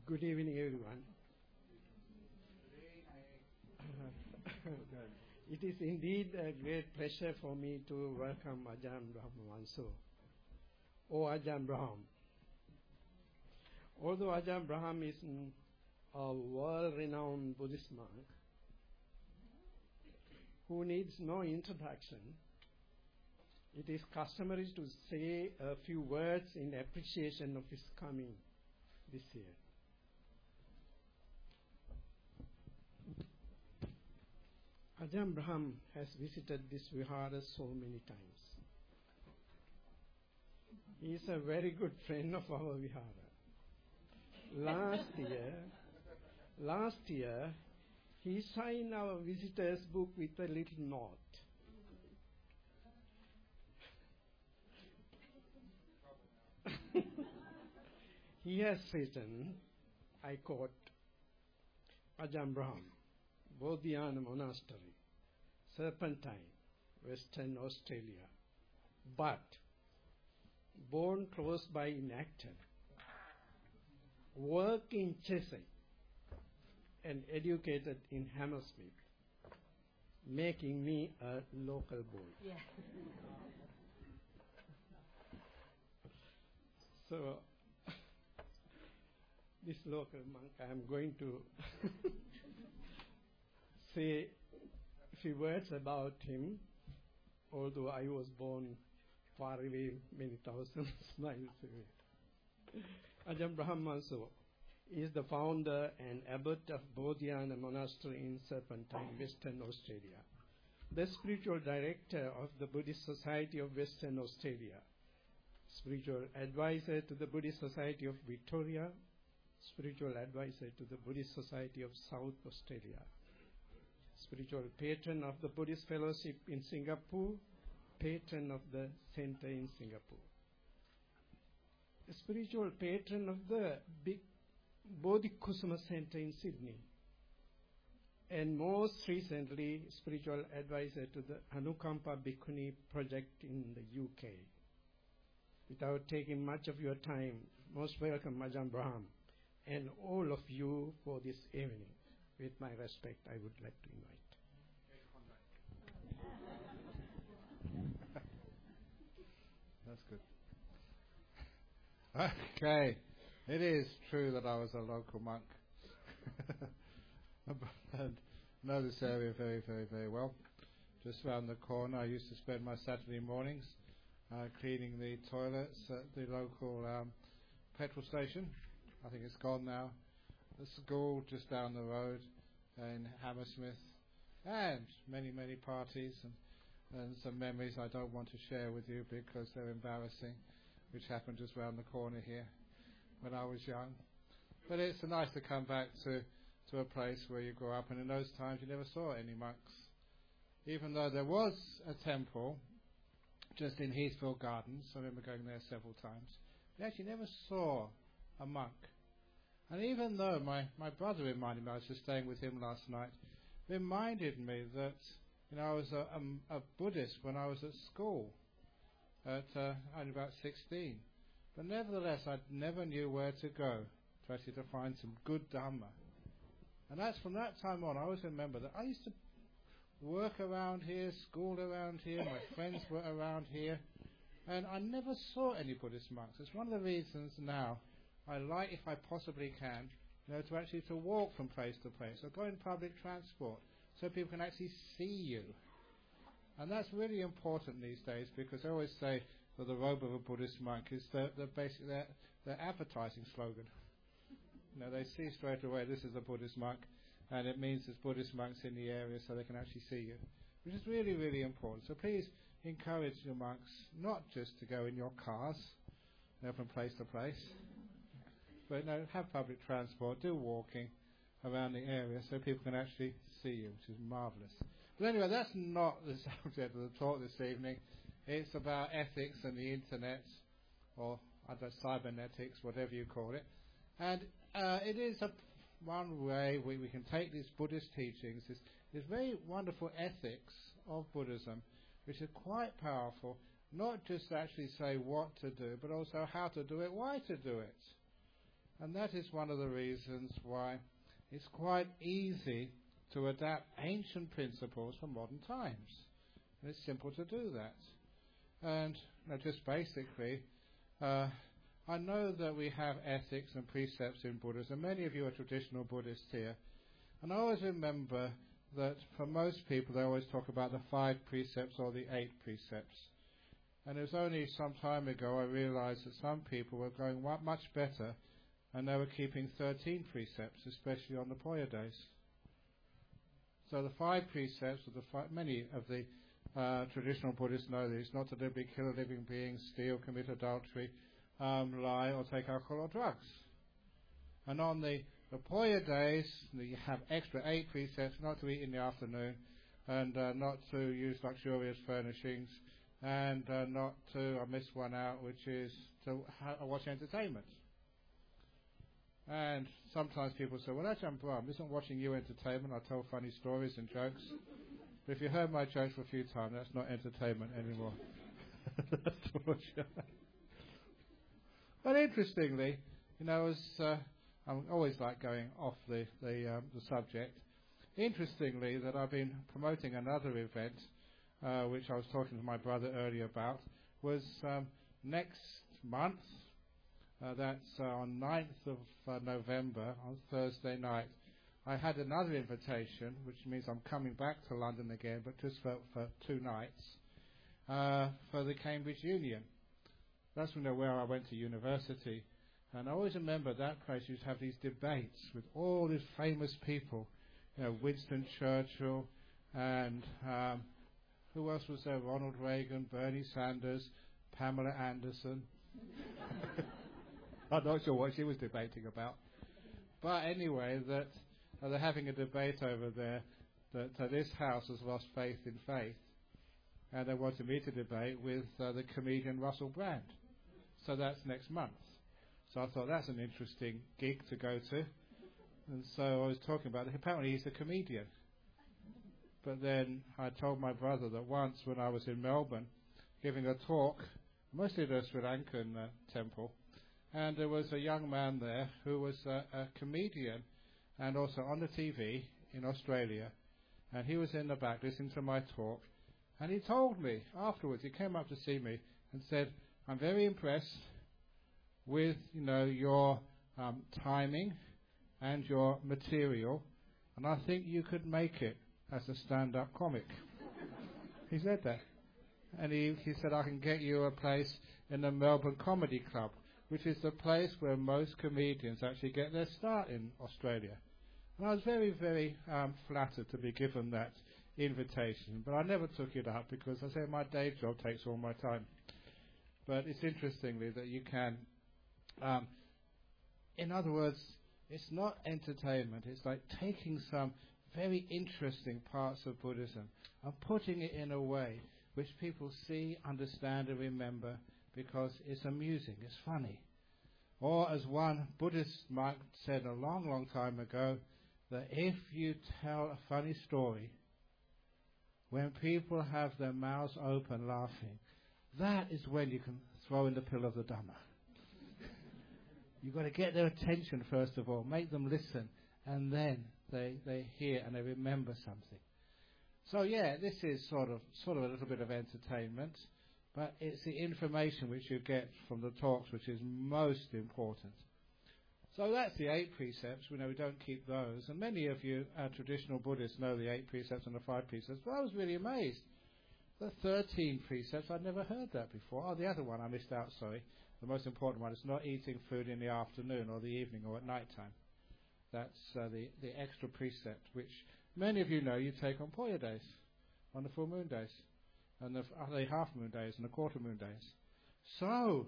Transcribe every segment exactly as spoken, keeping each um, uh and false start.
Good evening, everyone. It is indeed a great pleasure for me to welcome Ajahn Brahmavanso, or Ajahn Brahm. Although Ajahn Brahm is a world-renowned Buddhist monk who needs no introduction, it is customary to say a few words in appreciation of his coming this year. Ajahn Brahm has visited this vihara so many times. He is a very good friend of our vihara. Last year, last year, he signed our visitor's book with a little note. He has written, I quote, Ajahn Brahm, Bodhiana Monastery, Serpentine, Western Australia, but born close by in Acton, worked in Chesay, and educated in Hammersmith, making me a local boy. Yeah. So, this local monk, I am going to say a few words about him, although I was born far away, many thousands miles away. Ajahn Brahmavanso is the founder and abbot of Bodhiana Monastery in Serpentine, Western Australia, the spiritual director of the Buddhist Society of Western Australia, spiritual advisor to the Buddhist Society of Victoria, spiritual advisor to the Buddhist Society of South Australia, spiritual patron of the Buddhist Fellowship in Singapore, patron of the Center in Singapore, spiritual patron of the Big Bodhikusuma Center in Sydney, and most recently, spiritual advisor to the Anukampa Bhikkhuni project in the U K. Without taking much of your time, most welcome Ajahn Brahm and all of you for this evening. With my respect, I would like to invite. That's good. Okay. It is true that I was a local monk. And know this area very, very, very well. Just round the corner, I used to spend my Saturday mornings uh, cleaning the toilets at the local um, petrol station. I think it's gone now. The school just down the road in Hammersmith, and many, many parties and, and some memories I don't want to share with you because they're embarrassing, which happened just round the corner here when I was young. But it's nice to come back to, to a place where you grew up, and in those times you never saw any monks. Even though there was a temple just in Heathfield Gardens, I remember going there several times, we actually never saw a monk. And even though my, my brother reminded me, I was just staying with him last night, reminded me that you know I was a, a, a Buddhist when I was at school at uh, only about sixteen. But nevertheless, I never knew where to go to actually to find some good Dhamma. And that's from that time on, I always remember that I used to work around here, school around here, my friends were around here, and I never saw any Buddhist monks. It's one of the reasons now I like, if I possibly can, you know, to actually to walk from place to place or go in public transport so people can actually see you. And that's really important these days because I always say that the robe of a Buddhist monk is the, the basic their, their advertising slogan. You know, they see straight away this is a Buddhist monk, and it means there's Buddhist monks in the area so they can actually see you, which is really, really important. So please encourage your monks not just to go in your cars, you know, from place to place, but no, have public transport, do walking around the area so people can actually see you, which is marvellous. But anyway, that's not the subject of the talk this evening. It's about ethics and the internet, or other cybernetics, whatever you call it. And uh, it is a, one way we, we can take these Buddhist teachings, this, this very wonderful ethics of Buddhism, which are quite powerful, not just actually say what to do, but also how to do it, why to do it. And that is one of the reasons why it's quite easy to adapt ancient principles for modern times. And it's simple to do that. And you know, just basically, uh, I know that we have ethics and precepts in Buddhism. Many of you are traditional Buddhists here. And I always remember that for most people, they always talk about the five precepts or the eight precepts. And it was only some time ago I realized that some people were going much better, and they were keeping thirteen precepts, especially on the Poya days. So the five precepts of the fi- many of the uh, traditional Buddhists know this: not to deliberately kill a living being, steal, commit adultery, um, lie, or take alcohol or drugs. And on the, the Poya days, you have extra eight precepts: not to eat in the afternoon, and uh, not to use luxurious furnishings, and uh, not to, I missed one out, which is to ha- watch entertainment. And sometimes people say, well, Ajahn Brahm, isn't watching you entertainment? I tell funny stories and jokes. But if you heard my jokes for a few times, that's not entertainment anymore. That's torture. But interestingly, you know, as uh, I always like going off the the, um, the subject. Interestingly, that I've been promoting another event, uh, which I was talking to my brother earlier about, was um, next month. Uh, that's uh, on ninth of uh, November, on Thursday night. I had another invitation, which means I'm coming back to London again, but just for, for two nights, uh, for the Cambridge Union. That's when, where I went to university. And I always remember that place used to have these debates with all these famous people. You know, Winston Churchill, and um, who else was there? Ronald Reagan, Bernie Sanders, Pamela Anderson. I'm not sure what she was debating about. But anyway, that uh, they're having a debate over there that uh, this house has lost faith in faith. And they wanted me to debate with uh, the comedian Russell Brand. So that's next month. So I thought that's an interesting gig to go to. And so I was talking about it. Apparently he's a comedian. But then I told my brother that once when I was in Melbourne giving a talk, mostly at the Sri Lankan uh, temple, and there was a young man there who was a, a comedian and also on the T V in Australia. And he was in the back listening to my talk. And he told me afterwards, he came up to see me and said, I'm very impressed with, you know, your um, timing and your material, and I think you could make it as a stand-up comic. He said that. And he, he said, I can get you a place in the Melbourne Comedy Club, which is the place where most comedians actually get their start in Australia. And I was very, very um, flattered to be given that invitation, but I never took it up because I said my day job takes all my time. But it's interestingly that you can, um, in other words, it's not entertainment, it's like taking some very interesting parts of Buddhism and putting it in a way which people see, understand and remember because it's amusing, it's funny. Or as one Buddhist monk said a long, long time ago, that if you tell a funny story, when people have their mouths open laughing, that is when you can throw in the pill of the Dhamma. You've got to get their attention first of all, make them listen, and then they, they hear and they remember something. So yeah, this is sort of sort of a little bit of entertainment, but it's the information which you get from the talks which is most important. So that's the eight precepts. We know we don't keep those. And many of you uh, traditional Buddhists know the eight precepts and the five precepts. But I was really amazed. The thirteen precepts, I'd never heard that before. Oh, the other one I missed out, sorry. The most important one is not eating food in the afternoon or the evening or at night time. That's uh, the, the extra precept, which many of you know you take on Poya days, on the full moon days, and the, uh, the half moon days and the quarter moon days. So,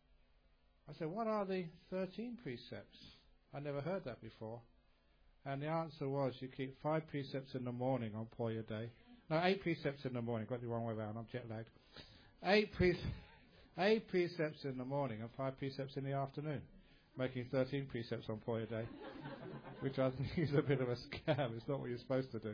I said, what are the thirteen precepts? I never heard that before. And the answer was you keep five precepts in the morning on Poya day. No, eight precepts in the morning. Got the wrong way around. I'm jet lagged. Eight, pre- eight precepts in the morning and five precepts in the afternoon, making thirteen precepts on Poya day, which I think is a bit of a scam. It's not what you're supposed to do.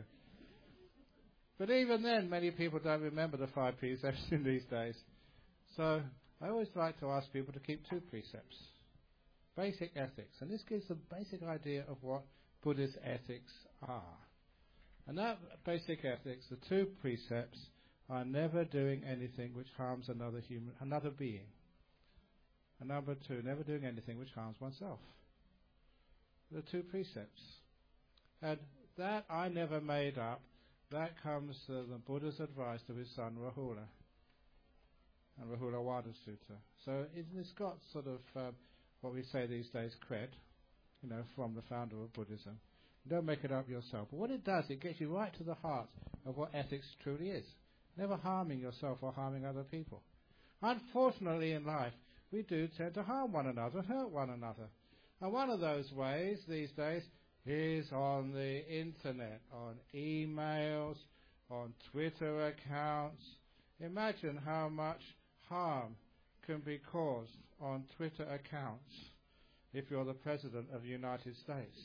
But even then, many people don't remember the five precepts in these days. So I always like to ask people to keep two precepts. basic ethics. And this gives a basic idea of what Buddhist ethics are. And that basic ethics, the two precepts, are never doing anything which harms another human, another being. And number two, never doing anything which harms oneself. The two precepts. And that I never made up. That comes to the Buddha's advice to his son Rahula, and Rahula Wada Sutta. So it's got sort of uh, what we say these days, cred, you know, from the founder of Buddhism. You don't make it up yourself. But what it does, it gets you right to the heart of what ethics truly is. Never harming yourself or harming other people. Unfortunately in life, we do tend to harm one another, hurt one another. And one of those ways these days is on the internet, on emails, on Twitter accounts. Imagine how much harm can be caused on Twitter accounts if you're the President of the United States.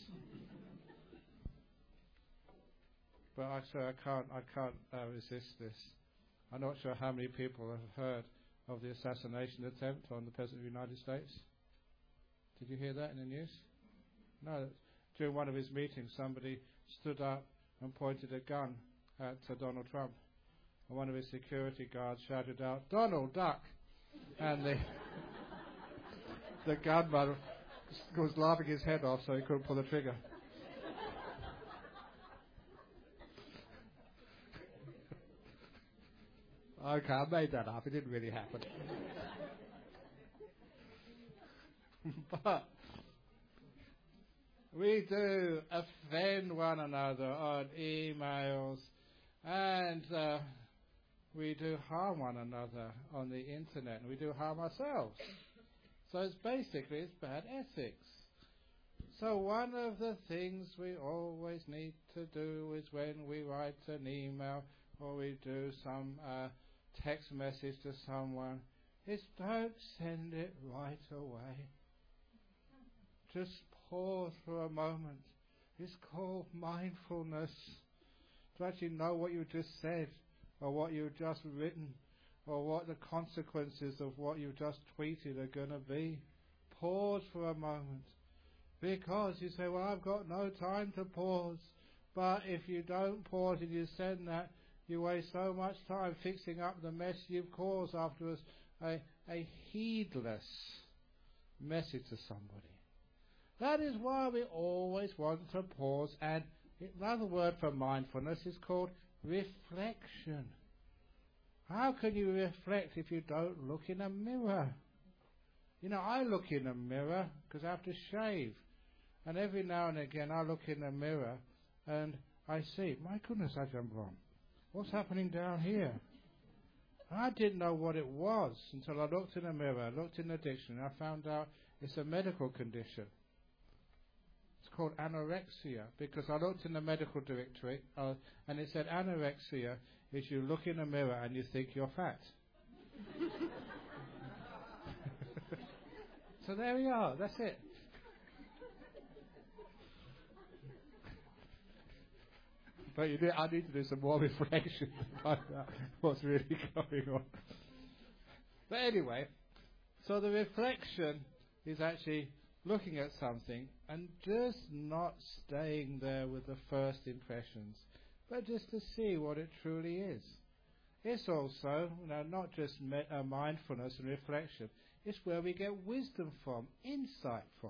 But I say I can't, I can't uh, resist this. I'm not sure how many people have heard of the assassination attempt on the President of the United States. Did you hear that in the news? No. During one of his meetings, somebody stood up and pointed a gun at uh, Donald Trump. And one of his security guards shouted out, "Donald, duck!" And the, the gunman was laughing his head off so he couldn't pull the trigger. Okay, I made that up. It didn't really happen. But we do offend one another on emails, and uh, we do harm one another on the internet, and we do harm ourselves. So it's basically, it's bad ethics. So one of the things we always need to do is when we write an email or we do some uh, text message to someone, is don't send it right away. Just pause for a moment. It's called mindfulness. To actually know what you just said, or what you've just written, or what the consequences of what you've just tweeted are going to be. Pause for a moment. Because you say, well, I've got no time to pause. But if you don't pause and you send that, you waste so much time fixing up the mess you've caused afterwards. A, a heedless message to somebody. That is why we always want to pause, and another word for mindfulness is called reflection. How can you reflect if you don't look in a mirror? You know, I look in a mirror because I have to shave, and every now and again I look in the mirror and I see, my goodness, Ajahn Brahm, what's happening down here? I didn't know what it was until I looked in the mirror, looked in the dictionary, I found out it's a medical condition. It's called anorexia, because I looked in the medical directory uh, and it said anorexia is you look in a mirror and you think you're fat. So there we are, that's it. But you did, I need to do some more reflection to find out what's really going on. But anyway, so the reflection is actually looking at something and just not staying there with the first impressions, but just to see what it truly is. It's also, you know, not just me- uh, mindfulness and reflection. It's where we get wisdom from, insight from.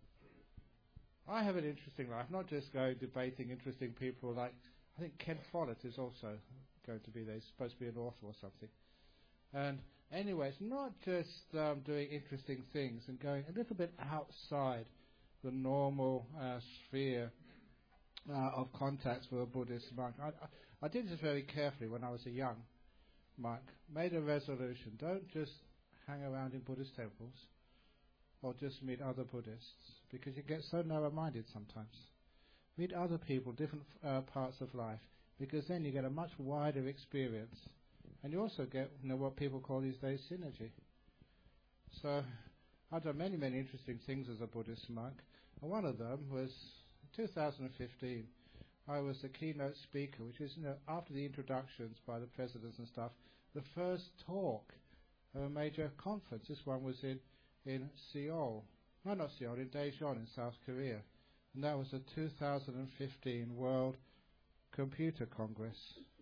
I have an interesting life, not just going debating interesting people like, I think Ken Follett is also going to be there. He's supposed to be an author or something. And anyway, it's not just um, doing interesting things and going a little bit outside the normal uh, sphere uh, of contacts with a Buddhist monk. I, I, I did this very carefully when I was a young monk. Made a resolution. Don't just hang around in Buddhist temples or just meet other Buddhists, because you get so narrow-minded sometimes. Meet other people, different uh, parts of life, because then you get a much wider experience. And you also get, you know, what people call these days synergy. So I've done many, many interesting things as a Buddhist monk. And one of them was in two thousand fifteen. I was the keynote speaker, which is, you know, after the introductions by the presidents and stuff, the first talk of a major conference. This one was in, in Seoul, no, not Seoul, in Daejeon in South Korea. And that was the two thousand fifteen World Computer Congress.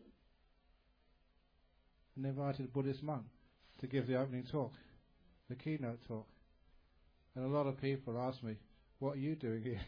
And they invited a Buddhist monk to give the opening talk, the keynote talk. And a lot of people asked me, what are you doing here?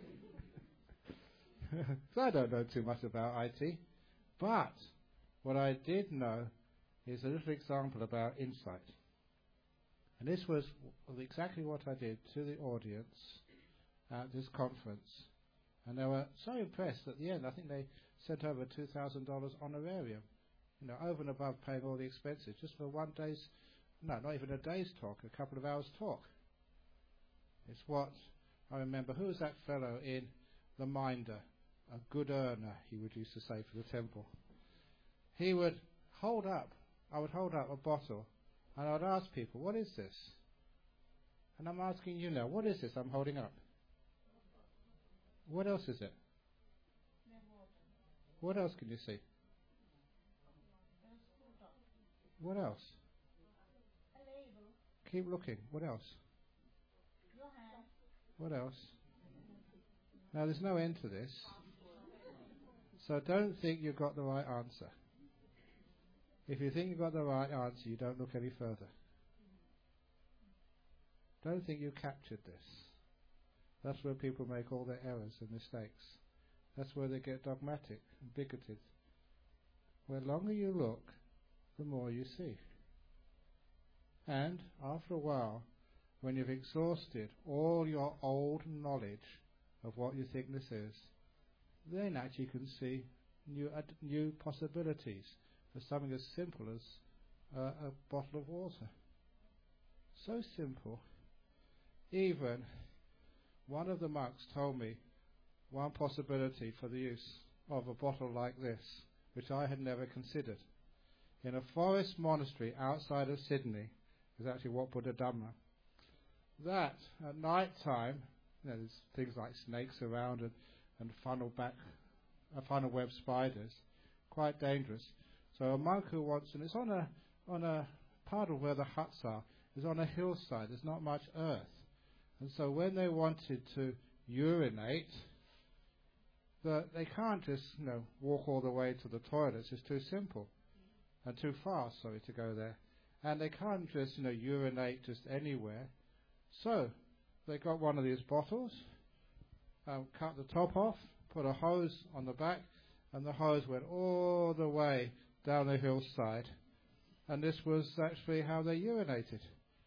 So I don't know too much about I T. But what I did know is a little example about insight. And this was exactly what I did to the audience at this conference. And they were so impressed at the end. I think they sent over two thousand dollars honorarium, you know, over and above paying all the expenses, just for one day's, no, not even a day's talk, a couple of hours talk. It's what I remember. Who was that fellow in The Minder? A good earner, he would used to say for the temple. He would hold up, I would hold up a bottle, and I would ask people, what is this? And I'm asking you now, what is this I'm holding up? What else is it? What else can you see? What else? Keep looking. What else? What else? Now, there's no end to this. So don't think you've got the right answer. If you think you've got the right answer, you don't look any further. Don't think you captured this. That's where people make all their errors and mistakes. That's where they get dogmatic and bigoted. Where longer you look, the more you see. And after a while, when you've exhausted all your old knowledge of what you think this is, then actually you can see new ad- new possibilities for something as simple as uh, a bottle of water. So simple. Even one of the monks told me one possibility for the use of a bottle like this, which I had never considered. In a forest monastery outside of Sydney, is actually Wat Buddha Dhamma, that at night time, you know, there's things like snakes around and, and funnel back, uh, funnel web spiders, quite dangerous. So a monk who wants, and it's on a on a part of where the huts are, is on a hillside. There's not much earth, and so when they wanted to urinate, the, they can't just you know walk all the way to the toilets. It's too simple and too far, sorry, to go there, and they can't just you know urinate just anywhere. So they got one of these bottles, um, cut the top off, put a hose on the back, and the hose went all the way down the hillside. And this was actually how they urinated.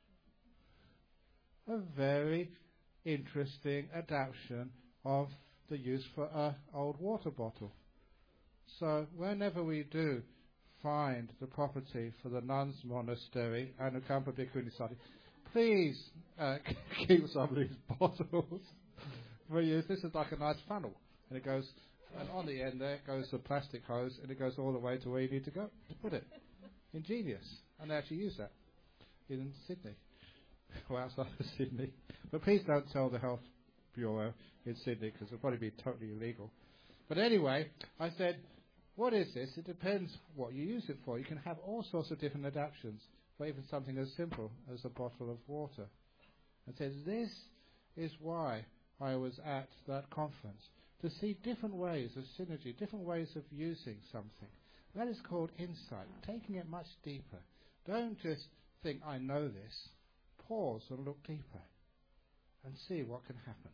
A very interesting adaptation of the use for an old water bottle. So whenever we do find the property for the nuns' monastery and Anukampa Bhikkhuni Society, please uh, keep some of these bottles for use. This is like a nice funnel, and it goes, and on the end there goes the plastic hose, and it goes all the way to where you need to go to put it. Ingenious, and they actually use that in Sydney, or outside of Sydney. But please don't tell the Health Bureau in Sydney, because it'll probably be totally illegal. But anyway, I said, what is this? It depends what you use it for. You can have all sorts of different adaptations for even something as simple as a bottle of water. And said, this is why I was at that conference, to see different ways of synergy, different ways of using something. That is called insight, taking it much deeper. Don't just think, I know this. Pause and look deeper and see what can happen.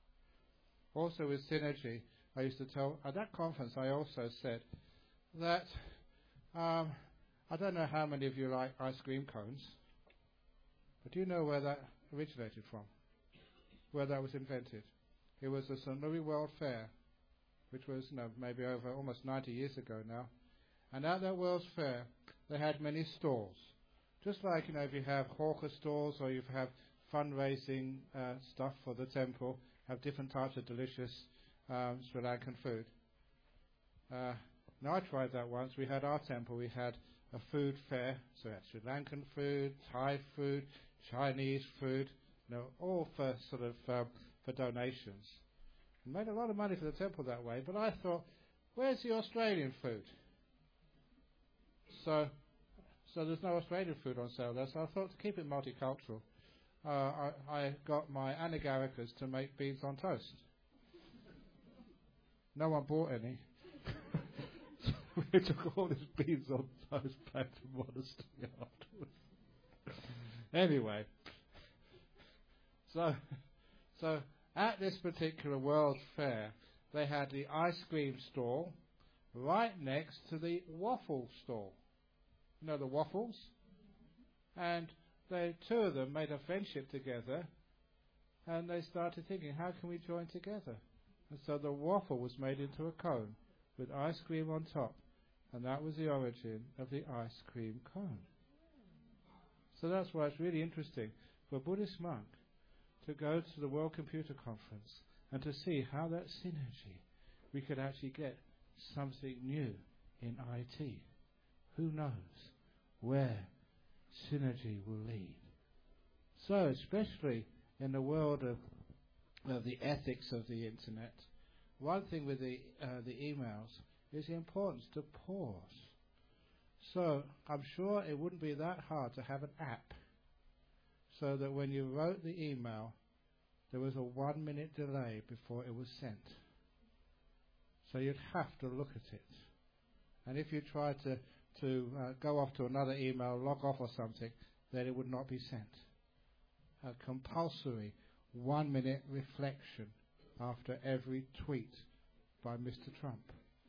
Also with synergy, I used to tell, at that conference I also said that, um, I don't know how many of you like ice cream cones, but do you know where that originated from? Where that was invented? It was the Saint Louis World Fair, which was you know, maybe over almost ninety years ago now. And at that World's Fair, they had many stalls. Just like, you know, if you have hawker stalls or you have fundraising uh, stuff for the temple, have different types of delicious um, Sri Lankan food. Uh, now I tried that once. We had our temple, we had a food fair, so we had Sri Lankan food, Thai food, Chinese food, you know, all for sort of um, for donations. We made a lot of money for the temple that way, but I thought, where's the Australian food? So, so there's no Australian food on sale there, so I thought to keep it multicultural, uh, I, I got my anagaricus to make beans on toast. No one bought any. So we took all these beans on toast back to monastery afterwards. Anyway, so so at this particular World's Fair, they had the ice cream stall right next to the waffle stall. You know the waffles? And they two of them made a friendship together, and they started thinking, how can we join together? And so the waffle was made into a cone with ice cream on top, and that was the origin of the ice cream cone. So that's why it's really interesting for a Buddhist monk to go to the World Computer Conference and to see how that synergy, we could actually get something new in I T. Who knows where synergy will lead? So, especially in the world of, of the ethics of the internet, one thing with the uh, the emails is the importance to pause. So, I'm sure it wouldn't be that hard to have an app so that when you wrote the email, there was a one minute delay before it was sent. So you'd have to look at it. And if you tried to, to uh, go off to another email, log off or something, then it would not be sent. A compulsory one minute reflection after every tweet by Mister Trump.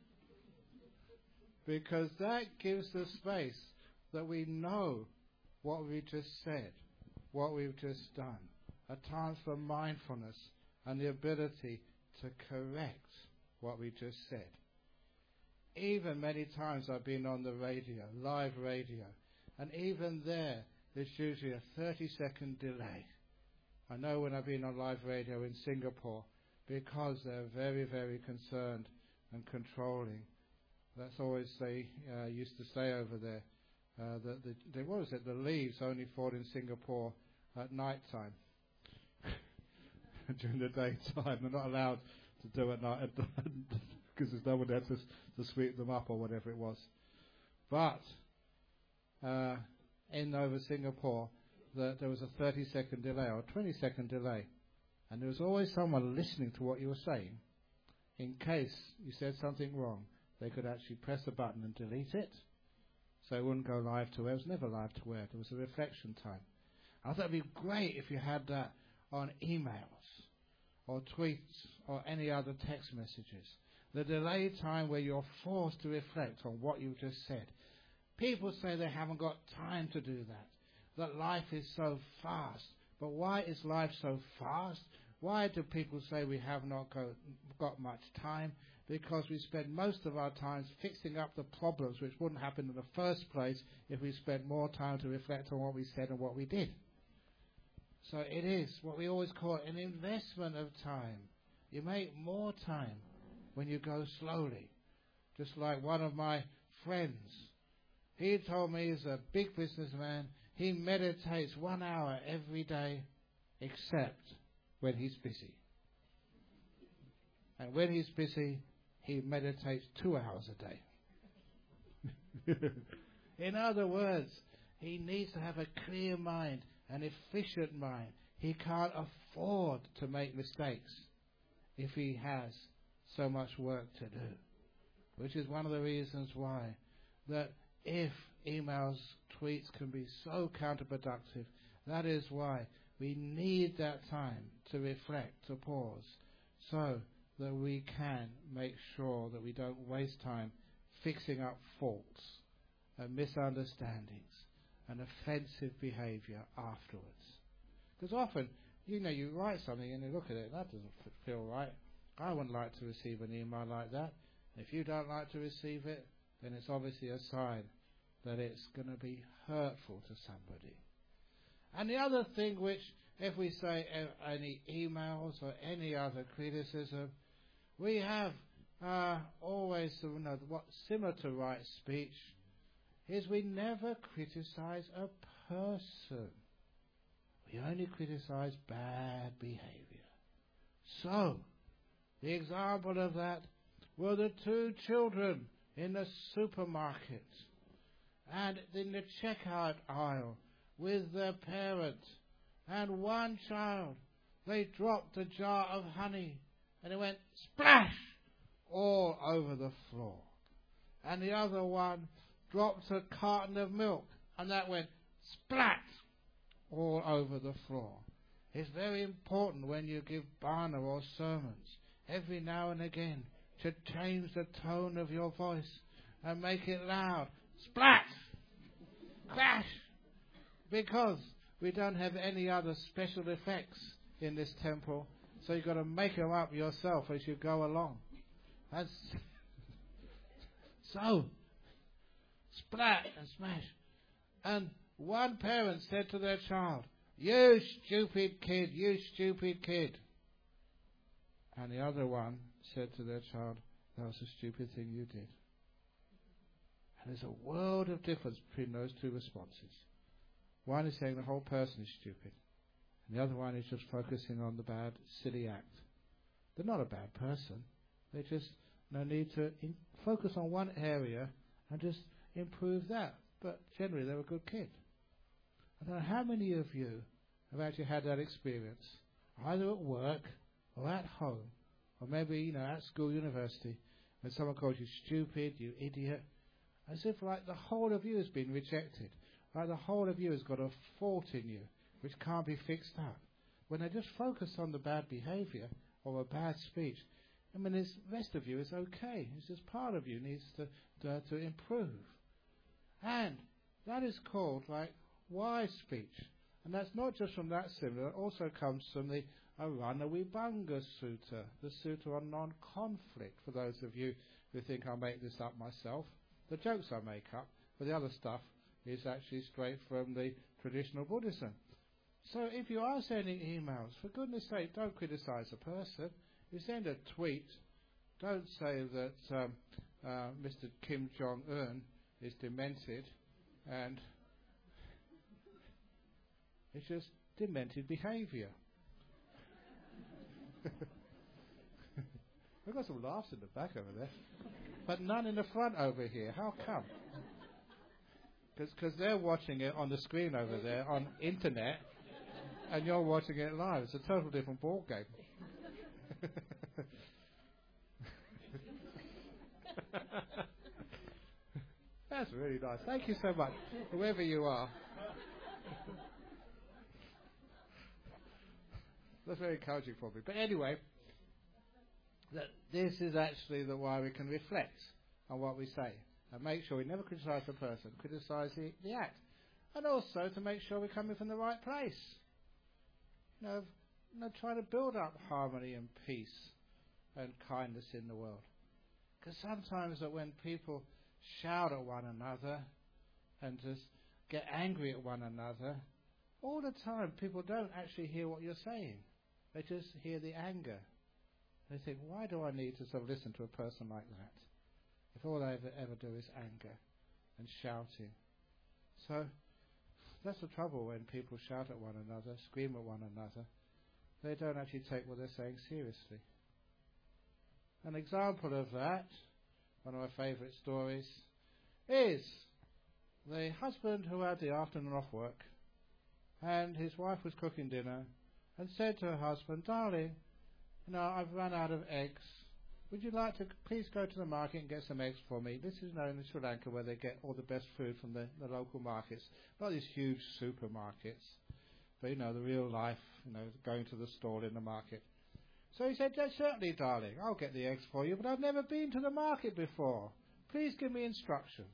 Because that gives the space that we know what we just said, what we've just done. A time for mindfulness and the ability to correct what we just said. Even many times I've been on the radio, live radio, and even there, there's usually a thirty second delay. I know when I've been on live radio in Singapore, because they're very, very concerned and controlling. That's always they uh, used to say over there. Uh, that the, the, what was it? The leaves only fall in Singapore at night time. During the daytime, they're not allowed to do it at night because there's no one there to, to sweep them up or whatever it was. But uh, in over Singapore, the, there was a thirty second delay or a twenty second delay, and there was always someone listening to what you were saying. In case you said something wrong, they could actually press a button and delete it, so it wouldn't go live to air. It was never live to air. There was a reflection time. I thought it'd be great if you had that on emails or tweets or any other text messages. The delay time where you're forced to reflect on what you've just said. People say they haven't got time to do that, that life is so fast. But why is life so fast? Why do people say we have not go, got much time? Because we spend most of our time fixing up the problems which wouldn't happen in the first place if we spent more time to reflect on what we said and what we did. So it is what we always call an investment of time. You make more time when you go slowly. Just like one of my friends, he told me he's a big businessman. He meditates one hour every day, except when he's busy. And when he's busy, he meditates two hours a day. In other words, he needs to have a clear mind, an efficient mind. He can't afford to make mistakes if he has so much work to do. Which is one of the reasons why that if emails, tweets can be so counterproductive, that is why we need that time to reflect, to pause, so that we can make sure that we don't waste time fixing up faults and misunderstandings and offensive behavior afterwards. Because often, you know, you write something and you look at it, and that doesn't f- feel right. I wouldn't like to receive an email like that. If you don't like to receive it, then it's obviously a sign that it's going to be hurtful to somebody. And the other thing which, if we say uh, any emails or any other criticism, we have uh, always, you know, what's similar to right speech, is we never criticize a person. We only criticize bad behavior. So, the example of that were the two children in the supermarket and in the checkout aisle with their parent, And one child, they dropped a jar of honey, and it went splash all over the floor. And the other one dropped a carton of milk, and that went splat all over the floor. It's very important when you give bana or sermons, every now and again, to change the tone of your voice and make it loud. Splat! Crash! Because we don't have any other special effects in this temple, so you've got to make them up yourself as you go along. That's so, splat and smash. And one parent said to their child, "You stupid kid, you stupid kid." And the other one said to their child, "That was a stupid thing you did." And there's a world of difference between those two responses. One is saying the whole person is stupid, and the other one is just focusing on the bad, silly act. They're not a bad person. They just no need to in focus on one area and just improve that. But generally, they're a good kid. I don't know how many of you have actually had that experience, either at work or at home, or maybe, you know, at school, university, when someone calls you stupid, you idiot, as if like the whole of you has been rejected, like the whole of you has got a fault in you which can't be fixed up. When they just focus on the bad behavior or a bad speech, I mean, the rest of you is okay. It's just part of you needs to, to, to improve. And that is called like wise speech. And that's not just from that similar, it also comes from the Arana Vibhanga Sutta, the Sutta on non-conflict, for those of you who think I'll make this up myself. The jokes I make up, but the other stuff is actually straight from the traditional Buddhism. So if you are sending emails, for goodness sake, don't criticize a person. You send a tweet, don't say that um, uh, Mister Kim Jong-un is demented, and it's just demented behaviour. We've got some laughs in the back over there, but none in the front over here. How come? Because they're watching it on the screen over there on internet, and you're watching it live. It's a total different ball game. That's really nice. Thank you so much, whoever you are. That's very encouraging for me. But anyway, that this is actually the why we can reflect on what we say and make sure we never criticise the person, criticise the, the act, and also to make sure we're coming from the right place. You know, you know, trying to build up harmony and peace and kindness in the world. Because sometimes that when people shout at one another and just get angry at one another, all the time people don't actually hear what you're saying. They just hear the anger. They think, why do I need to sort of listen to a person like that if all they ever, ever do is anger and shouting? So that's the trouble when people shout at one another, scream at one another. They don't actually take what they're saying seriously. An example of that, one of my favourite stories, is the husband who had the afternoon off work, and his wife was cooking dinner, and said to her husband, "Darling, you know, I've run out of eggs. Would you like to please go to the market and get some eggs for me?" This is known in Sri Lanka, where they get all the best food from the, the local markets, not these huge supermarkets, but you know, the real life, you know, going to the stall in the market. So he said, "Yes, certainly, darling, I'll get the eggs for you, but I've never been to the market before. Please give me instructions."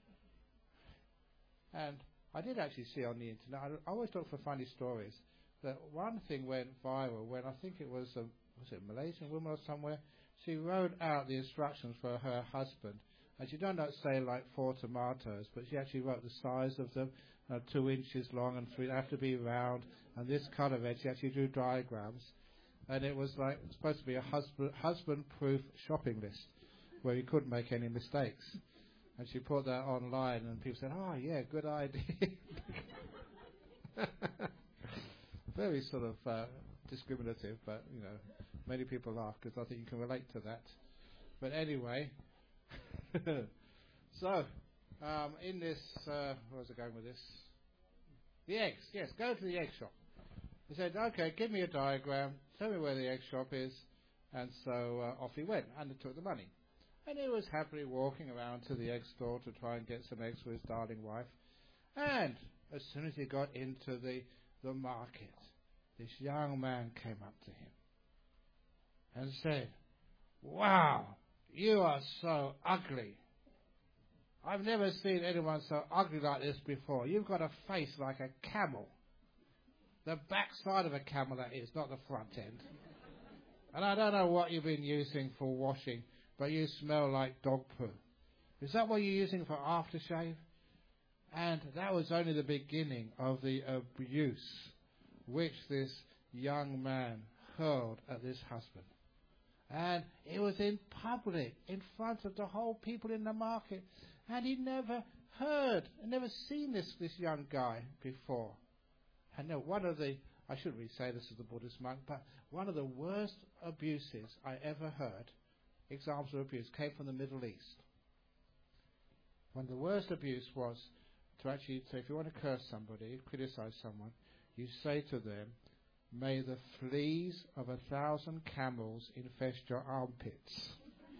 And I did actually see on the internet, I always look for funny stories, that one thing went viral when I think it was a, was it a Malaysian woman or somewhere, she wrote out the instructions for her husband, and she don't say like four tomatoes, but she actually wrote the size of them, uh, two inches long and three, they have to be round, and this colour red, she actually drew diagrams, and it was like supposed to be a husband husband-proof shopping list where you couldn't make any mistakes. And she put that online, and people said, "Oh yeah, good idea." Very sort of uh, discriminative, but you know, many people laugh because I think you can relate to that. But anyway, so um, in this, uh, where was I going with this? The eggs, yes. Go to the egg shop. He said, okay, give me a diagram, tell me where the egg shop is. And so uh, off he went and he took the money. And he was happily walking around to the egg store to try and get some eggs for his darling wife. And as soon as he got into the, the market, this young man came up to him and said, wow, you are so ugly. I've never seen anyone so ugly like this before. You've got a face like a camel. The back side of a camel, that is, not the front end. And I don't know what you've been using for washing, but you smell like dog poo. Is that what you're using for aftershave? And that was only the beginning of the abuse which this young man hurled at this husband. And it was in public, in front of the whole people in the market. And he never heard, never seen this, this young guy before. And now one of the, I shouldn't really say this as the Buddhist monk, but one of the worst abuses I ever heard, examples of abuse, came from the Middle East. One of the worst abuse was to actually say, if you want to curse somebody, criticize someone, you say to them, may the fleas of a thousand camels infest your armpits.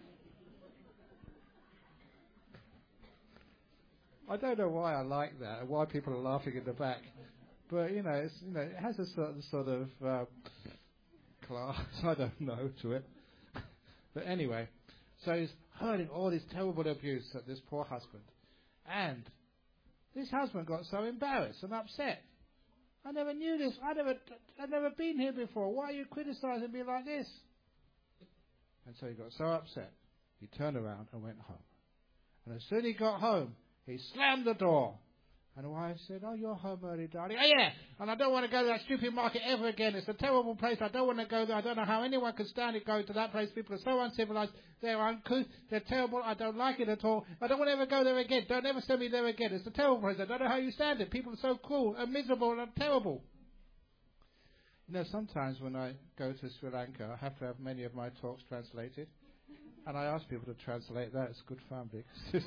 I don't know why I like that and why people are laughing in the back. But, you know, it's, you know, it has a certain sort of uh, class, I don't know, to it. But anyway, so he's hurling all this terrible abuse at this poor husband. And this husband got so embarrassed and upset. I never knew this. I never, I've never been here before. Why are you criticizing me like this? And so he got so upset, he turned around and went home. And as soon as he got home, he slammed the door. And the wife said, oh, you're home early, darling. Oh, yeah, and I don't want to go to that stupid market ever again. It's a terrible place. I don't want to go there. I don't know how anyone can stand it going to that place. People are so uncivilized. They're uncouth. They're terrible. I don't like it at all. I don't want to ever go there again. Don't ever send me there again. It's a terrible place. I don't know how you stand it. People are so cruel and miserable and terrible. You know, sometimes when I go to Sri Lanka, I have to have many of my talks translated. And I ask people to translate that. It's good fun because...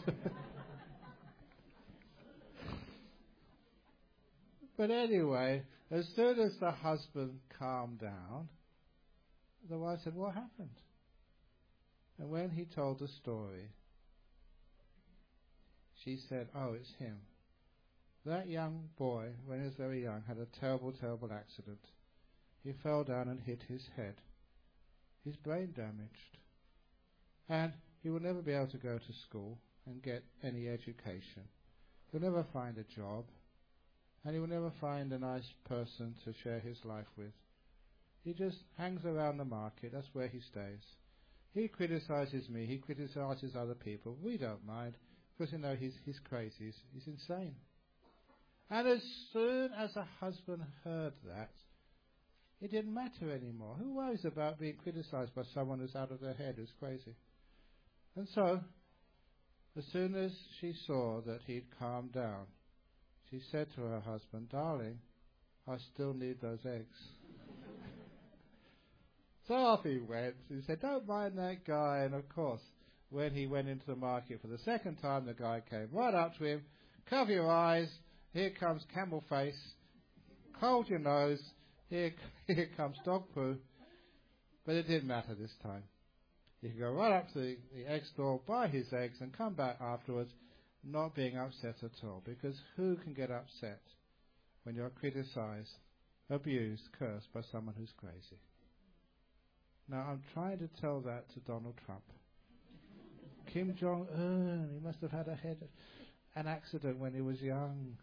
But anyway, as soon as the husband calmed down, the wife said, what happened? And when he told the story, she said, oh, it's him. That young boy, when he was very young, had a terrible, terrible accident. He fell down and hit his head. His brain damaged. And he will never be able to go to school and get any education. He'll never find a job. And he will never find a nice person to share his life with. He just hangs around the market. That's where he stays. He criticizes me. He criticizes other people. We don't mind because, you know, he's, he's crazy. He's, he's insane. And as soon as the husband heard that, it didn't matter anymore. Who worries about being criticized by someone who's out of their head, who's crazy? And so, as soon as she saw that he'd calmed down, she said to her husband, darling, I still need those eggs. So off he went. He said, don't mind that guy. And of course, when he went into the market for the second time, the guy came right up to him, cover your eyes, here comes camel face, hold your nose, here, here comes dog poo. But it didn't matter this time. He could go right up to the, the egg store, buy his eggs, and come back afterwards, not being upset at all, because who can get upset when you're criticized, abused, cursed by someone who's crazy? Now, I'm trying to tell that to Donald Trump. Kim Jong-un, he must have had a head, an accident when he was young.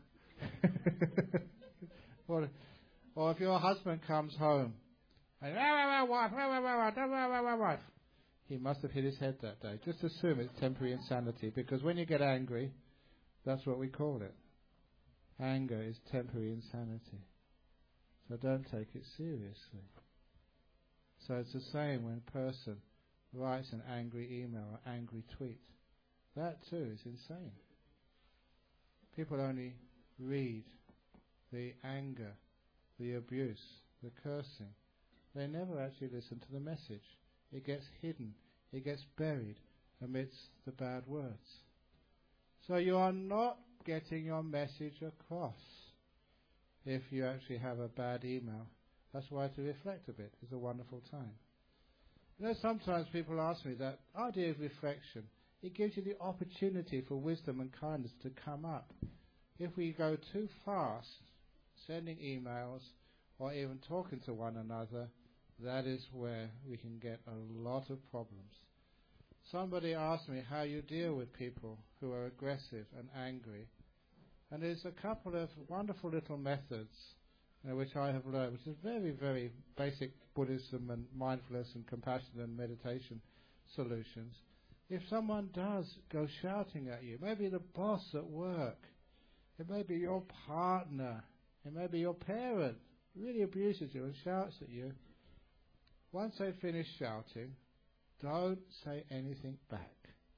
or, or if your husband comes home and, wife, wife, he must have hit his head that day. Just assume it's temporary insanity, because when you get angry, that's what we call it. Anger is temporary insanity. So don't take it seriously. So it's the same when a person writes an angry email or angry tweet. That too is insane. People only read the anger, the abuse, the cursing. They never actually listen to the message. It gets hidden. It gets buried amidst the bad words. So you are not getting your message across if you actually have a bad email That's why to reflect a bit is a wonderful time. You know, sometimes people ask me that idea of reflection, it gives you the opportunity for wisdom and kindness to come up. If we go too fast, sending emails or even talking to one another, that is where we can get a lot of problems. Somebody asked me how you deal with people who are aggressive and angry. And there's a couple of wonderful little methods uh, which I have learned, which is very, very basic Buddhism and mindfulness and compassion and meditation solutions. If someone does go shouting at you, maybe the boss at work, it may be your partner, it may be your parent, really abuses you and shouts at you, once they finish shouting, don't say anything back.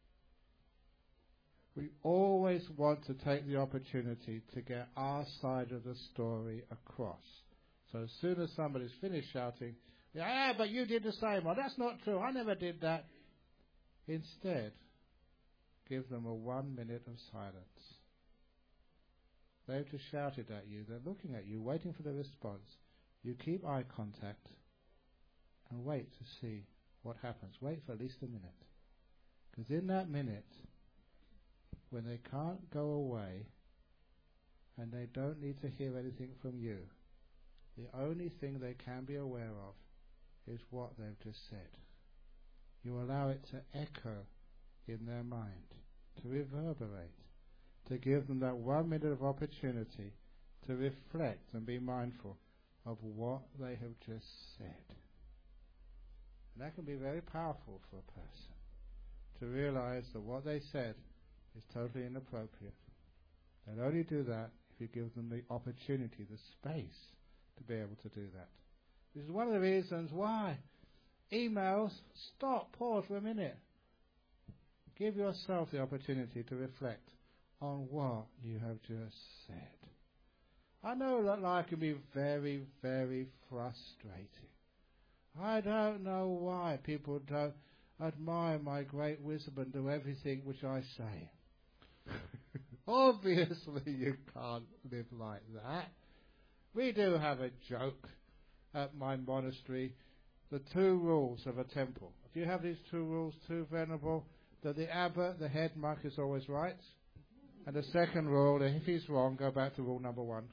We always want to take the opportunity to get our side of the story across. So as soon as somebody's finished shouting, yeah, but you did the same. Well, that's not true. I never did that. Instead, give them a one minute of silence. They've just shouted at you. They're looking at you, waiting for the response. You keep eye contact and wait to see what happens. Wait for at least a minute. Because in that minute, when they can't go away and they don't need to hear anything from you, the only thing they can be aware of is what they've just said. You allow it to echo in their mind, to reverberate, to give them that one minute of opportunity to reflect and be mindful of what they have just said. And that can be very powerful for a person, to realize that what they said is totally inappropriate. They'll only do that if you give them the opportunity, the space to be able to do that. This is one of the reasons why emails, stop, pause for a minute. Give yourself the opportunity to reflect on what you have just said. I know that life can be very, very frustrating. I don't know why people don't admire my great wisdom and do everything which I say. Obviously you can't live like that. We do have a joke at my monastery, the two rules of a temple. Do you have these two rules too, Venerable? That the abbot, the head monk, is always right. And the second rule, that if he's wrong, go back to rule number one.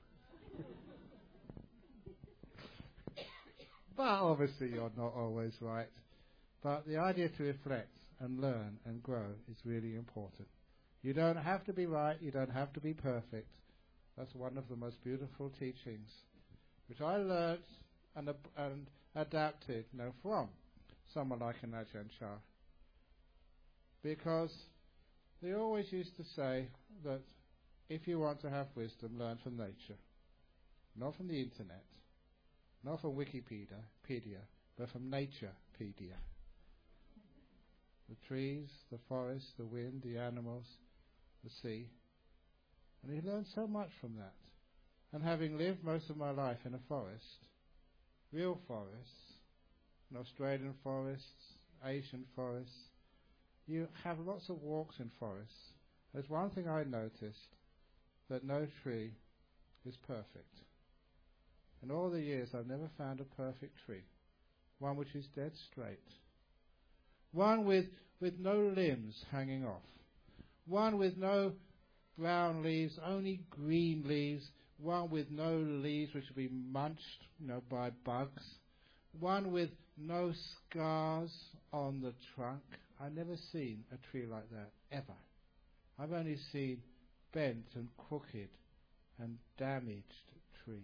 But obviously you're not always right. But the idea to reflect and learn and grow is really important. You don't have to be right, you don't have to be perfect. That's one of the most beautiful teachings, which I learned and, ab- and adapted you know, from someone like an Ajahn Chah. Because they always used to say that if you want to have wisdom, learn from nature. Not from the internet, not from Wikipedia, pedia, but from Naturepedia. The trees, the forest, the wind, the animals, the sea. And he learned so much from that. And having lived most of my life in a forest, real forests, in Australian forests, Asian forests, you have lots of walks in forests. There's one thing I noticed, that no tree is perfect. In all the years I've never found a perfect tree, one which is dead straight, one with, with no limbs hanging off, one with no brown leaves, only green leaves, one with no leaves which will be munched you know, by bugs, one with no scars on the trunk. I've never seen a tree like that, ever. I've only seen bent and crooked and damaged trees.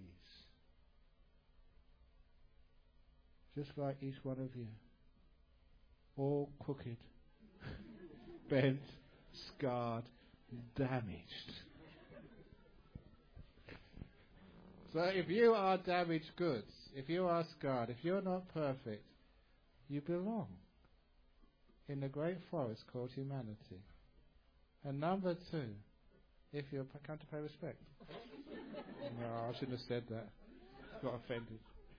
Just like each one of you. All crooked, bent, scarred, damaged. So if you are damaged goods, if you are scarred, if you're not perfect, you belong in the great forest called humanity. And number two, if you're come to pay respect. No, I shouldn't have said that. Got offended.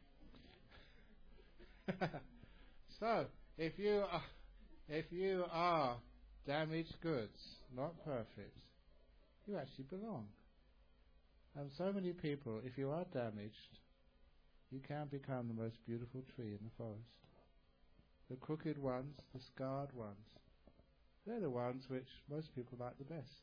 So, if you are, if you are damaged goods, not perfect, you actually belong. And so many people, if you are damaged, you can become the most beautiful tree in the forest. The crooked ones, the scarred ones, they're the ones which most people like the best.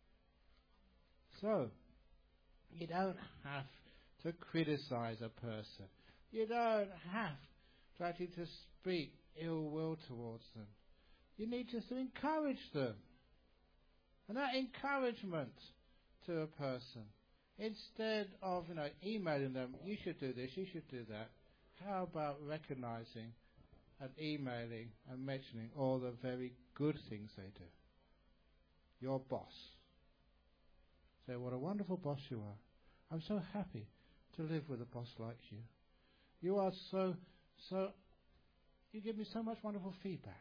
So, you don't have to criticize a person. You don't have to actually to speak ill will towards them. You need just to encourage them. And that encouragement to a person, instead of, you know, emailing them, you should do this, you should do that, how about recognizing and emailing and mentioning all the very good things they do? Your boss. Say, what a wonderful boss you are. I'm so happy to live with a boss like you. You are so, so, you give me so much wonderful feedback.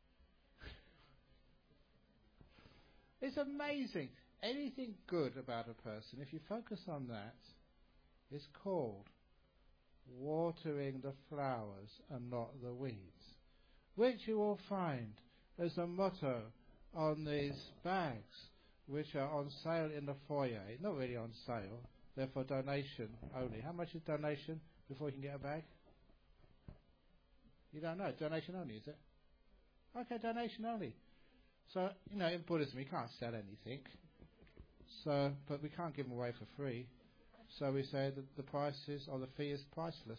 It's amazing. Anything good about a person, if you focus on that, is called watering the flowers and not the weeds, which you will find as a motto on these bags, which are on sale in the foyer. Not really on sale, they're for donation only. How much is donation before you can get a bag? You don't know. Donation only, is it? Okay, donation only. So, you know, in Buddhism, we can't sell anything. So, but we can't give them away for free. So we say that the price is, or the fee is priceless.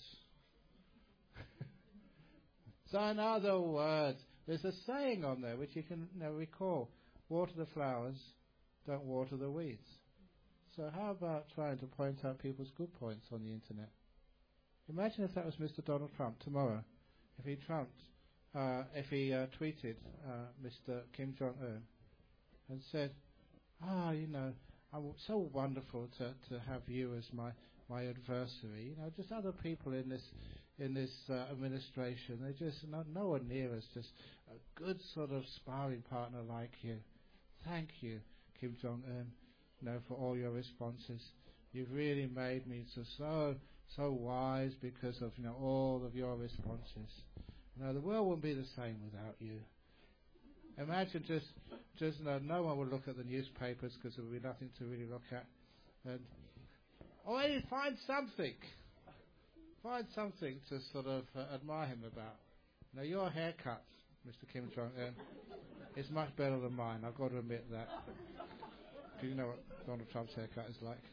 So in other words, there's a saying on there which you can, you know, recall. Water the flowers, don't water the weeds. So how about trying to point out people's good points on the internet? Imagine if that was Mister Donald Trump tomorrow. If he trumped, uh, if he uh, tweeted uh, Mister Kim Jong-un and said, ah, you know, I'm so wonderful to, to have you as my, my adversary. You know, just other people in this in this uh, administration, they just not no one near us, just a good sort of sparring partner like you. Thank you, Kim Jong-un, you know, for all your responses. You've really made me so so so wise because of, you know, all of your responses. You know, the world wouldn't be the same without you. Imagine just, just no, no one would look at the newspapers because there would be nothing to really look at. And, or maybe find something. Find something to sort of uh, admire him about. Now, your haircut, Mister Kim Jong-un, is much better than mine. I've got to admit that. Because you know what Donald Trump's haircut is like.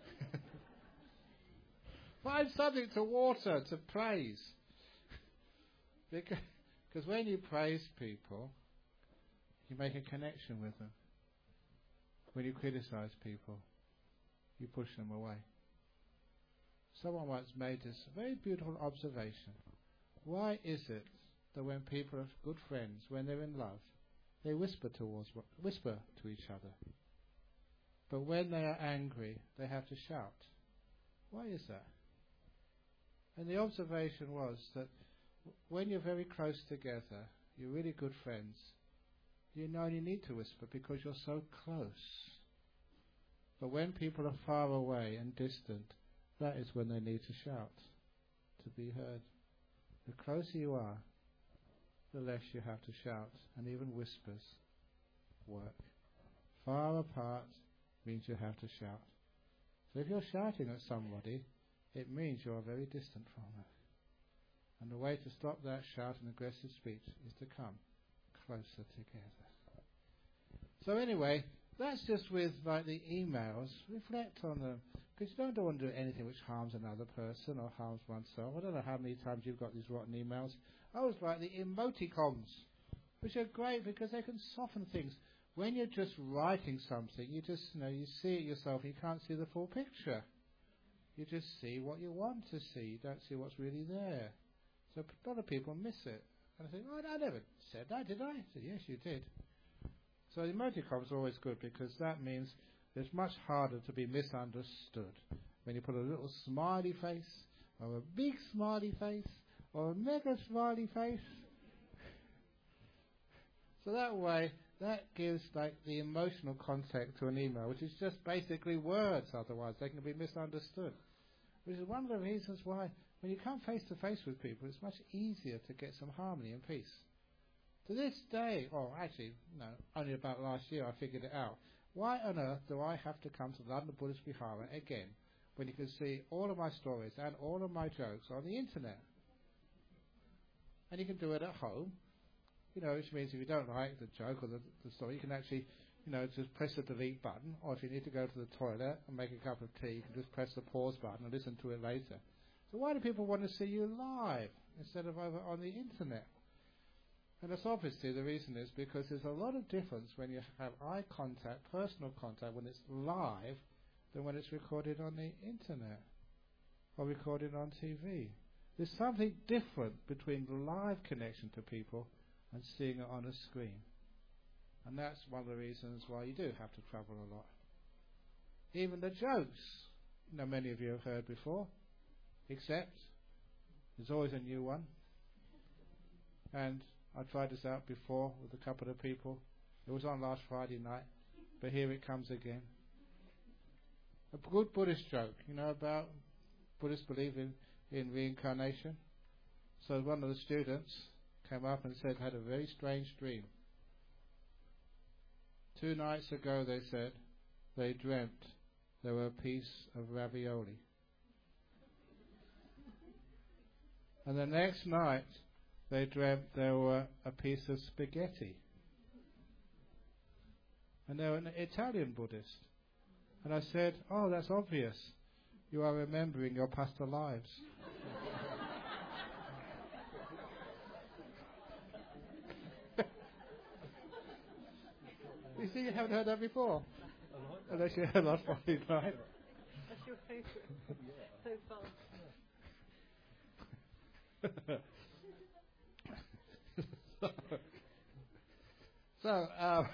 Find something to water, to praise. Because cause when you praise people, you make a connection with them. When you criticize people, you push them away. Someone once made this very beautiful observation. Why is it that when people are good friends, when they're in love, they whisper towards whisper to each other? But when they are angry, they have to shout. Why is that? And the observation was that when you're very close together, you're really good friends, you know you need to whisper because you're so close. But when people are far away and distant, that is when they need to shout to be heard. The closer you are, the less you have to shout, and even whispers work. Far apart means you have to shout. So if you're shouting at somebody, it means you are very distant from them. And the way to stop that shout and aggressive speech is to come closer together. So anyway, that's just with like the emails. Reflect on them. Because you don't want to do anything which harms another person or harms oneself. I don't know how many times you've got these rotten emails. I always like the emoticons, which are great because they can soften things. When you're just writing something, you just, you know, you see it yourself, you can't see the full picture. You just see what you want to see. You don't see what's really there. So a lot of people miss it. And I think, oh, I never said that, did I? I said, yes, you did. So the emoticons are always good because that means it's much harder to be misunderstood. When you put a little smiley face, or a big smiley face, or a mega smiley face. So that way, that gives like the emotional context to an email, which is just basically words otherwise. They can be misunderstood. Which is one of the reasons why when you come face to face with people, it's much easier to get some harmony and peace. To this day, or actually, no, only about last year I figured it out. Why on earth do I have to come to London Buddhist Vihara again when you can see all of my stories and all of my jokes on the internet. And you can do it at home, you know, which means if you don't like the joke or the, the story, you can actually, you know, just press the delete button, or if you need to go to the toilet and make a cup of tea, you can just press the pause button and listen to it later. So why do people want to see you live instead of over on the internet? And that's obviously the reason is because there's a lot of difference when you have eye contact, personal contact, when it's live than when it's recorded on the internet or recorded on T V. There's something different between the live connection to people and seeing it on a screen. And that's one of the reasons why you do have to travel a lot. Even the jokes, you know, many of you have heard before, except there's always a new one. And I tried this out before with a couple of people. It was on last Friday night, but here it comes again. A good Buddhist joke, you know, about Buddhists believe in, in reincarnation. So one of the students came up and said, had a very strange dream. Two nights ago, they said, they dreamt there were a piece of ravioli. And the next night, they dreamt there were a piece of spaghetti. And they were an Italian Buddhist. And I said, oh, that's obvious. You are remembering your past lives. You see, you haven't heard that before. Unless you heard last Friday night. That's your favourite. So fun. so, um,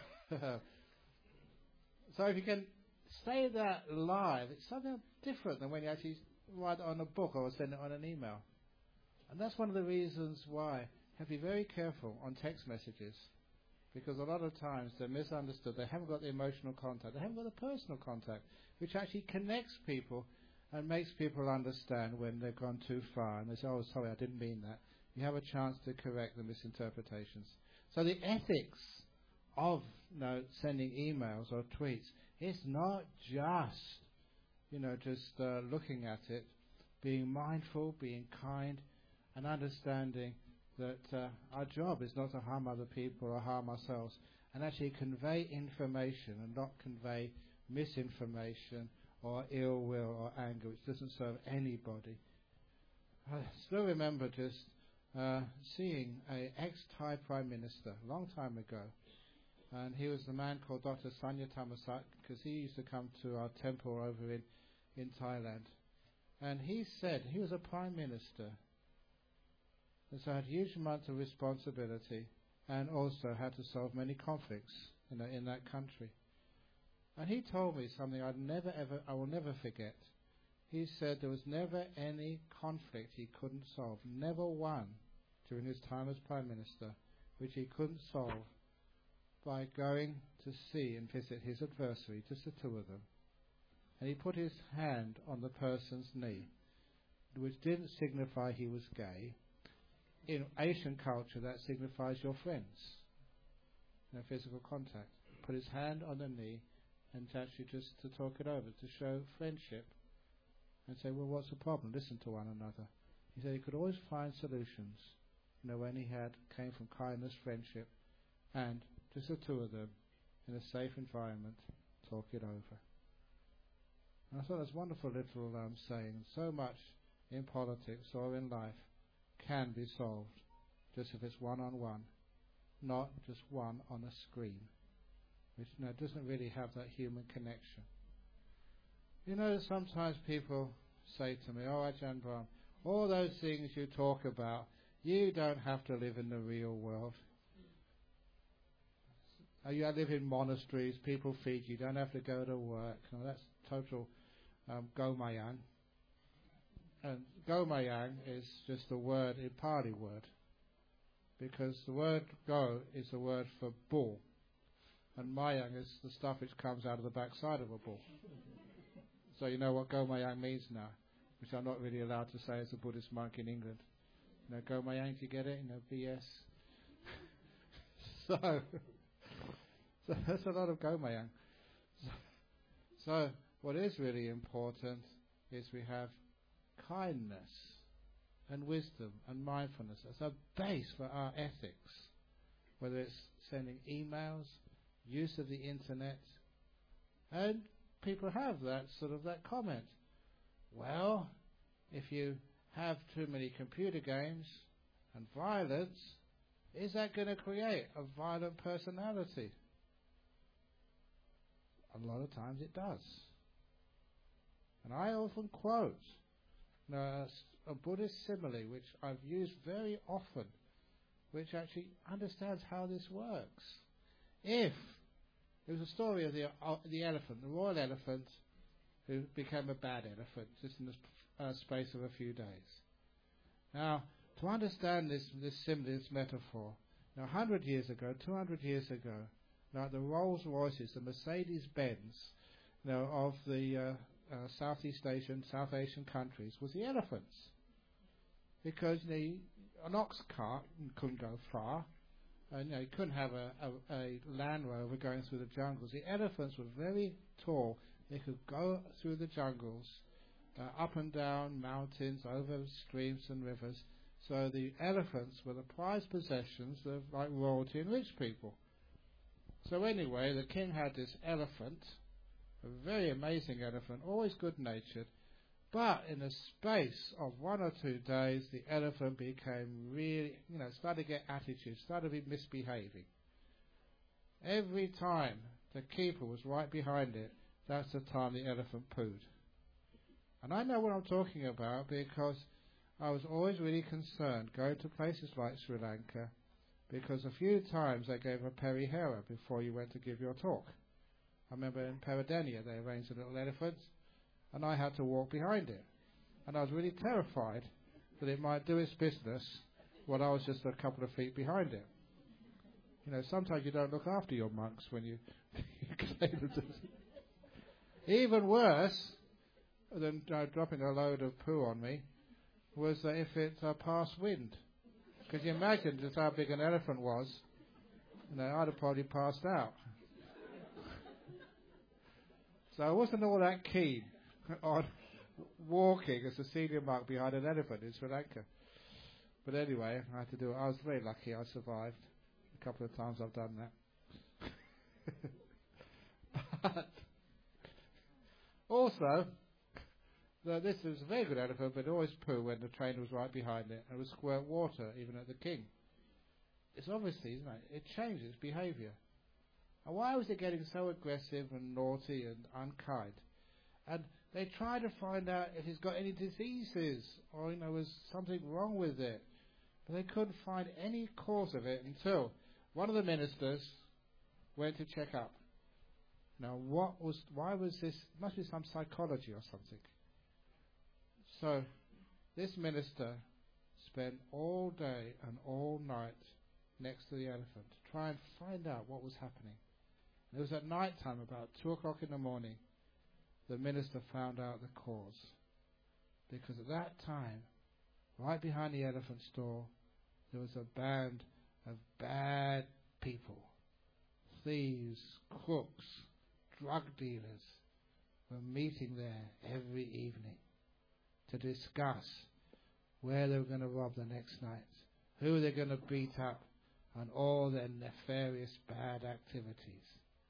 so if you can say that live, it's something different than when you actually write it on a book or send it on an email. And that's one of the reasons why you have to be very careful on text messages. Because a lot of times they're misunderstood. They haven't got the emotional contact. They haven't got the personal contact, which actually connects people and makes people understand when they've gone too far. And they say, oh, sorry, I didn't mean that. You have a chance to correct the misinterpretations. So the ethics of, you know, sending emails or tweets, it's not just, you know, just uh, looking at it, being mindful, being kind, and understanding that uh, our job is not to harm other people or harm ourselves, and actually convey information and not convey misinformation or ill will or anger, which doesn't serve anybody. I still remember just uh, seeing an ex-Thai Prime Minister a long time ago, and he was a man called Doctor Sanya Thammasat, because he used to come to our temple over in, in Thailand. And he said he was a Prime Minister, and so had huge amounts of responsibility and also had to solve many conflicts, you know, in that country. And he told me something I'd never ever, I will never forget. He said there was never any conflict he couldn't solve, never one during his time as Prime Minister, which he couldn't solve by going to see and visit his adversary, just the two of them. And he put his hand on the person's knee, which didn't signify he was gay. In Asian culture, that signifies your friends, you know, physical contact. Put his hand on the knee and actually just to talk it over, to show friendship, and say, well, what's the problem? Listen to one another. He said he could always find solutions, you know, when he had came from kindness, friendship, and just the two of them in a safe environment, talk it over. And I thought that's a wonderful little um, saying. So much in politics or in life can be solved just if it's one-on-one, not just one on a screen, which you know, doesn't really have that human connection. You know, sometimes people say to me, oh, Ajahn Brahm, all those things you talk about, you don't have to live in the real world. Oh, you live in monasteries, people feed you, you don't have to go to work. No, that's total um, gomayang. And gomayang is just a word, a Pali word, because the word go is the word for bull, and mayang is the stuff which comes out of the backside of a bull. So you know what gomayang means now, which I'm not really allowed to say as a Buddhist monk in England. You know, gomayang, do you get it? You know, B S. so, so that's a lot of gomayang. So, so what is really important is we have kindness and wisdom and mindfulness as a base for our ethics, whether it's sending emails, use of the internet, and people have that sort of that comment. Well, if you have too many computer games and violence, is that going to create a violent personality? A lot of times it does. And I often quote you know, a, a Buddhist simile, which I've used very often, which actually understands how this works. If there was a story of the uh, the elephant, the royal elephant, who became a bad elephant just in the uh, space of a few days. Now, to understand this this simile, this metaphor, now one hundred years ago, two hundred years ago, now the Rolls Royces, the Mercedes Benz, you know, of the uh, uh, Southeast Asian, South Asian countries was the elephants, because you know, an ox cart couldn't go far, and you know, you couldn't have a, a, a Land Rover going through the jungles. The elephants were very tall; they could go through the jungles, uh, up and down mountains, over streams and rivers. So the elephants were the prized possessions of like royalty and rich people. So anyway, the king had this elephant, a very amazing elephant, always good-natured, but in the space of one or two days, the elephant became really, you know, started to get attitude, started to be misbehaving. Every time the keeper was right behind it, that's the time the elephant pooed. And I know what I'm talking about because I was always really concerned going to places like Sri Lanka, because a few times they gave a perihera before you went to give your talk. I remember in Peradeniya they arranged a little elephant, and I had to walk behind it. And I was really terrified that it might do its business when I was just a couple of feet behind it. You know, sometimes you don't look after your monks when you, you claim to. Even worse than uh, dropping a load of poo on me was that if it uh, passed wind. Because you imagine just how big an elephant was, you know, I'd have probably passed out. So I wasn't all that keen on walking as a senior monk behind an elephant in Sri Lanka. But anyway, I had to do it. I was very lucky I survived. A couple of times I've done that. But also, the, this is a very good elephant, but it always poo when the trainer was right behind it, and it would squirt water even at the king. It's obviously, isn't it? It changes behaviour. And why was it getting so aggressive and naughty and unkind? And they try to find out if he's got any diseases or, you know, was something wrong with it. But they couldn't find any cause of it until one of the ministers went to check up. Now, what was, why was this? Must be some psychology or something. So, this minister spent all day and all night next to the elephant to try and find out what was happening. And it was at night time, about two o'clock in the morning, the minister found out the cause. Because at that time, right behind the elephant stall, there was a band of bad people. Thieves, crooks, drug dealers were meeting there every evening to discuss where they were going to rob the next night, who they're going to beat up, and all their nefarious bad activities.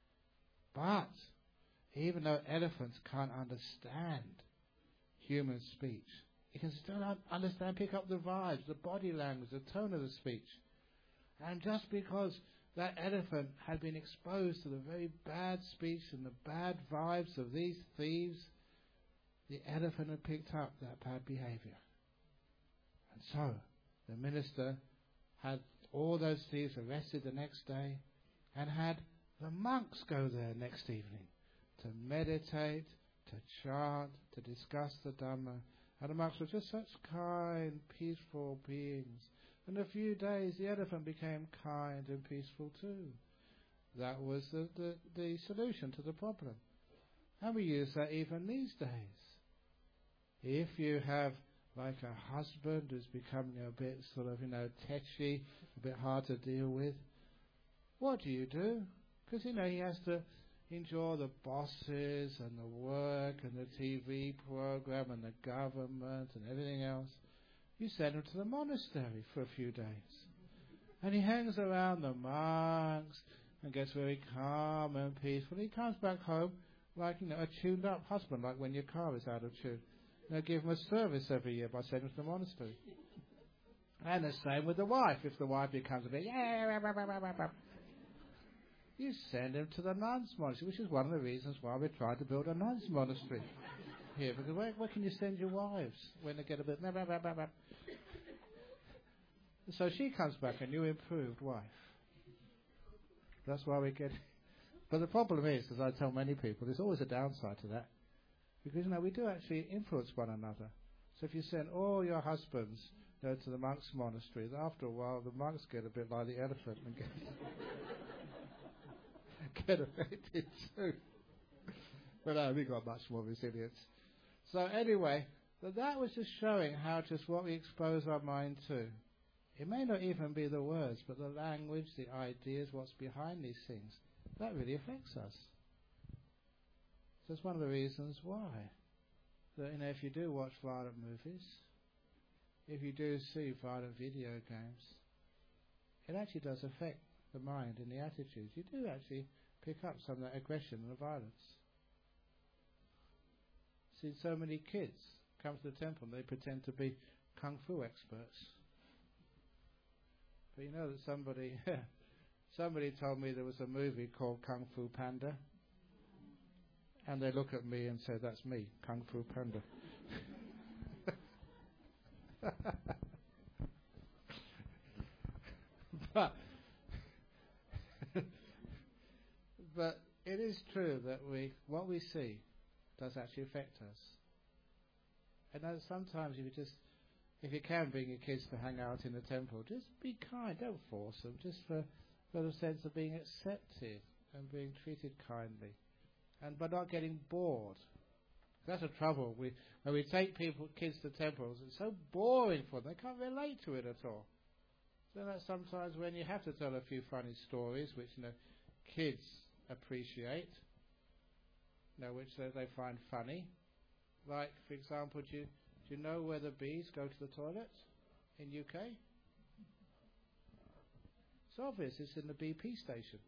But even though elephants can't understand human speech, it can still un- understand, pick up the vibes, the body language, the tone of the speech. And just because that elephant had been exposed to the very bad speech and the bad vibes of these thieves, the elephant had picked up that bad behavior. And so the minister had all those thieves arrested the next day and had the monks go there next evening to meditate, to chant, to discuss the Dhamma. And the monks were just such kind, peaceful beings. In a few days, the elephant became kind and peaceful too. That was the, the, the solution to the problem. And we use that even these days. If you have like a husband who's becoming a bit sort of, you know, tetchy, a bit hard to deal with, what do you do? Because, you know, he has to, enjoy the bosses and the work and the T V program and the government and everything else, you send him to the monastery for a few days. And he hangs around the monks and gets very calm and peaceful. He comes back home like, you know, a tuned up husband, like when your car is out of tune. You know, give him a service every year by sending him to the monastery. And the same with the wife. If the wife becomes a bit, yeah, blah, blah, blah, blah, blah, you send him to the nuns' monastery, which is one of the reasons why we're trying to build a nuns' monastery here. Because where, where can you send your wives when they get a bit, blah, blah, blah, blah, blah. So she comes back, a new improved wife. That's why we get... But the problem is, as I tell many people, there's always a downside to that. Because, you know, we do actually influence one another. So if you send all your husbands, you know, to the monks' monasteries, after a while the monks get a bit like the elephant and get, get affected too. But no, we got much more resilience. So anyway, but that was just showing how just what we expose our mind to. It may not even be the words, but the language, the ideas, what's behind these things, that really affects us. So it's one of the reasons why. That, you know, if you do watch violent movies, if you do see violent video games, it actually does affect the mind and the attitudes. You do actually pick up some of that aggression and the violence. See, so many kids come to the temple and they pretend to be kung fu experts. But you know that somebody somebody told me there was a movie called Kung Fu Panda, and they look at me and say, that's me, Kung Fu Panda. but, but it is true that we what we see does actually affect us. And that sometimes if you just If you can bring your kids to hang out in the temple, just be kind. Don't force them. Just for, for the sense of being accepted and being treated kindly, and by not getting bored. That's the trouble. We when we take people, kids to temples, it's so boring for them. They can't relate to it at all. So that's sometimes when you have to tell a few funny stories, which you know kids appreciate, you know, which they, they find funny. Like, for example, do you Do you know where the bees go to the toilet in U K? It's obvious, it's in the B P station.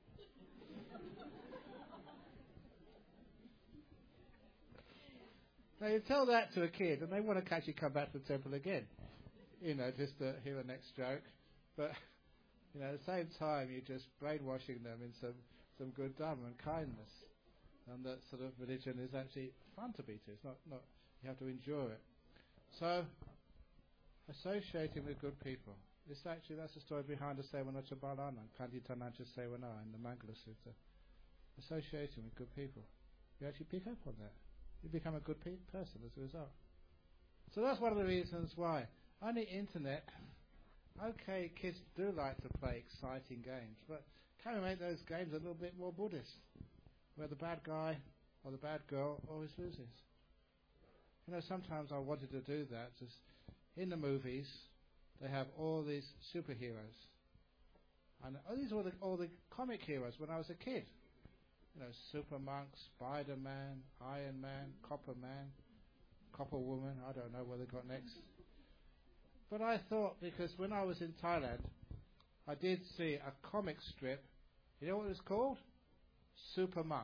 Now you tell that to a kid and they want to actually come back to the temple again. You know, just to hear the next joke. But, you know, at the same time you're just brainwashing them in some, some good dharma and kindness. And that sort of religion is actually fun to be to. It's not, not you have to endure it. So, associating with good people. This actually, that's the story behind the Sevanacha Balana, Panditanacha Sevana in the Mangala Sutta. Associating with good people. You actually pick up on that. You become a good pe- person as a result. So that's one of the reasons why. On the internet, okay, kids do like to play exciting games, but can we make those games a little bit more Buddhist? Where the bad guy or the bad girl always loses. You know, sometimes I wanted to do that. Just in the movies, they have all these superheroes. And oh, these are the, all the comic heroes when I was a kid. You know, Super Monk, Spider-Man, Iron Man, Copper Man, Copper Woman. I don't know what they got next. But I thought, because when I was in Thailand, I did see a comic strip. You know what it was called? Super Monk.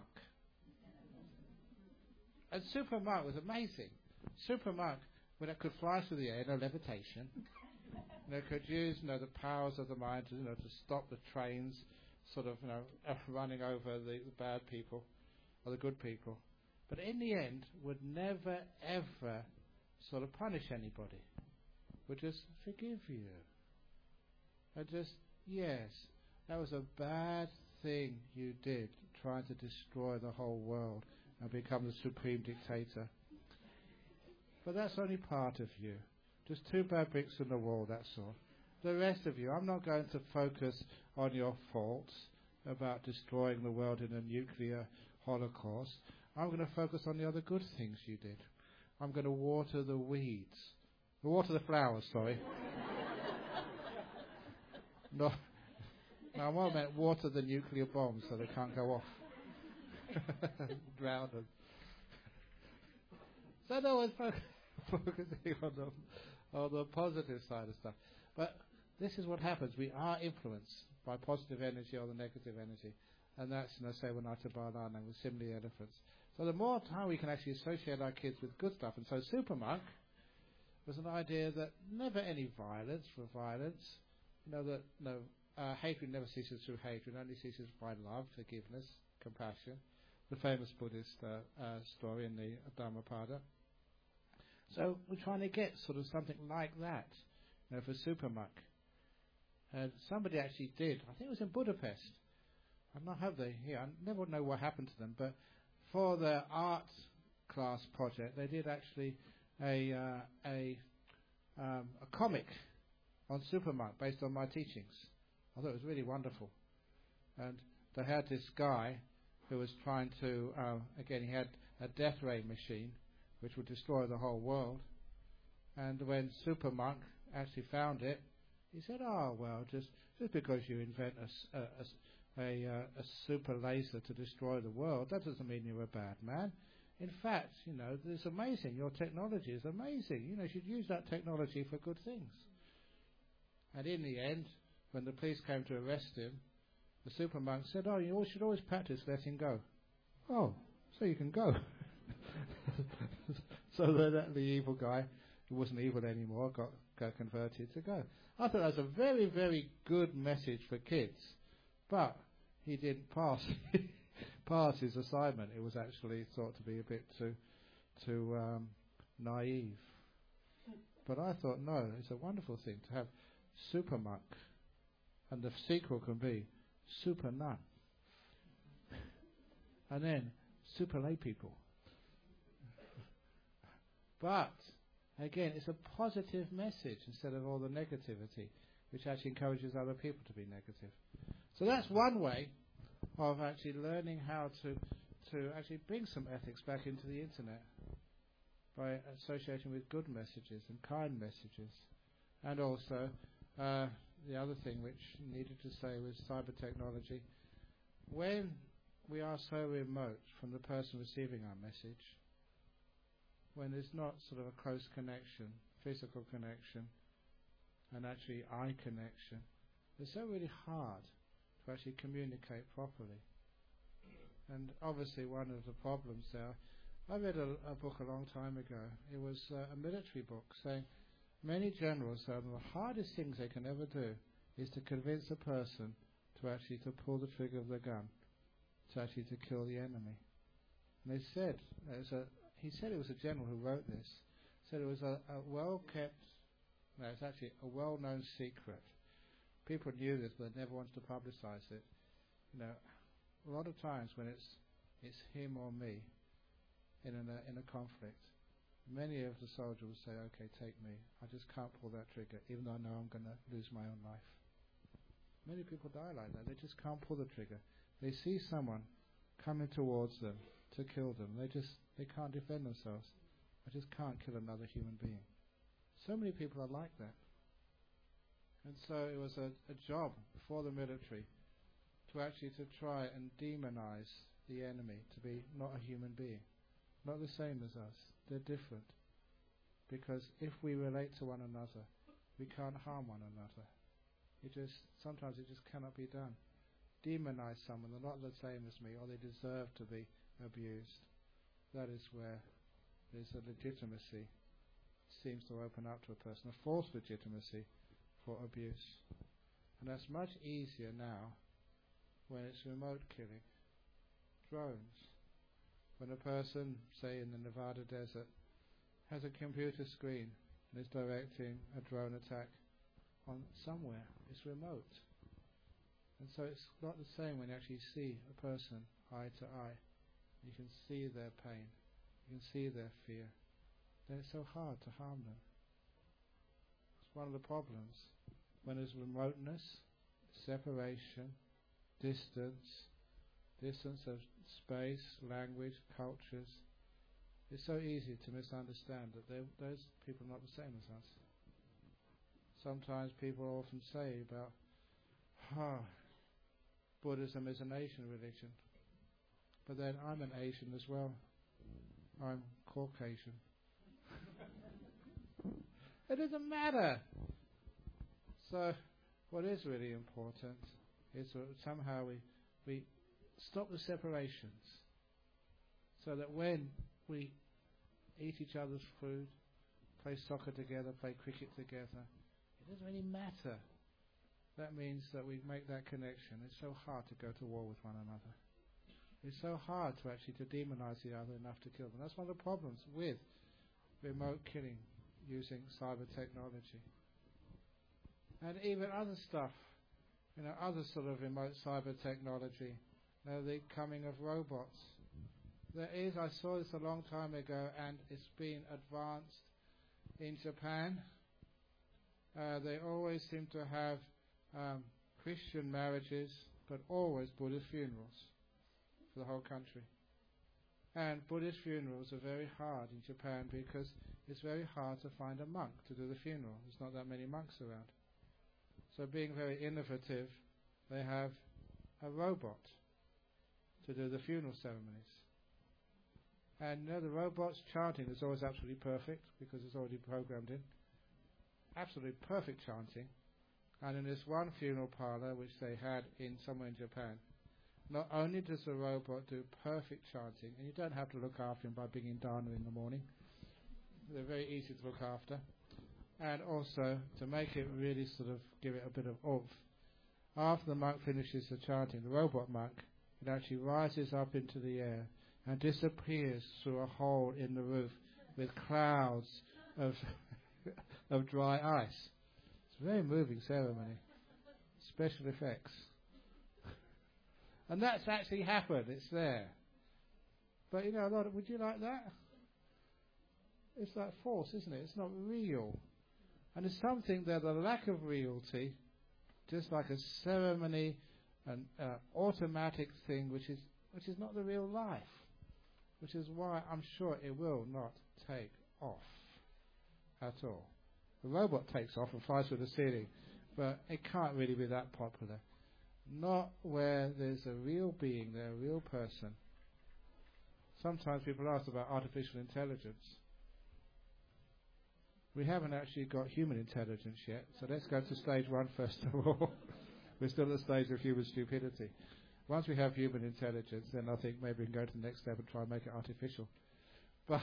And Super Monk was amazing. Super Monk, when it could fly through the air, no levitation, you know, could use, you know, the powers of the mind to, you know, to stop the trains, sort of, you know, uh, running over the, the bad people or the good people. But in the end, would never ever sort of punish anybody. Would just forgive you. And just, yes, that was a bad thing you did, trying to destroy the whole world and become the supreme dictator. But that's only part of you. Just two bad bricks in the wall, that's all. The rest of you, I'm not going to focus on your faults about destroying the world in a nuclear holocaust. I'm going to focus on the other good things you did. I'm going to water the weeds. Water the flowers, sorry. no, no, I meant water the nuclear bombs so they can't go off. drowned them. So no one's focusing on the, on the positive side of stuff. But this is what happens. We are influenced by positive energy or the negative energy. And that's, you know, say, when Atabalana with simile elephants. So the more time we can actually associate our kids with good stuff. And so Supermonk was an idea that never any violence for violence. You know, that no uh, hatred never ceases through hatred, only ceases by love, forgiveness, compassion. The famous Buddhist uh, uh, story in the Dhammapada. So we're trying to get sort of something like that, you know, for Supermonk. And somebody actually did, I think it was in Budapest. I don't have they here. I never know what happened to them, but for their art class project, they did actually a uh, a um, a comic on Supermonk based on my teachings. I thought it was really wonderful. And they had this guy who was trying to, uh, again, he had a death ray machine which would destroy the whole world. And when Supermonk actually found it, he said, "Oh well, just just because you invent a s- a, a s- a, uh, a super laser to destroy the world, that doesn't mean you're a bad man. In fact, you know, it's amazing. Your technology is amazing. You know, you should use that technology for good things." And in the end, when the police came to arrest him, the Supermonk said, "Oh, you should always practice letting go." "Oh, so you can go." So that the evil guy, who wasn't evil anymore, got, got converted to go. I thought that was a very, very good message for kids. But he didn't pass pass his assignment. It was actually thought to be a bit too too um, naive. But I thought, no, it's a wonderful thing to have Supermonk, and the sequel can be Super Nun, and then Super Lay People. But again, it's a positive message instead of all the negativity, which actually encourages other people to be negative. So that's one way of actually learning how to to actually bring some ethics back into the internet by associating with good messages and kind messages. And also, uh, the other thing which needed to say was cyber technology. When we are so remote from the person receiving our message, when there's not sort of a close connection, physical connection, and actually eye connection, it's so really hard to actually communicate properly. And obviously one of the problems there, I read a, a book a long time ago. It was uh, a military book saying many generals say one of the hardest things they can ever do is to convince a person to actually to pull the trigger of the gun, to actually to kill the enemy. And they said, it was a, he said it was a general who wrote this, said it was a, a well-kept, no, it's actually a well-known secret. People knew this, but never wanted to publicize it. You know, a lot of times when it's it's him or me in an, uh, in a conflict, many of the soldiers will say, "Okay, take me. I just can't pull that trigger, even though I know I'm going to lose my own life." Many people die like that. They just can't pull the trigger. They see someone coming towards them to kill them. They just they can't defend themselves. I just can't kill another human being. So many people are like that. And so it was a, a job for the military to actually to try and demonize the enemy to be not a human being, not the same as us. They're different. Because if we relate to one another, we can't harm one another. It just sometimes it just cannot be done. Demonize someone, they're not the same as me, or they deserve to be abused. That is where there's a legitimacy seems to open up to a person, a false legitimacy for abuse. And that's much easier now when it's remote killing. Drones. When a person, say in the Nevada desert, has a computer screen and is directing a drone attack on somewhere, it's remote. And so it's not the same when you actually see a person eye to eye. You can see their pain. You can see their fear. Then it's so hard to harm them. It's one of the problems. When there's remoteness, separation, distance, distance of space, language, cultures, it's so easy to misunderstand that those people are not the same as us. Sometimes people often say about, ah, Buddhism is a nation religion. but then I'm an Asian as well. I'm Caucasian. It doesn't matter. So what is really important is that somehow we, we stop the separations so that when we eat each other's food, play soccer together, play cricket together, it doesn't really matter. That means that we make that connection. It's so hard to go to war with one another. It's so hard to actually to demonize the other enough to kill them. That's one of the problems with remote killing using cyber technology. And even other stuff, you know, other sort of remote cyber technology, you know, the coming of robots. There is, I saw this a long time ago, and it's been advanced in Japan. Uh, they always seem to have um, Christian marriages, but always Buddhist funerals for the whole country. And Buddhist funerals are very hard in Japan because it's very hard to find a monk to do the funeral. There's not that many monks around. So being very innovative, they have a robot to do the funeral ceremonies. And you know, the robot's chanting is always absolutely perfect because it's already programmed in. Absolutely perfect chanting. And in this one funeral parlor, which they had in somewhere in Japan, not only does the robot do perfect chanting, and you don't have to look after him by bringing dana in the morning. They're very easy to look after. And also, to make it really sort of give it a bit of oomph, after the monk finishes the chanting, the robot monk, it actually rises up into the air and disappears through a hole in the roof with clouds of of dry ice. It's a very moving ceremony. Special effects. And that's actually happened. It's there. But, you know, a lot of, would you like that? It's like false, isn't it? It's not real. And it's something that the lack of reality, just like a ceremony, an uh, automatic thing, which is which is not the real life. Which is why I'm sure it will not take off at all. The robot takes off and flies through the ceiling, but it can't really be that popular. Not where there's a real being there, a real person. Sometimes people ask about artificial intelligence. We haven't actually got human intelligence yet, so let's go to stage one first of all. We're still at the stage of human stupidity. Once we have human intelligence, then I think maybe we can go to the next step and try and make it artificial. But,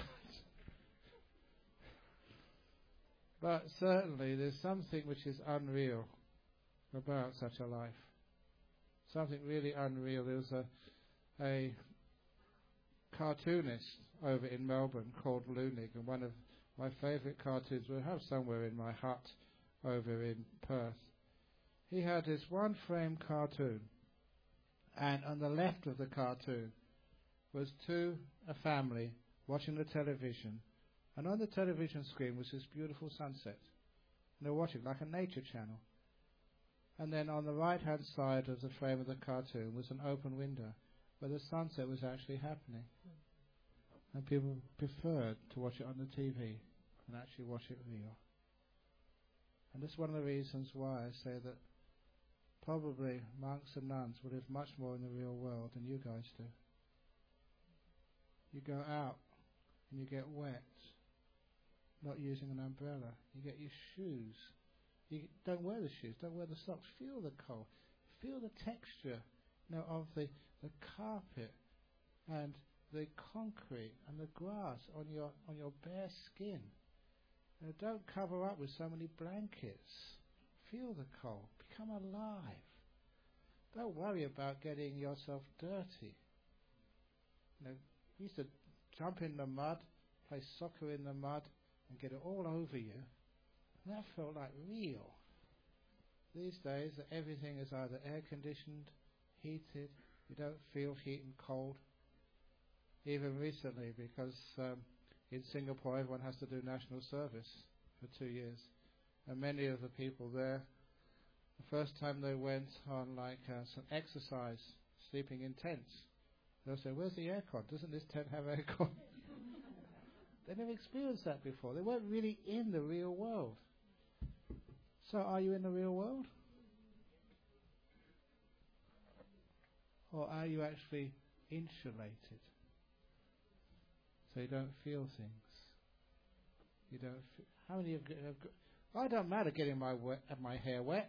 but certainly there's something which is unreal about such a life. Something really unreal. There was a, a cartoonist over in Melbourne called Lunig, and one of my favourite cartoons we have somewhere in my hut over in Perth. He had this one frame cartoon, and on the left of the cartoon was two, a family, watching the television, and on the television screen was this beautiful sunset. And they were watching like a nature channel. And then on the right-hand side of the frame of the cartoon was an open window where the sunset was actually happening. And people preferred to watch it on the T V and actually watch it real. And that's one of the reasons why I say that probably monks and nuns will live much more in the real world than you guys do. You go out and you get wet, not using an umbrella. You get your shoes. You don't wear the shoes, don't wear the socks. Feel the cold. Feel the texture, you know, of the, the carpet and the concrete and the grass on your on your bare skin. You know, don't cover up with so many blankets. Feel the cold. Become alive. Don't worry about getting yourself dirty. You know, you used to jump in the mud, play soccer in the mud, and get it all over you. And that felt like real. These days, everything is either air-conditioned, heated. You don't feel heat and cold. Even recently, because um, in Singapore, everyone has to do national service for two years. And many of the people there, the first time they went on like uh, some exercise, sleeping in tents, they'll say, where's the aircon? Doesn't this tent have aircon? They never experienced that before. They weren't really in the real world. So are you in the real world? Or are you actually insulated. So you don't feel things. You don't. F- How many of you have got? Well, I don't matter getting my wet, uh, my hair wet.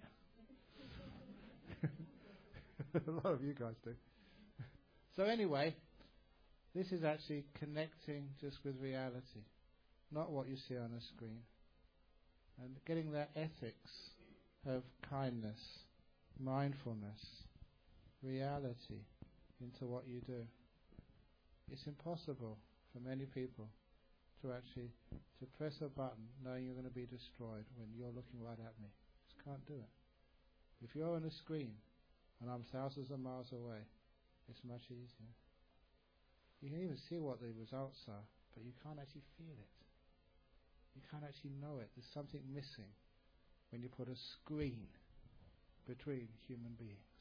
A lot of you guys do. So anyway, this is actually connecting just with reality, not what you see on a screen, and getting that ethics of kindness, mindfulness, reality into what you do. It's impossible for many people to actually to press a button knowing you're going to be destroyed when you're looking right at me. Just can't do it. If you're on a screen and I'm thousands of miles away, it's much easier. You can even see what the results are, but you can't actually feel it. You can't actually know it. There's something missing when you put a screen between human beings.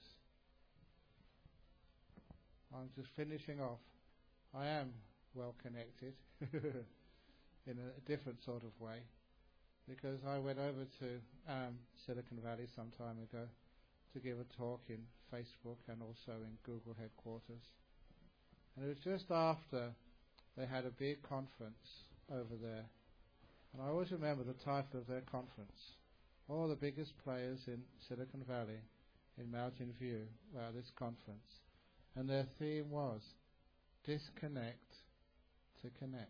I'm just finishing off. I am well connected in a different sort of way, because I went over to um, Silicon Valley some time ago to give a talk in Facebook and also in Google headquarters. And it was just after they had a big conference over there. And I always remember the title of their conference. All the biggest players in Silicon Valley, in Mountain View, were at this conference. And their theme was disconnect to connect.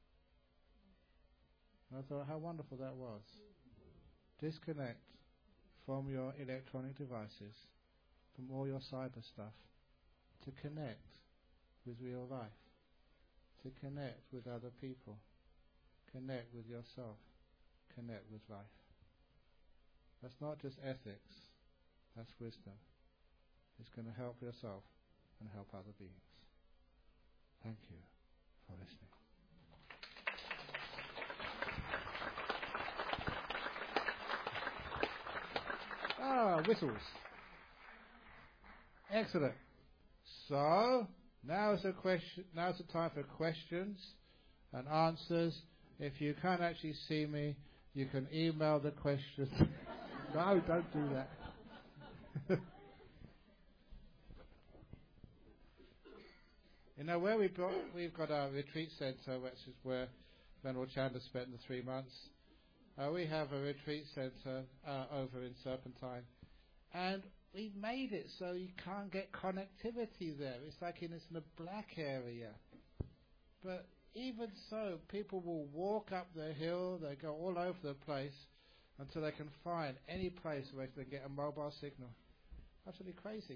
And I thought how wonderful that was. Disconnect from your electronic devices, from all your cyber stuff, to connect with real life, to connect with other people, connect with yourself, connect with life. That's not just ethics, that's wisdom. It's going to help yourself and help other beings. Thank you for listening. Ah, whistles. Excellent. So, now's the question. Now's the time for questions and answers. If you can't actually see me, you can email the questions. No, don't do that. You know, where we've got, we've got our retreat centre, which is where Venerable Chandler spent the three months. Uh, we have a retreat centre uh, over in Serpentine, and we've made it so you can't get connectivity there. It's like in, it's in a black area. But even so, people will walk up the hill, they go all over the place until they can find any place where they can get a mobile signal. Absolutely crazy.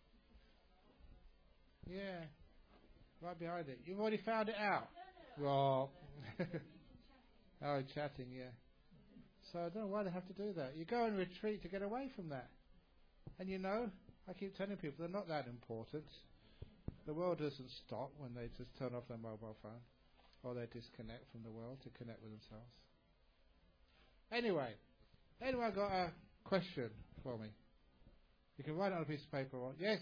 Yeah. Right behind it. You've already found it out? Well, oh, chatting, yeah. So I don't know why they have to do that. You go and retreat to get away from that. And you know, I keep telling people they're not that important. The world doesn't stop when they just turn off their mobile phone or they disconnect from the world to connect with themselves. Anyway, anyone got a question for me? You can write it on a piece of paper. Or yes?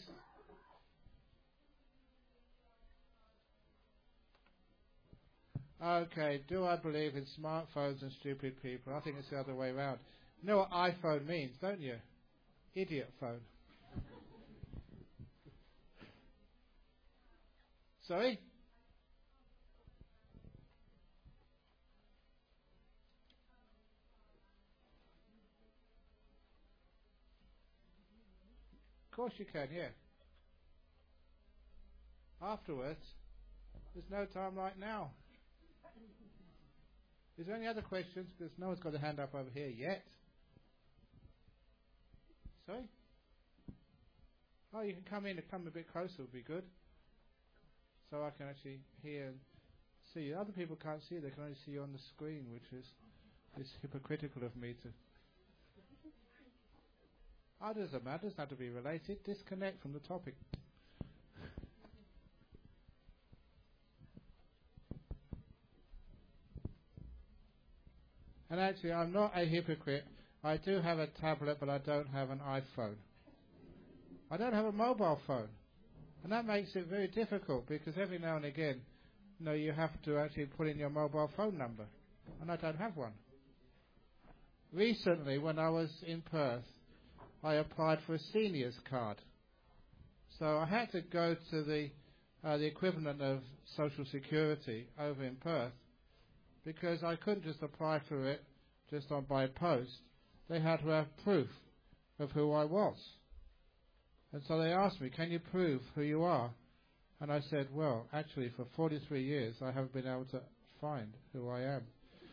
Okay, do I believe in smartphones and stupid people? I think it's the other way around. You know what iPhone means, don't you? Idiot phone. Sorry? Of course you can, yeah. Afterwards, there's no time like now. Is there any other questions? Because no one's got a hand up over here yet. Sorry? Oh, you can come in and come a bit closer would be good. So I can actually hear and see you. Other people can't see you. They can only see you on the screen, which is, is hypocritical of me to... Oh, doesn't matter. It doesn't have to be related. Disconnect from the topic. And actually, I'm not a hypocrite. I do have a tablet, but I don't have an iPhone. I don't have a mobile phone. And that makes it very difficult, because every now and again, you know, you have to actually put in your mobile phone number. And I don't have one. Recently, when I was in Perth, I applied for a seniors card. So I had to go to the uh, the equivalent of Social Security over in Perth, because I couldn't just apply for it just on by post. They had to have proof of who I was. And so they asked me, can you prove who you are? And I said, well, actually, for forty-three years, I haven't been able to find who I am.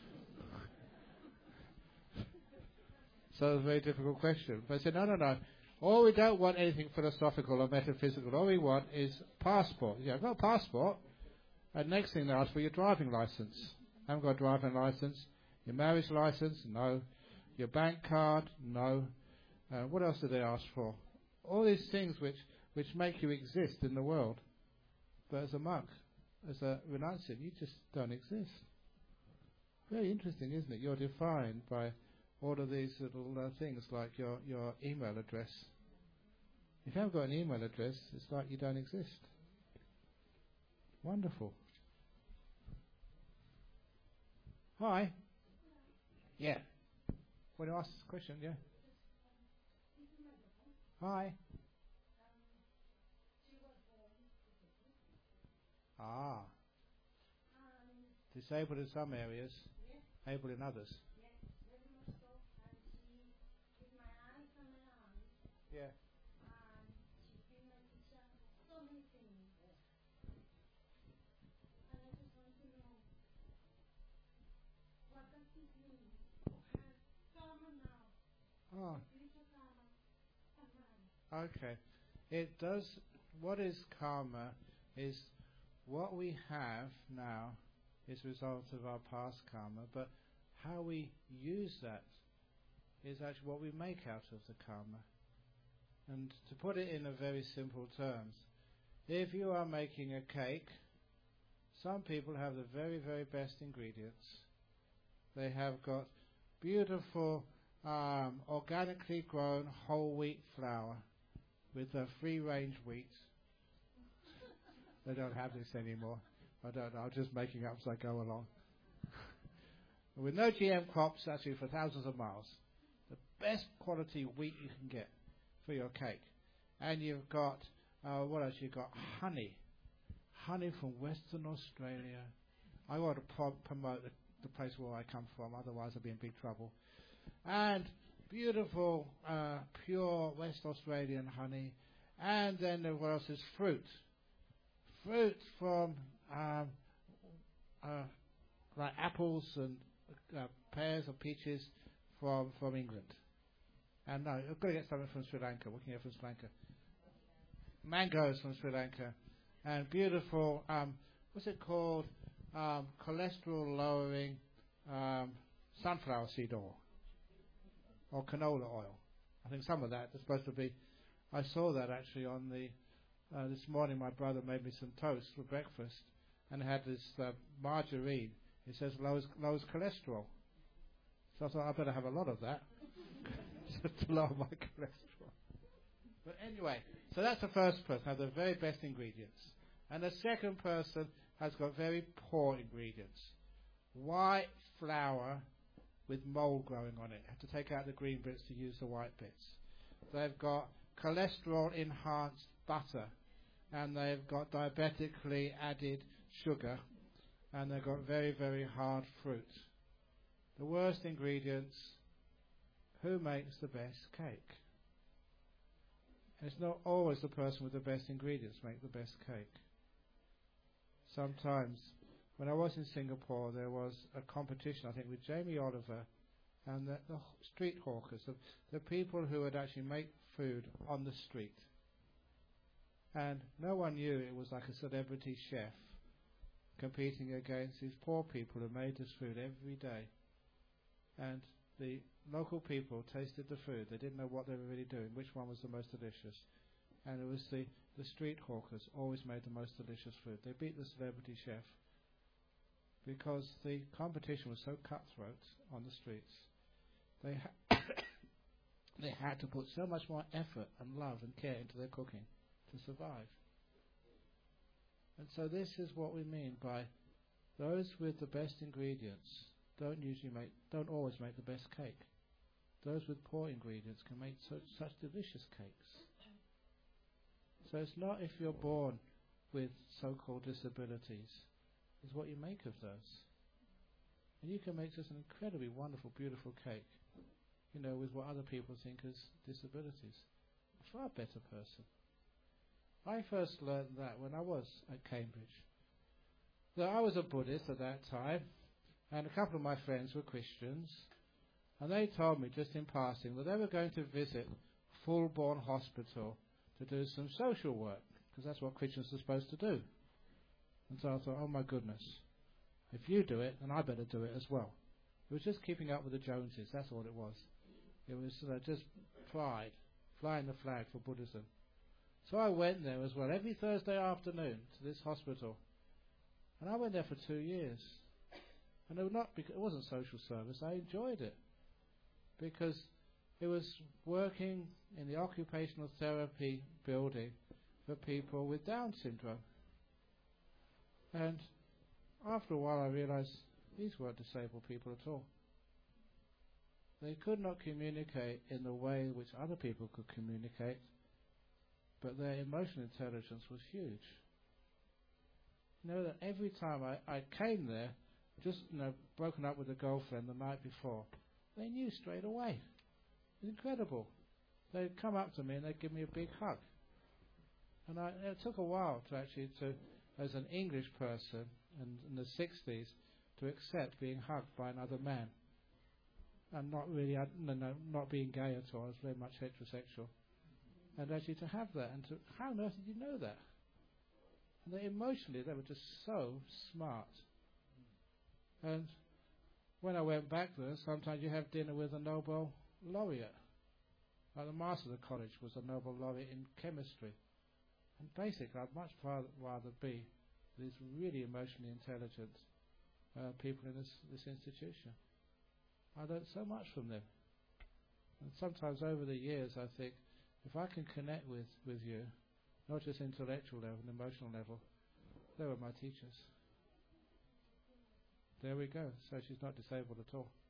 So it was a very difficult question. But I said, no, no, no. All we don't want anything philosophical or metaphysical. All we want is passport. Yeah, I've got a passport. And next thing they ask for your driving license. I haven't got a driving license. Your marriage license? No. Your bank card? No. Uh, what else do they ask for? All these things which, which make you exist in the world. But as a monk, as a renunciant, you just don't exist. Very interesting, isn't it? You're defined by all of these little uh, things like your, your email address. If you haven't got an email address, it's like you don't exist. Wonderful. Hi. Yeah. Want to ask a question? Yeah. Hi. Ah. Disabled in some areas, able in others. Yeah. Oh. Okay. It does. What is karma is what we have now is a result of our past karma, but how we use that is actually what we make out of the karma. And to put it in a very simple terms, if you are making a cake, some people have the very, very best ingredients. They have got beautiful, um, organically grown whole wheat flour with a free-range wheat. They don't have this anymore. I don't know. I'm just making up as I go along. With no G M crops, actually, for thousands of miles. The best quality wheat you can get for your cake. And you've got, uh, what else? You've got honey. Honey from Western Australia. I want to pro- promote the, the place where I come from, otherwise I'll be in big trouble. And beautiful, uh, pure West Australian honey. And then uh, what else is fruit? Fruit from um, uh, like apples and uh, pears or peaches from, from England. And no, I've got to get something from Sri Lanka. What can you get from Sri Lanka? Mangoes from Sri Lanka. And beautiful, um, what's it called? Um, cholesterol lowering um, sunflower seed oil. Or canola oil. I think some of that is supposed to be. I saw that actually on the. Uh, this morning my brother made me some toast for breakfast and had this uh, margarine. It says lowers, lowers cholesterol. So I thought I better have a lot of that to lower my cholesterol. But anyway, so that's the first person, have the very best ingredients. And the second person has got very poor ingredients. White flour with mold growing on it. Have to take out the green bits to use the white bits. They've got cholesterol enhanced butter, and they've got diabetically added sugar, and they've got very, very hard fruit. The worst ingredients. Who makes the best cake? And it's not always the person with the best ingredients make the best cake. Sometimes, when I was in Singapore, there was a competition, I think, with Jamie Oliver and the, the street hawkers, the, the people who would actually make food on the street. And no one knew it was like a celebrity chef competing against these poor people who made this food every day. And the local people tasted the food. They didn't know what they were really doing, which one was the most delicious. And it was the, the street hawkers always made the most delicious food. They beat the celebrity chef because the competition was so cutthroat on the streets. They, ha- they had to put so much more effort and love and care into their cooking to survive. And so this is what we mean by those with the best ingredients don't usually make, don't always make the best cake. Those with poor ingredients can make such, such delicious cakes. So it's not if you're born with so-called disabilities is what you make of those. And you can make just an incredibly wonderful, beautiful cake, you know, with what other people think as disabilities. A far better person. I first learned that when I was at Cambridge. So I was a Buddhist at that time, and a couple of my friends were Christians, and they told me just in passing that they were going to visit Fulbourn Hospital to do some social work, because that's what Christians are supposed to do. And so I thought, oh my goodness, if you do it, then I better do it as well. It was just keeping up with the Joneses, that's all it was. It was uh, just pride, flying the flag for Buddhism. So I went there as well, every Thursday afternoon to this hospital. And I went there for two years. And it, was not because it wasn't social service, I enjoyed it. Because it was working in the occupational therapy building for people with Down syndrome. And after a while I realized these weren't disabled people at all. They could not communicate in the way in which other people could communicate, but their emotional intelligence was huge. You know that every time I, I came there, just you know, broken up with a girlfriend the night before, they knew straight away. It was incredible. They'd come up to me and they'd give me a big hug. And I, it took a while to actually, to, as an English person in, in the sixties, to accept being hugged by another man. And not really, uh, no, no, not being gay at all. I was very much heterosexual. And actually to have that, and to, how on earth did you know that? And they emotionally, they were just so smart. And when I went back there, sometimes you have dinner with a Nobel laureate. Like the master of the college was a Nobel laureate in chemistry. And basically, I'd much rather, rather be these really emotionally intelligent uh, people in this, this institution. I learned so much from them. And sometimes over the years, I think, if I can connect with, with you, not just intellectual level and emotional level, they were my teachers. There we go. So she's not disabled at all.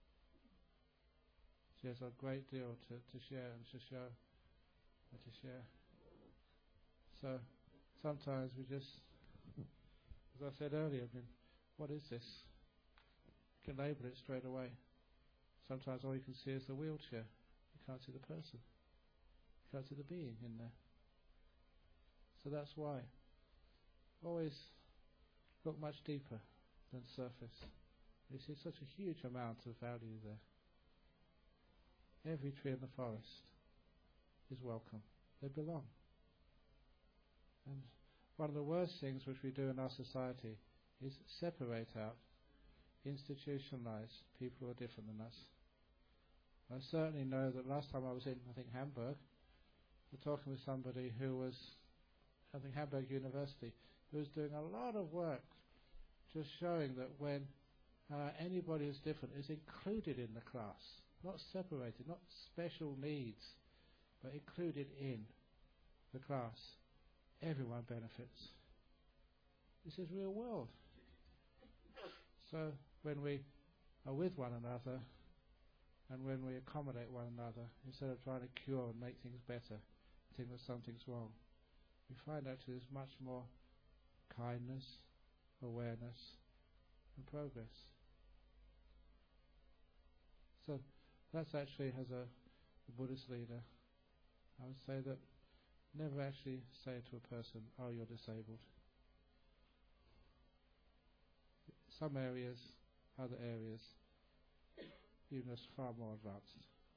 She has a great deal to, to share and to show and to share. So sometimes we just, as I said earlier, I mean, what is this? You can label it straight away. Sometimes all you can see is the wheelchair. You can't see the person. You can't see the being in there. So that's why. Always look much deeper than surface. You see such a huge amount of value there. Every tree in the forest is welcome. They belong. And one of the worst things which we do in our society is separate out, institutionalize people who are different than us. I certainly know that last time I was in, I think, Hamburg, we're talking with somebody who was, I think, Hamburg University, who was doing a lot of work just showing that when uh, anybody who's different is included in the class, not separated, not special needs, but included in the class, everyone benefits. This is real world. So when we are with one another and when we accommodate one another, instead of trying to cure and make things better, think that something's wrong, we find actually there's much more kindness, awareness, and progress. So that's actually, as a, a Buddhist leader, I would say that never actually say to a person, oh, you're disabled. Some areas, other areas, even as far more advanced.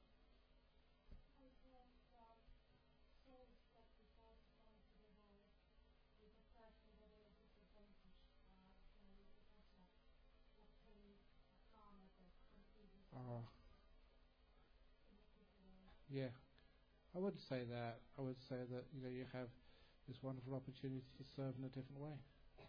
Uh, yeah, I wouldn't say that. I would say that you know you have this wonderful opportunity to serve in a different way.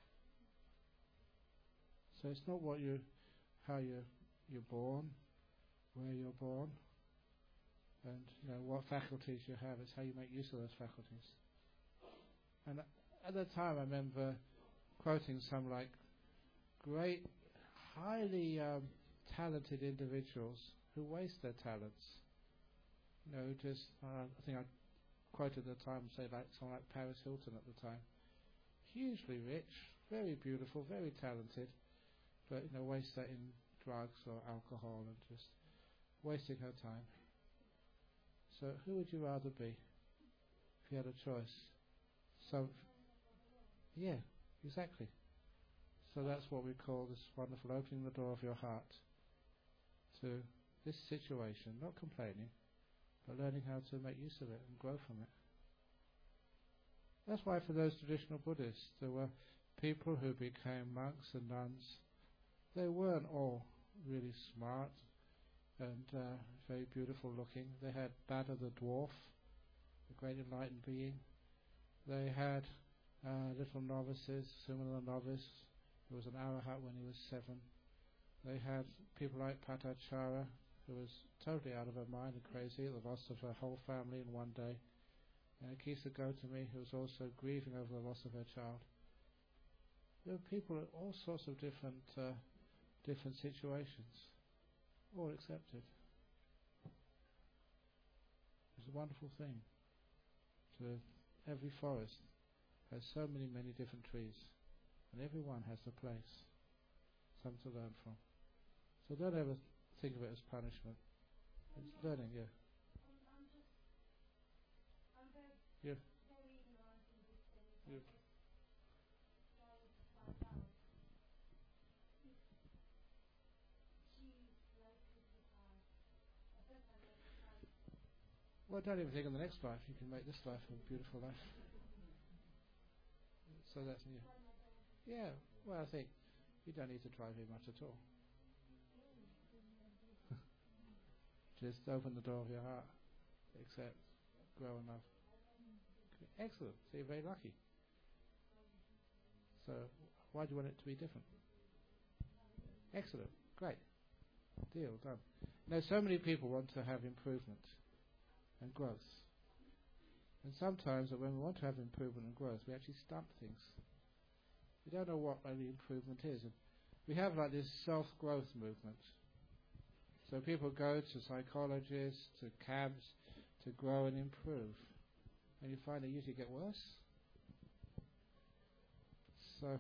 So it's not what you, how you you're born, where you're born, and you know what faculties you have. It's how you make use of those faculties. And at the time, I remember quoting some like great, highly um, talented individuals who waste their talents. You know, just uh, I think I quoted at the time, say like someone like Paris Hilton at the time, hugely rich, very beautiful, very talented, but you know, waste that in drugs or alcohol and just wasting her time. So who would you rather be if you had a choice? So, yeah, exactly. So that's what we call this wonderful opening the door of your heart to this situation, not complaining, but learning how to make use of it and grow from it. That's why for those traditional Buddhists, there were people who became monks and nuns. They weren't all really smart and uh, very beautiful looking. They had Bada the dwarf, the great enlightened being. They had uh, little novices, similar novice. There was an arahat when he was seven. They had people like Patachara, who was totally out of her mind and crazy at the loss of her whole family in one day. And Kisa Gotami, who was also grieving over the loss of her child. There were people at all sorts of different uh, different situations, all accepted. It's a wonderful thing. To every forest has so many, many different trees, and every one has a place, something to learn from. So don't ever think of it as punishment. It's learning, yeah. Yeah. Yeah. Well, don't even think of the next life. You can make this life a beautiful life. So that's new. Yeah. Well, I think you don't need to try very much at all. Just open the door of your heart. Accept. Grow and love. Excellent. So you're very lucky. So why do you want it to be different? Excellent. Great. Deal done. Now, so many people want to have improvement and growth. And sometimes when we want to have improvement and growth, we actually stump things. We don't know what really improvement is. And we have like this self-growth movement. So people go to psychologists, to camps, to grow and improve. And you find they usually get worse. So,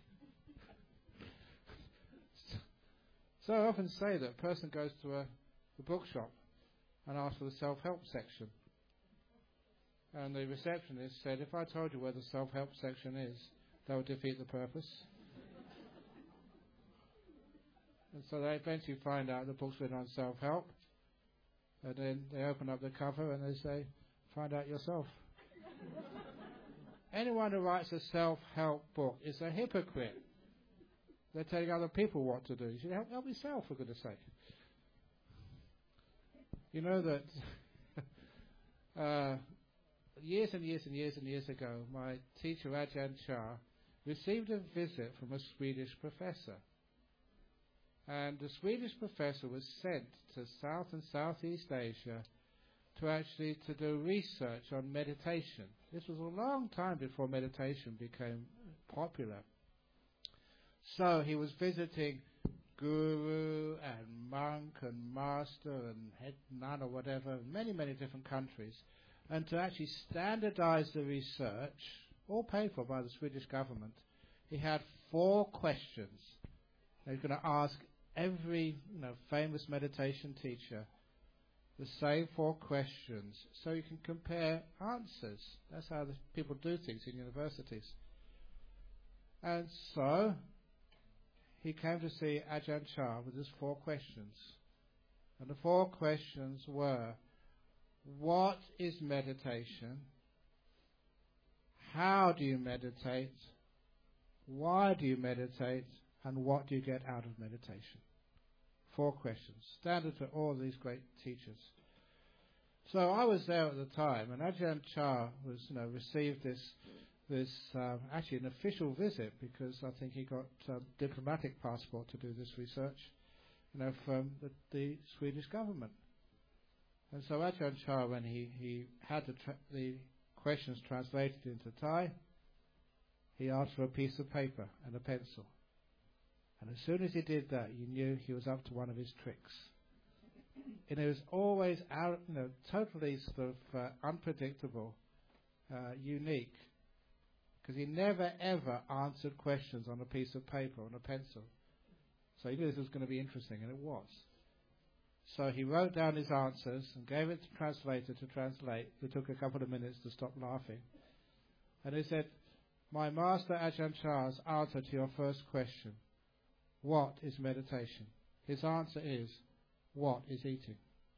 so I often say that a person goes to a the bookshop and asks for the self-help section. And the receptionist said, if I told you where the self-help section is, that would defeat the purpose. And so they eventually find out the book's written on self-help. And then they open up the cover and they say, find out yourself. Anyone who writes a self-help book is a hypocrite. They're telling other people what to do. You should help, help yourself, for goodness sake. You know that uh, years and years and years and years ago, my teacher Ajahn Chah received a visit from a Swedish professor. And the Swedish professor was sent to South and Southeast Asia to actually to do research on meditation. This was a long time before meditation became popular. So he was visiting guru and monk and master and head nun or whatever, many, many different countries. And to actually standardize the research, all paid for by the Swedish government, he had four questions. He was going to ask every you know, famous meditation teacher the same four questions, so you can compare answers. That's how the people do things in universities. And so he came to see Ajahn Chah with his four questions. And the four questions were, what is meditation? How do you meditate? Why do you meditate? And what do you get out of meditation? Four questions, standard for all these great teachers. So I was there at the time, and Ajahn Chah was, you know, received this, this um, actually an official visit, because I think he got a diplomatic passport to do this research, you know, from the, the Swedish government. And so Ajahn Chah, when he, he had the, tra- the questions translated into Thai, he asked for a piece of paper and a pencil. And as soon as he did that, you knew he was up to one of his tricks. And it was always out, you know, totally sort of uh, unpredictable, uh, unique, because he never ever answered questions on a piece of paper, on a pencil. So he knew this was going to be interesting, and it was. So he wrote down his answers and gave it to the translator to translate. It took a couple of minutes to stop laughing. And he said, my master Ajahn Chah's answer to your first question, what is meditation? His answer is, what is eating?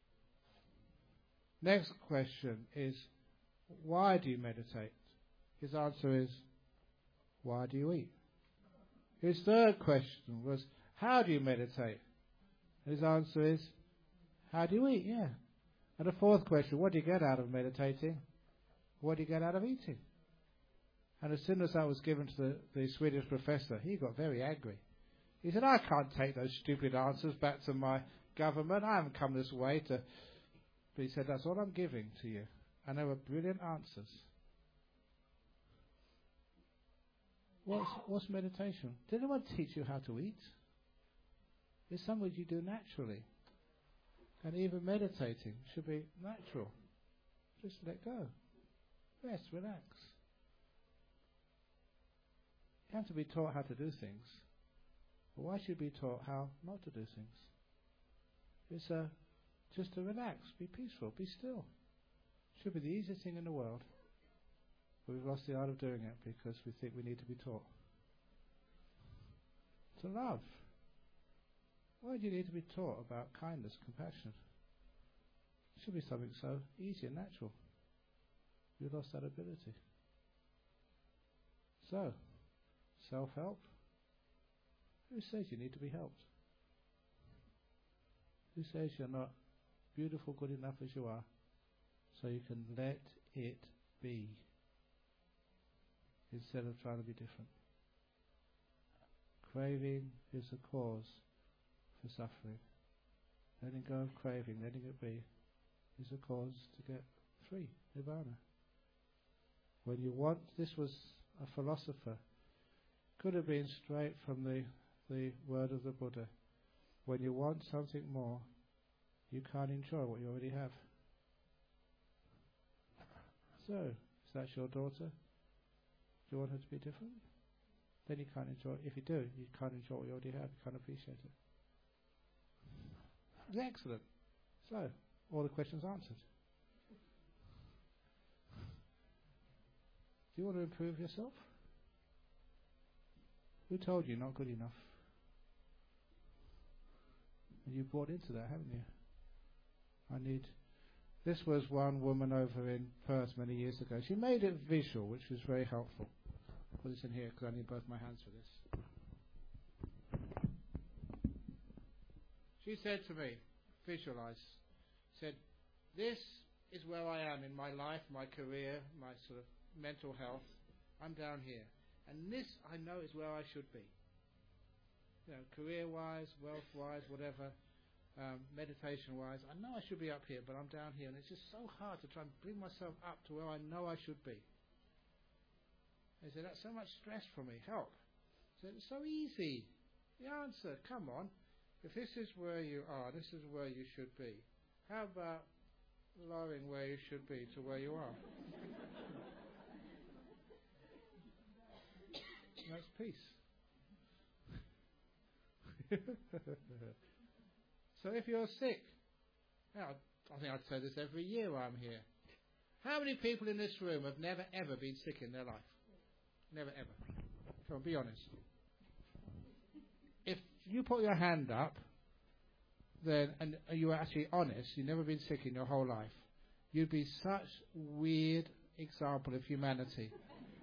Next question is, why do you meditate? His answer is, why do you eat? His third question was, how do you meditate? His answer is, how do you eat? Yeah. And the fourth question, what do you get out of meditating? What do you get out of eating? And as soon as that was given to the, the Swedish professor, he got very angry. He said, I can't take those stupid answers back to my government. I haven't come this way to... But he said, that's all I'm giving to you. And they were brilliant answers. What's, what's meditation? Did anyone teach you how to eat? It's something you do naturally. And even meditating should be natural. Just let go. Rest, relax. You have to be taught how to do things. But why should you be taught how not to do things? It's uh, just to relax, be peaceful, be still. Should be the easiest thing in the world. But we've lost the art of doing it because we think we need to be taught. To love. Why do you need to be taught about kindness, compassion? It should be something so easy and natural. We've lost that ability. So, self-help? Who says you need to be helped? Who says you're not beautiful, good enough as you are, so you can let it be, instead of trying to be different? Craving is the cause for suffering. Letting go of craving, letting it be, is the cause to get free, nirvana. When you want, this was a philosopher, could have been straight from the, the word of the Buddha. When you want something more, you can't enjoy what you already have. So, is that your daughter? Do you want her to be different? Then you can't enjoy it. If you do, you can't enjoy what you already have. You can't appreciate it. Excellent. So, all the questions answered. Do you want to improve yourself? Who told you not good enough? And you bought into that, haven't you? I need... This was one woman over in Perth many years ago. She made it visual, which was very helpful. Put this in here because I need both my hands for this. She said to me, visualize, said, this is where I am in my life, my career, my sort of mental health. I'm down here. And this, I know, is where I should be. You know, career-wise, wealth-wise, whatever, um, meditation-wise. I know I should be up here, but I'm down here. And it's just so hard to try and bring myself up to where I know I should be. They said, that's so much stress for me. Help. I said, it's so easy. The answer, come on. If this is where you are, this is where you should be. How about lowering where you should be to where you are? That's peace. So if you're sick, now, I think I'd say this every year while I'm here. How many people in this room have never ever been sick in their life? Never ever. Come on, be honest. If you put your hand up, then, and you were actually honest, you've never been sick in your whole life, you'd be such weird example of humanity.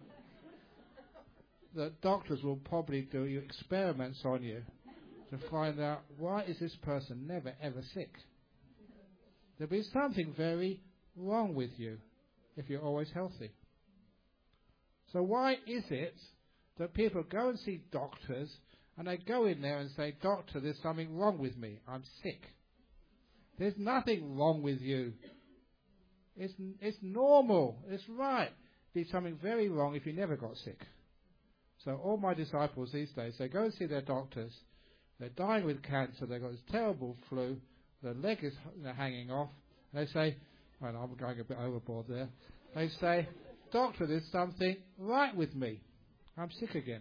The doctors will probably do experiments on you to find out, why is this person never ever sick? There'll be something very wrong with you if you're always healthy. So why is it that people go and see doctors and they go in there and say, doctor, there's something wrong with me. I'm sick. There's nothing wrong with you. It's, it's normal. It's right. There's something very wrong if you never got sick. So all my disciples these days, they go and see their doctors. They're dying with cancer. They've got this terrible flu. Their leg is hanging off. They say, well, I'm going a bit overboard there. They say, doctor, there's something right with me. I'm sick again.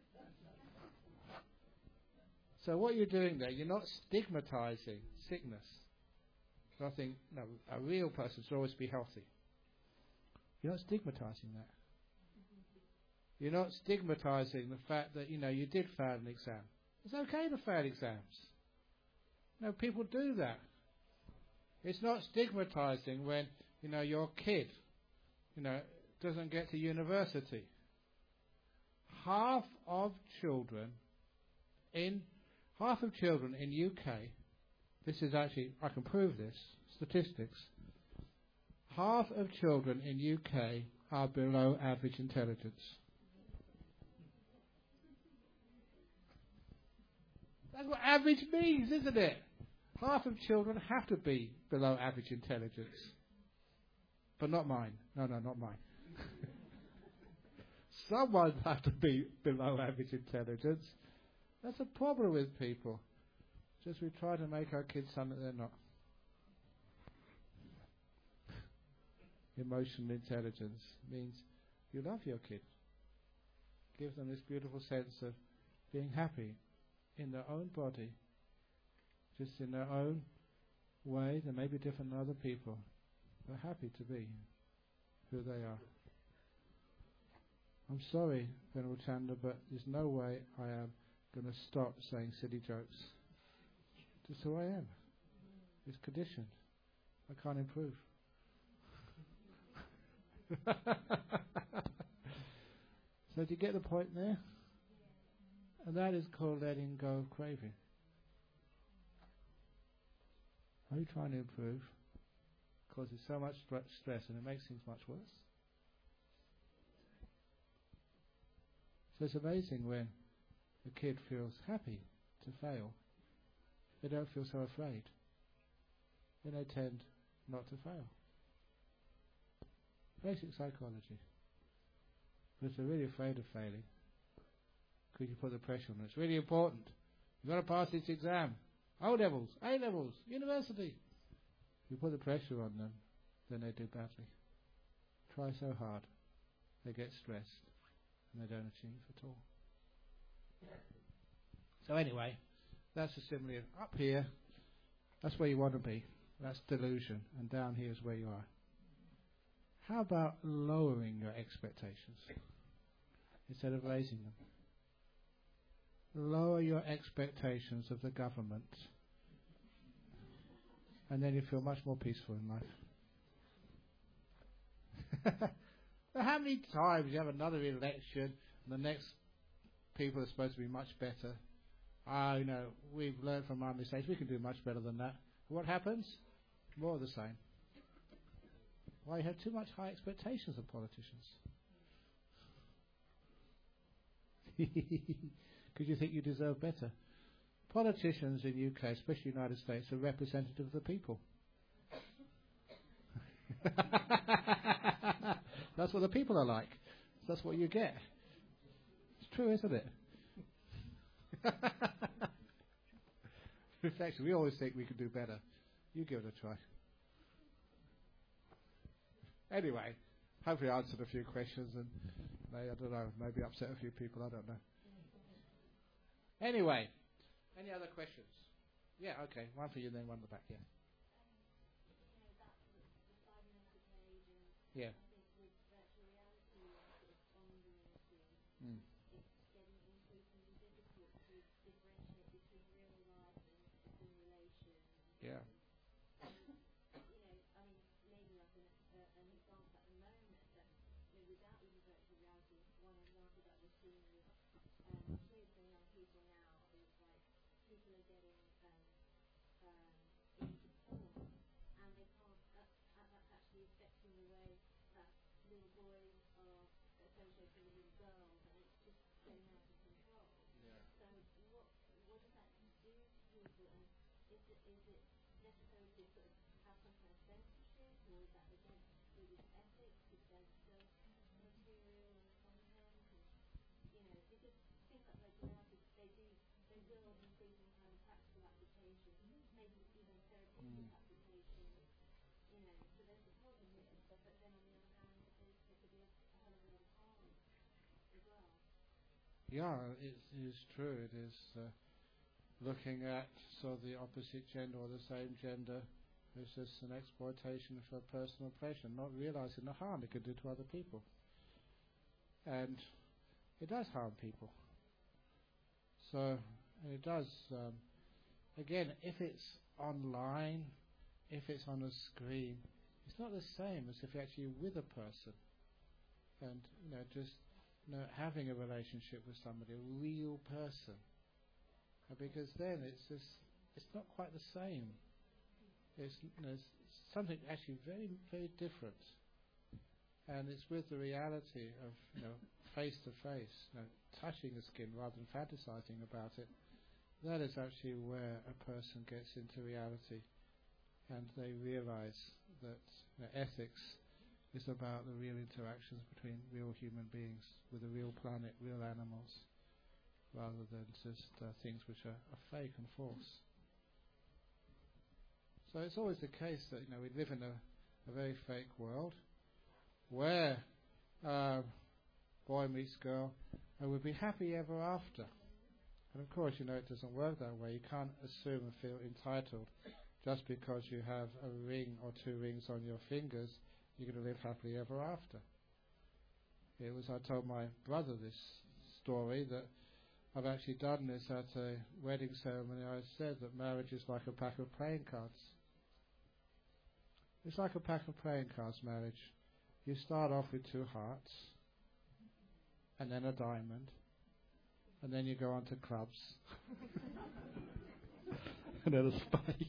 So what you're doing there, you're not stigmatizing sickness. So I think, no, a real person should always be healthy. You're not stigmatizing that. You're not stigmatizing the fact that, you know, you did fail an exam. It's okay to fail exams. No, people do that. It's not stigmatizing when, you know, your kid, you know, doesn't get to university. Half of children in half of children in U K, this is actually, I can prove this, statistics. Half of children in U K are below average intelligence. That's what average means, isn't it? Half of children have to be below average intelligence. But not mine. No, no, not mine. Someone has to be below average intelligence. That's a problem with people. Just we try to make our kids something they're not. Emotional intelligence means you love your kid. Give them this beautiful sense of being happy in their own body, just in their own way. They may be different than other people. They're happy to be who they are. I'm sorry, Venerable Chanda, but there's no way I am going to stop saying silly jokes. Just who I am. It's conditioned. I can't improve. So do you get the point there? And that is called letting go of craving. Are you trying to improve? Causes so much stre- stress and it makes things much worse. So it's amazing when the kid feels happy to fail. They don't feel so afraid. Then they tend not to fail. Basic psychology. But if they're really afraid of failing, could you put the pressure on them? It's really important. You've got to pass this exam. O levels, A levels, university. If you put the pressure on them, then they do badly. Try so hard, they get stressed, and they don't achieve at all. So anyway, that's a simile. Up here, that's where you want to be. That's delusion. And down here is where you are. How about lowering your expectations instead of raising them? Lower your expectations of the government, and then you feel much more peaceful in life. How many times you have another election and the next people are supposed to be much better? Ah, you know, we've learned from our mistakes. We can do much better than that. What happens? More of the same. Why, you have too much high expectations of politicians. Because you think you deserve better. Politicians in U K, especially United States, are representative of the people. That's what the people are like. That's what you get. It's true, isn't it? Reflection. We always think we can do better. You give it a try. Anyway, hopefully I answered a few questions and may, I don't know, maybe upset a few people, I don't know. Anyway, any other questions? Yeah, okay, one for you then one at the back, yeah. Yeah. Mm. Yeah. yeah, it is true. It is uh, looking at sort of the opposite gender or the same gender as just an exploitation for personal pleasure, not realizing the harm it could do to other people. And it does harm people. So, and it does, um, again, if it's online, if it's on a screen, it's not the same as if you're actually with a person and, you know, just, you know, having a relationship with somebody, a real person. Uh, because then it's just, it's not quite the same. It's, you know, it's something actually very, very different. And it's with the reality of, you know, face to face, you know, touching the skin rather than fantasizing about it. That is actually where a person gets into reality, and they realize that, you know, ethics is about the real interactions between real human beings with a real planet, real animals, rather than just uh, things which are, are fake and false. So it's always the case that, you know, we live in a, a very fake world where uh, boy meets girl and would be happy ever after. And of course, you know, it doesn't work that way. You can't assume and feel entitled just because you have a ring or two rings on your fingers, you're going to live happily ever after. It was, I told my brother this story, that I've actually done this at a wedding ceremony. I said that marriage is like a pack of playing cards. It's like a pack of playing cards, marriage. You start off with two hearts, and then a diamond, and then you go on to clubs, and then a spade.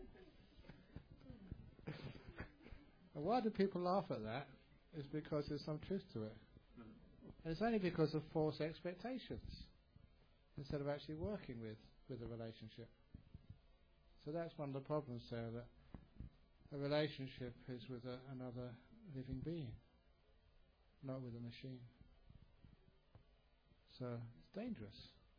And why do people laugh at that? It's because there's some truth to it. And it's only because of false expectations, instead of actually working with, with a relationship. So that's one of the problems there, that a relationship is with a, another living being, not with a machine. So it's dangerous.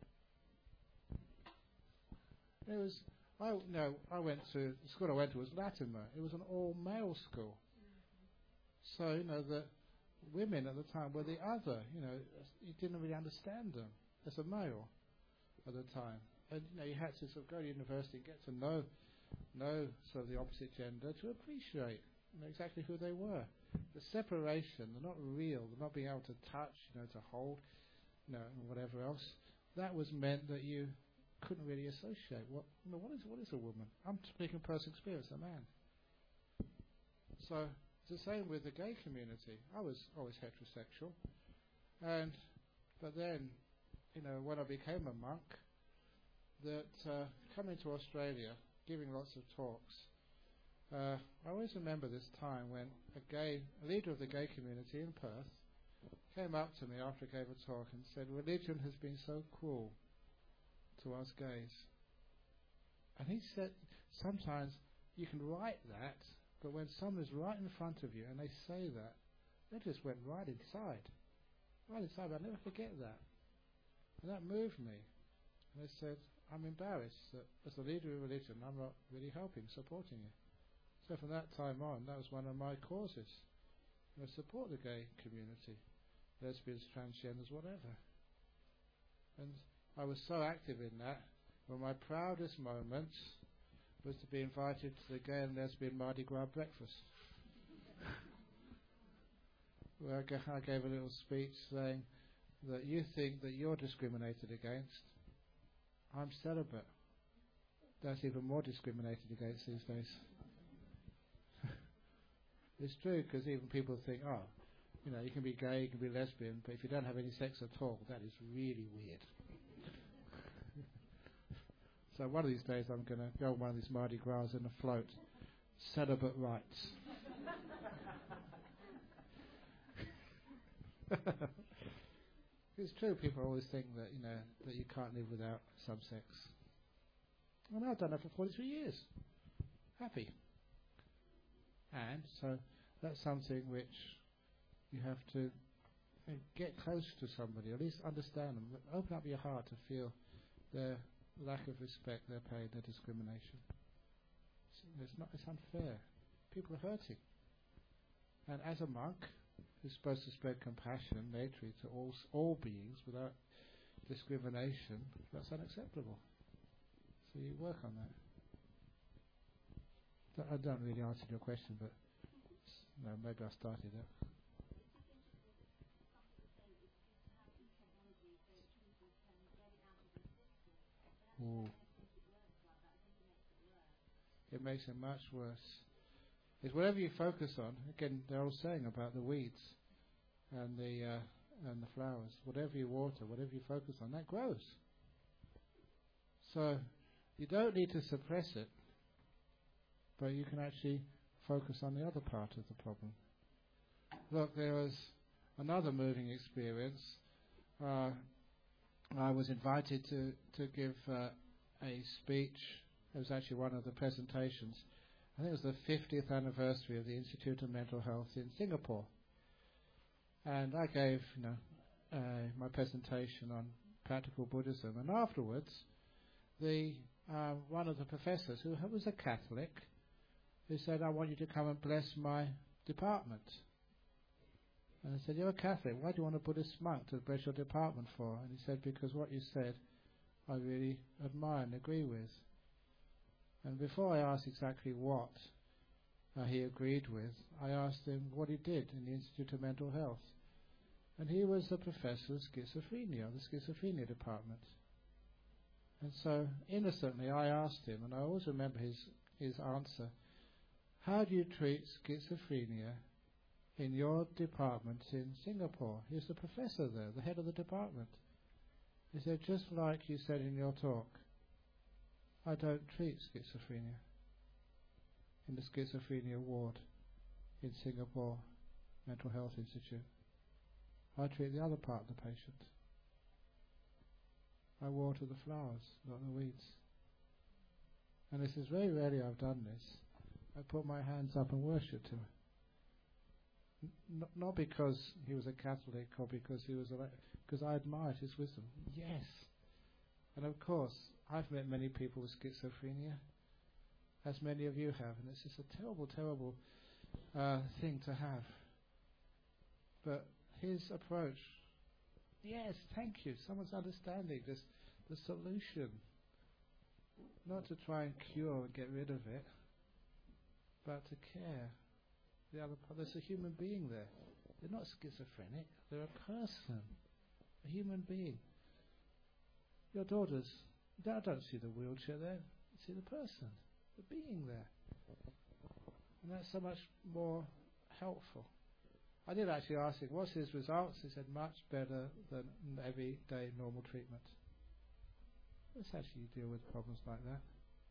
It was, I no, I went to, the school I went to was Latimer. It was an all-male school. So, you know, the women at the time were the other, you know, you didn't really understand them as a male at the time. And, you know, you had to sort of go to university and get to know, know sort of the opposite gender to appreciate, you know, exactly who they were. The separation, they're not real, they're not being able to touch, you know, to hold, you know, and whatever else. That was meant that you couldn't really associate. What, you know, what is what is a woman? I'm speaking personal experience, a man. So it's the same with the gay community. I was always heterosexual, and but then, you know, when I became a monk, that uh, coming to Australia, giving lots of talks, uh, I always remember this time when a gay a leader of the gay community in Perth came up to me after I gave a talk and said, "Religion has been so cruel to us gays." And he said, sometimes you can write that, but when someone is right in front of you and they say that, they just went right inside. Right inside, I'll never forget that. And that moved me. And I said, I'm embarrassed that as a leader of religion, I'm not really helping, supporting you. So from that time on, that was one of my causes. You know, support the gay community, lesbians, transgenders, whatever. And I was so active in that, one of my proudest moments was to be invited to the gay and lesbian Mardi Gras breakfast, where I, g- I gave a little speech saying that you think that you're discriminated against. I'm celibate. That's even more discriminated against these days. It's true, because even people think, oh, you know, you can be gay, you can be lesbian, but if you don't have any sex at all, that is really weird. So one of these days I'm going to go on one of these Mardi Gras and afloat. Celibate rights. It's true, people always think that, you know, that you can't live without some sex. And I've done that for forty-three years. Happy. And so that's something which you have to, you know, get close to somebody, at least understand them, open up your heart to feel their lack of respect, their pain, their discrimination. It's, it's not. It's unfair. People are hurting. And as a monk, who's supposed to spread compassion, nature to all all beings, without discrimination, that's unacceptable. So you work on that. So I don't really answer your question, but no, maybe I started it. Ooh. It makes it much worse. It's whatever you focus on. Again, they're all saying about the weeds and the uh, and the flowers. Whatever you water, whatever you focus on, that grows. So you don't need to suppress it, but you can actually focus on the other part of the problem. Look, there was another moving experience. Uh, I was invited to to give uh, a speech. It was actually one of the presentations. I think it was the fiftieth anniversary of the Institute of Mental Health in Singapore. And I gave, you know, uh, my presentation on practical Buddhism. And afterwards, the uh, one of the professors, who was a Catholic, who said, "I want you to come and bless my department." And I said, "You're a Catholic. Why do you want a Buddhist monk to bless your department for?" And he said, "Because what you said, I really admire and agree with." And before I asked exactly what uh, he agreed with, I asked him what he did in the Institute of Mental Health. And he was a professor of schizophrenia, the schizophrenia department. And so, innocently, I asked him, and I always remember his, his answer, "How do you treat schizophrenia in your department in Singapore?" He was the professor there, the head of the department. He said, "Just like you said in your talk, I don't treat schizophrenia in the schizophrenia ward in Singapore Mental Health Institute. I treat the other part of the patient. I water the flowers, not the weeds." And this is very rarely I've done this. I put my hands up and worshipped him. N- not because he was a Catholic or because he was a... because I admired his wisdom. Yes. And of course, I've met many people with schizophrenia, as many of you have, and it's just a terrible, terrible uh, thing to have. But his approach, yes, thank you, someone's understanding this, the solution, not to try and cure and get rid of it, but to care. The other part, there's a human being there. They're not schizophrenic, they're a person, a human being. Your daughters, I don't see the wheelchair there, I see the person, the being there. And that's so much more helpful. I did actually ask him, what's his results? He said, much better than everyday normal treatment. Let's actually deal with problems like that.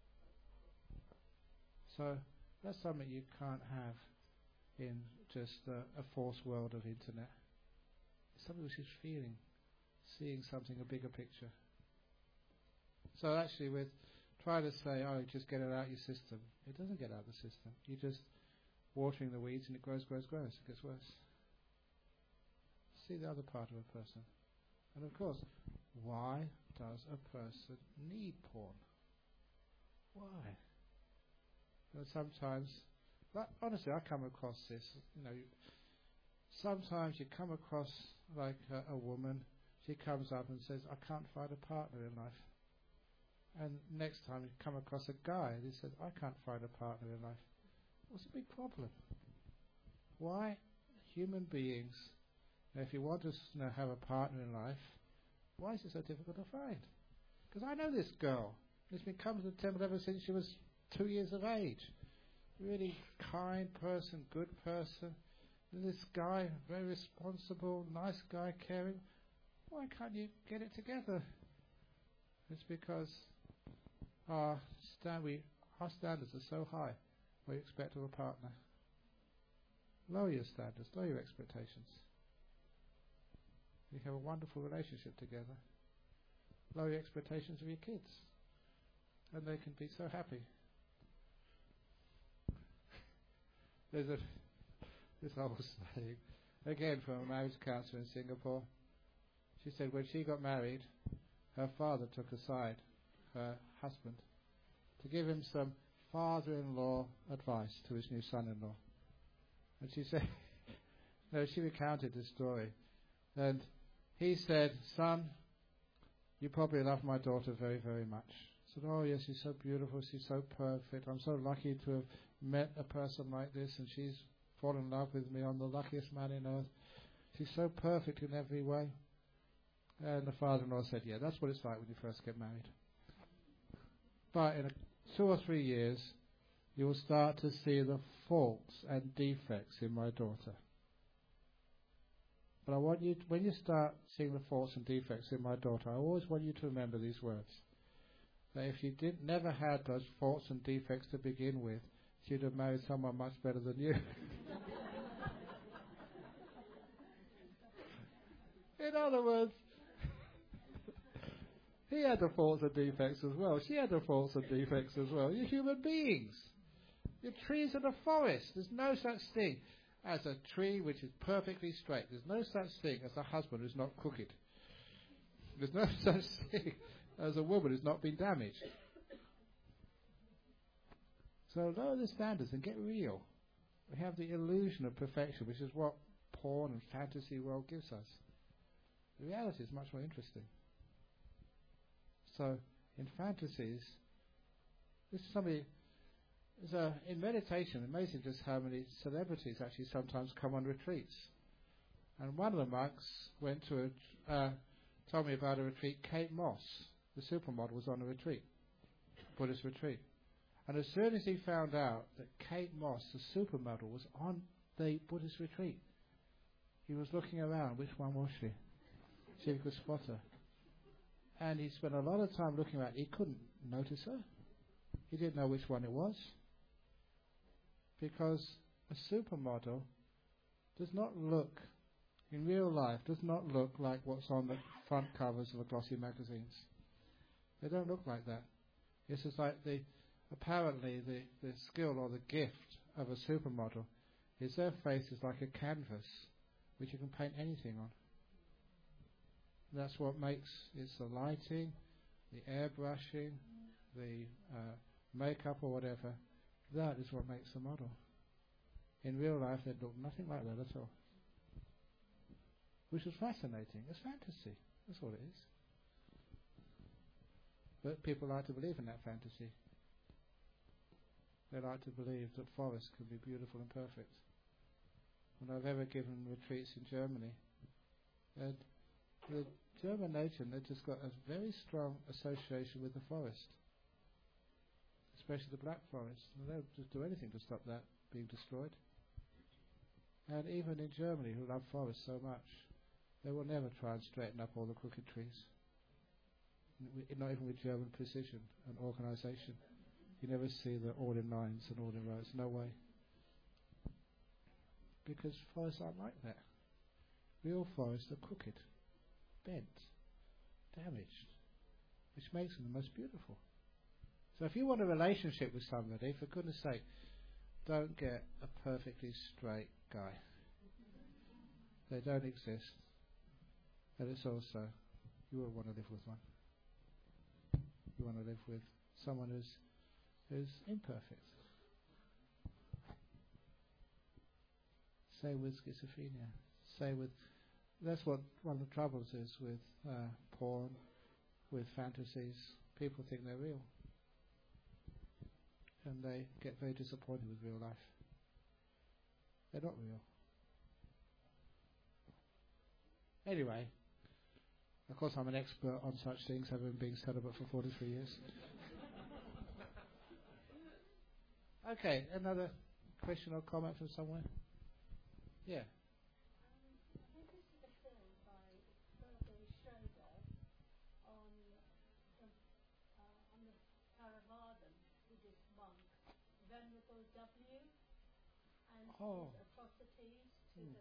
So that's something you can't have in just uh, a false world of internet. It's something which is feeling, seeing something, a bigger picture. So actually with trying to say, oh, just get it out your system, it doesn't get out the system. You're just watering the weeds and it grows, grows, grows. It gets worse. See the other part of a person. And of course, why does a person need porn? Why? Well, sometimes, but honestly, I come across this, you know, sometimes you come across like a, a woman, she comes up and says, I can't find a partner in life. And next time you come across a guy who says, I can't find a partner in life. What's the big problem? Why human beings, now if you want to you know, have a partner in life, why is it so difficult to find? Because I know this girl. She's been coming to the temple ever since she was two years of age. Really kind person, good person. And this guy, very responsible, nice guy, caring. Why can't you get it together? It's because our, stand we, our standards are so high. What you expect of a partner. Lower your standards, lower your expectations. You have a wonderful relationship together. Lower your expectations of your kids. And they can be so happy. There's a this old saying, again from a marriage counsellor in Singapore. She said when she got married, her father took aside her husband to give him some father-in-law advice to his new son-in-law. And she said, no, she recounted this story. And he said, son, you probably love my daughter very, very much. I said, oh, yes, she's so beautiful, she's so perfect. I'm so lucky to have met a person like this, and she's fallen in love with me. I'm the luckiest man in earth. She's so perfect in every way. And the father-in-law said, yeah, that's what it's like when you first get married. But in a, two or three years, you will start to see the faults and defects in my daughter. But I want you, to, when you start seeing the faults and defects in my daughter, I always want you to remember these words. That if you did never had those faults and defects to begin with, she'd have married someone much better than you. In other words, he had the faults and defects as well. She had the faults and defects as well. You're human beings. You're trees in a forest. There's no such thing as a tree which is perfectly straight. There's no such thing as a husband who's not crooked. There's no such thing as a woman who's not been damaged. So lower the standards and get real. We have the illusion of perfection, which is what porn and fantasy world gives us. The reality is much more interesting. So, in fantasies, this is somebody, there's a, in meditation, amazing just how many celebrities actually sometimes come on retreats. And one of the monks went to a, uh, told me about a retreat. Kate Moss, the supermodel, was on a retreat, Buddhist retreat. And as soon as he found out that Kate Moss, the supermodel, was on the Buddhist retreat, he was looking around, which one was she? See if he could spot her. And he spent a lot of time looking around. He couldn't notice her. He didn't know which one it was. Because a supermodel does not look, in real life, does not look like what's on the front covers of the glossy magazines. They don't look like that. It's just like the, apparently the, the skill or the gift of a supermodel is their face is like a canvas which you can paint anything on. That's what makes, it's the lighting, the airbrushing, the uh, makeup or whatever. That is what makes the model. In real life, they look nothing like that at all. Which is fascinating. It's fantasy. That's all it is. But people like to believe in that fantasy. They like to believe that forests can be beautiful and perfect. When I've ever given retreats in Germany, and the German nation, they've just got a very strong association with the forest, especially the Black Forest. And they'll just do anything to stop that being destroyed. And even in Germany, who love forests so much, they will never try and straighten up all the crooked trees. Not even with German precision and organisation. You never see the all in lines and all in rows. No way. Because forests aren't like that. Real forests are crooked, bent, damaged, which makes them the most beautiful. So if you want a relationship with somebody, for goodness sake, don't get a perfectly straight guy. They don't exist. And it's also, you won't want to live with one. You want to live with someone who's, who's imperfect. Same with schizophrenia. Same with, that's what one of the troubles is with uh, porn, with fantasies. People think they're real. And they get very disappointed with real life. They're not real. Anyway, of course I'm an expert on such things, having been celibate for forty-three years. Okay, another question or comment from somewhere? Yeah. Oh. Hmm.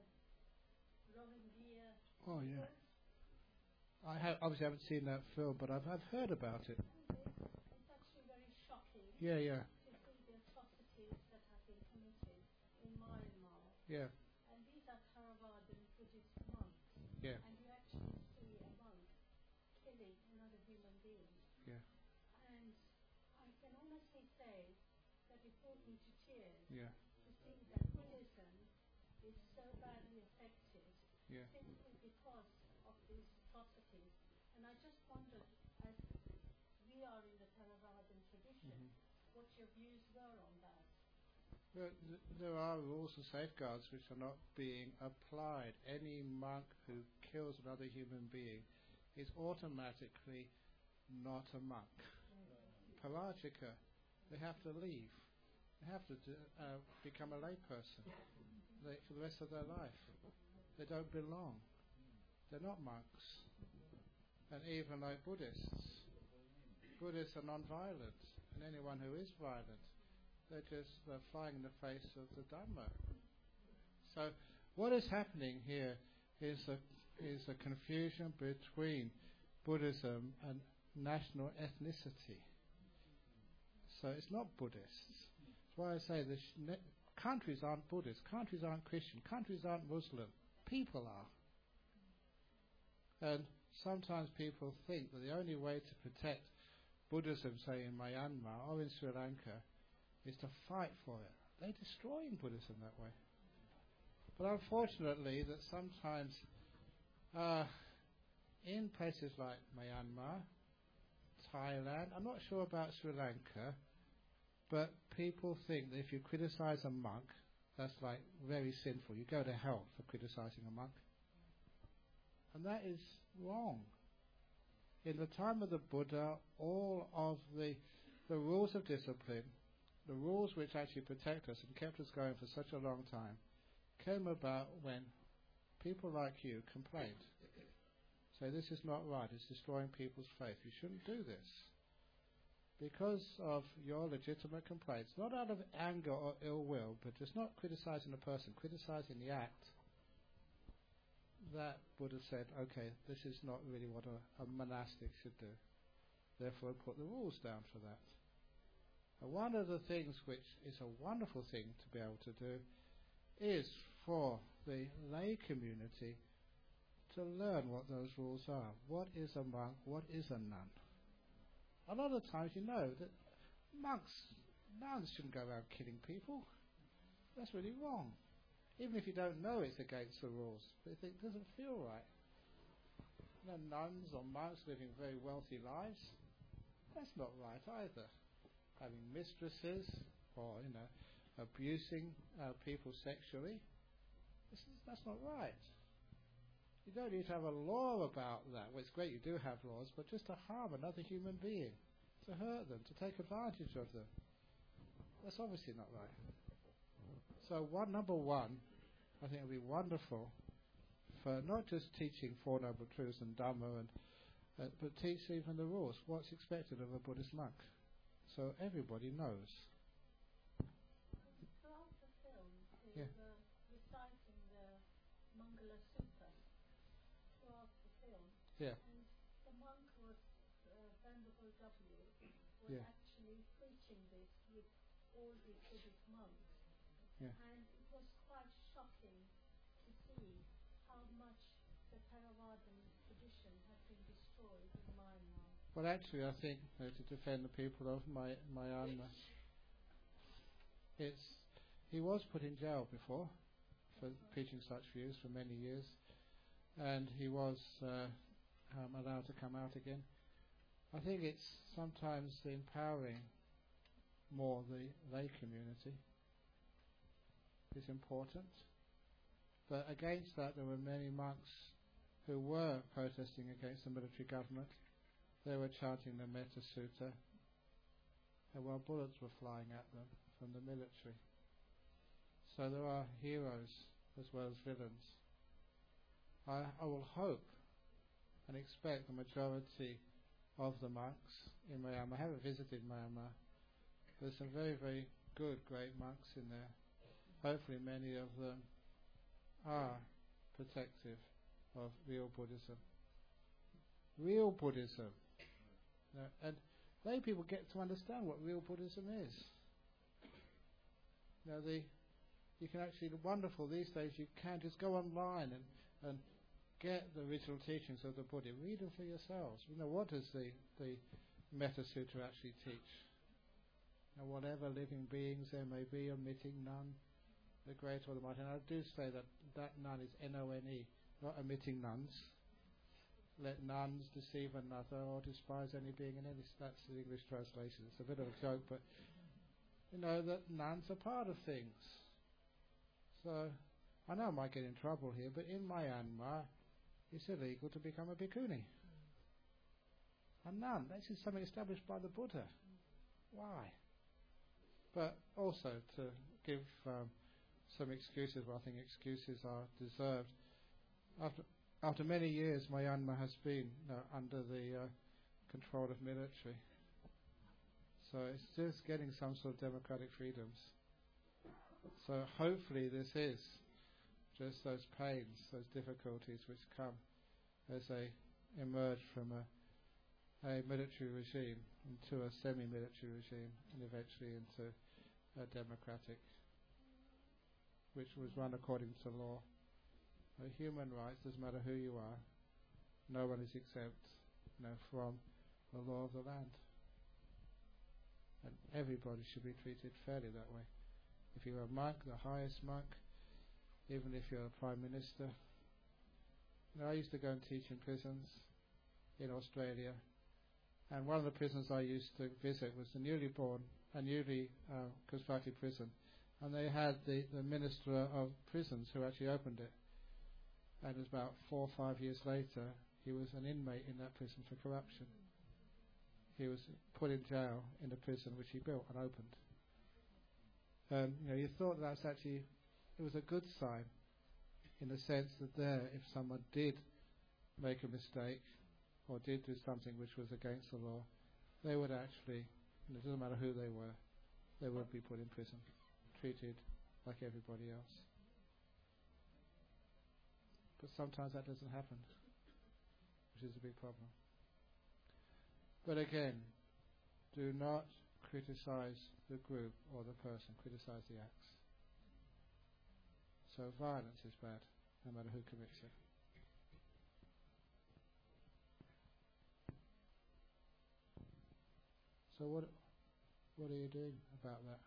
Oh yeah. I have obviously haven't seen that film, but I've I've heard about it. It's actually very shocking. Yeah, yeah. To see the atrocities that have been committed in Myanmar. Yeah. And these are Theravadan Buddhist monks. Yeah. And you actually see a monk killing another human being. Yeah. And I can honestly say that it brought me to tears. Yeah. To see that Buddhism is so badly affected. Yeah. Simply because of these atrocities. And I just wondered, as we are in the Theravadan tradition, Mhm. what your views were on that. Well, th- there are rules and safeguards which are not being applied. Any monk who kills another human being is automatically not a monk. Parajika, they have to leave. They have to do, uh, become a layperson they, for the rest of their life. They don't belong. They're not monks. And even like Buddhists, Buddhists are non-violent, and anyone who is violent, they're just uh, flying in the face of the Dhamma. So what is happening here is a, is a confusion between Buddhism and national ethnicity. So it's not Buddhists. That's why I say the sh- ne- countries aren't Buddhist, countries aren't Christian, countries aren't Muslim. People are. And sometimes people think that the only way to protect Buddhism, say in Myanmar or in Sri Lanka, is to fight for it. They're destroying Buddhism that way. But unfortunately, that sometimes uh, in places like Myanmar, Thailand, I'm not sure about Sri Lanka, but people think that if you criticize a monk, that's like very sinful. You go to hell for criticizing a monk. And that is wrong. In the time of the Buddha, all of the the rules of discipline, the rules which actually protect us and kept us going for such a long time, came about when people like you complained. Say, this is not right, it's destroying people's faith. You shouldn't do this. Because of your legitimate complaints, not out of anger or ill will, but just not criticizing the person, criticizing the act, that Buddha said, okay, this is not really what a, a monastic should do. Therefore, put the rules down for that. And one of the things which is a wonderful thing to be able to do is for the lay community to learn what those rules are. What is a monk? What is a nun? A lot of times you know that monks, nuns shouldn't go around killing people. That's really wrong. Even if you don't know it's against the rules, but if it doesn't feel right. You know, nuns or monks living very wealthy lives, that's not right either. Having mistresses or, you know, abusing uh, people sexually, this is, that's not right. You don't need to have a law about that. Well, it's great you do have laws, but just to harm another human being, to hurt them, to take advantage of them, that's obviously not right. So one, number one, I think it would be wonderful for not just teaching Four Noble Truths and Dhamma, and, uh, but teach even the rules, what's expected of a Buddhist monk, so everybody knows. Throughout the film, Yeah. they were reciting the Mangala Sutta throughout the film. Yeah. And the monk was, uh, Venerable W, was Yeah. actually preaching this with all the Buddhist monks. Yeah. And it was quite shocking to see how much the Theravadan tradition had been destroyed in Myanmar. Well, actually, I think uh, to defend the people of my, Myanmar, it's he was put in jail before for preaching such views for many years, and he was uh, um, allowed to come out again. I think it's sometimes the empowering more the lay community is important. But against that, there were many monks who were protesting against the military government. They were chanting the Metta Sutta, and while bullets were flying at them from the military. So there are heroes as well as villains. I, I will hope and expect the majority of the monks in Myanmar. I haven't visited Myanmar. There's some very, very good, great monks in there. Hopefully many of them are protective of real Buddhism. Real Buddhism. Uh, and lay people get to understand what real Buddhism is. Now, the you can actually, wonderful these days, you can just go online and, and get the original teachings of the Buddha. Read them for yourselves. You know, what does the, the Metta Sutta actually teach? Now, whatever living beings there may be, omitting none, the great or the mighty. And I do say that that none is N O N E, not omitting nuns. let nuns deceive another or despise any being in any. That's the English translation. It's a bit of a joke, but you know that nuns are part of things. So I know I might get in trouble here, but in Myanmar, it's illegal to become a bhikkhuni. A nun. This is something established by the Buddha. Why? But also to give um, some excuses, well, I think excuses are deserved. After after many years, Myanmar has been uh, under the uh, control of military. So it's just getting some sort of democratic freedoms. So hopefully this is just those pains, those difficulties which come as they emerge from a a military regime into a semi-military regime and eventually into a democratic, which was run according to law. Uh, human rights, doesn't matter who you are, no one is exempt you know, from the law of the land. And everybody should be treated fairly that way. If you're a monk, the highest monk, even if you're a prime minister. You know, I used to go and teach in prisons in Australia. And one of the prisons I used to visit was the newly born, a newly uh, constructed prison. And they had the, the Minister of Prisons who actually opened it. And it was about four or five years later, he was an inmate in that prison for corruption. He was put in jail in the prison which he built and opened. Um, you know, you thought that's actually, it was a good sign in the sense that there, if someone did make a mistake, or did do something which was against the law, they would actually, and it doesn't matter who they were, they would be put in prison, treated like everybody else. But sometimes that doesn't happen, which is a big problem. But again, do not criticize the group or the person, criticize the acts. So violence is bad, no matter who commits it. So what what are you doing about that?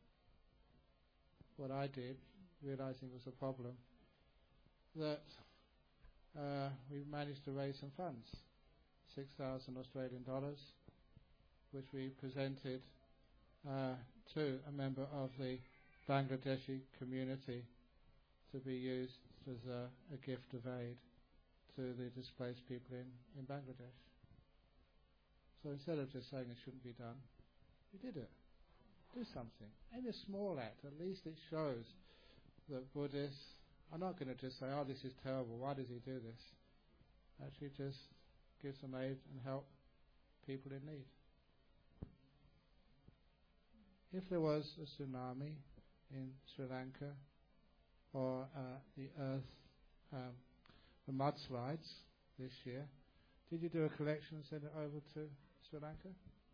What I did, realizing it was a problem, that uh, we managed to raise some funds, six thousand Australian dollars, which we presented uh, to a member of the Bangladeshi community to be used as a, a gift of aid to the displaced people in, in Bangladesh. So instead of just saying it shouldn't be done, we did it. Do something. Any small act, at least it shows that Buddhists are not going to just say, oh, this is terrible, why does he do this? Actually just give some aid and help people in need. If there was a tsunami in Sri Lanka, or uh, the earth, um, the mudslides this year, did you do a collection and send it over to Sri Lanka?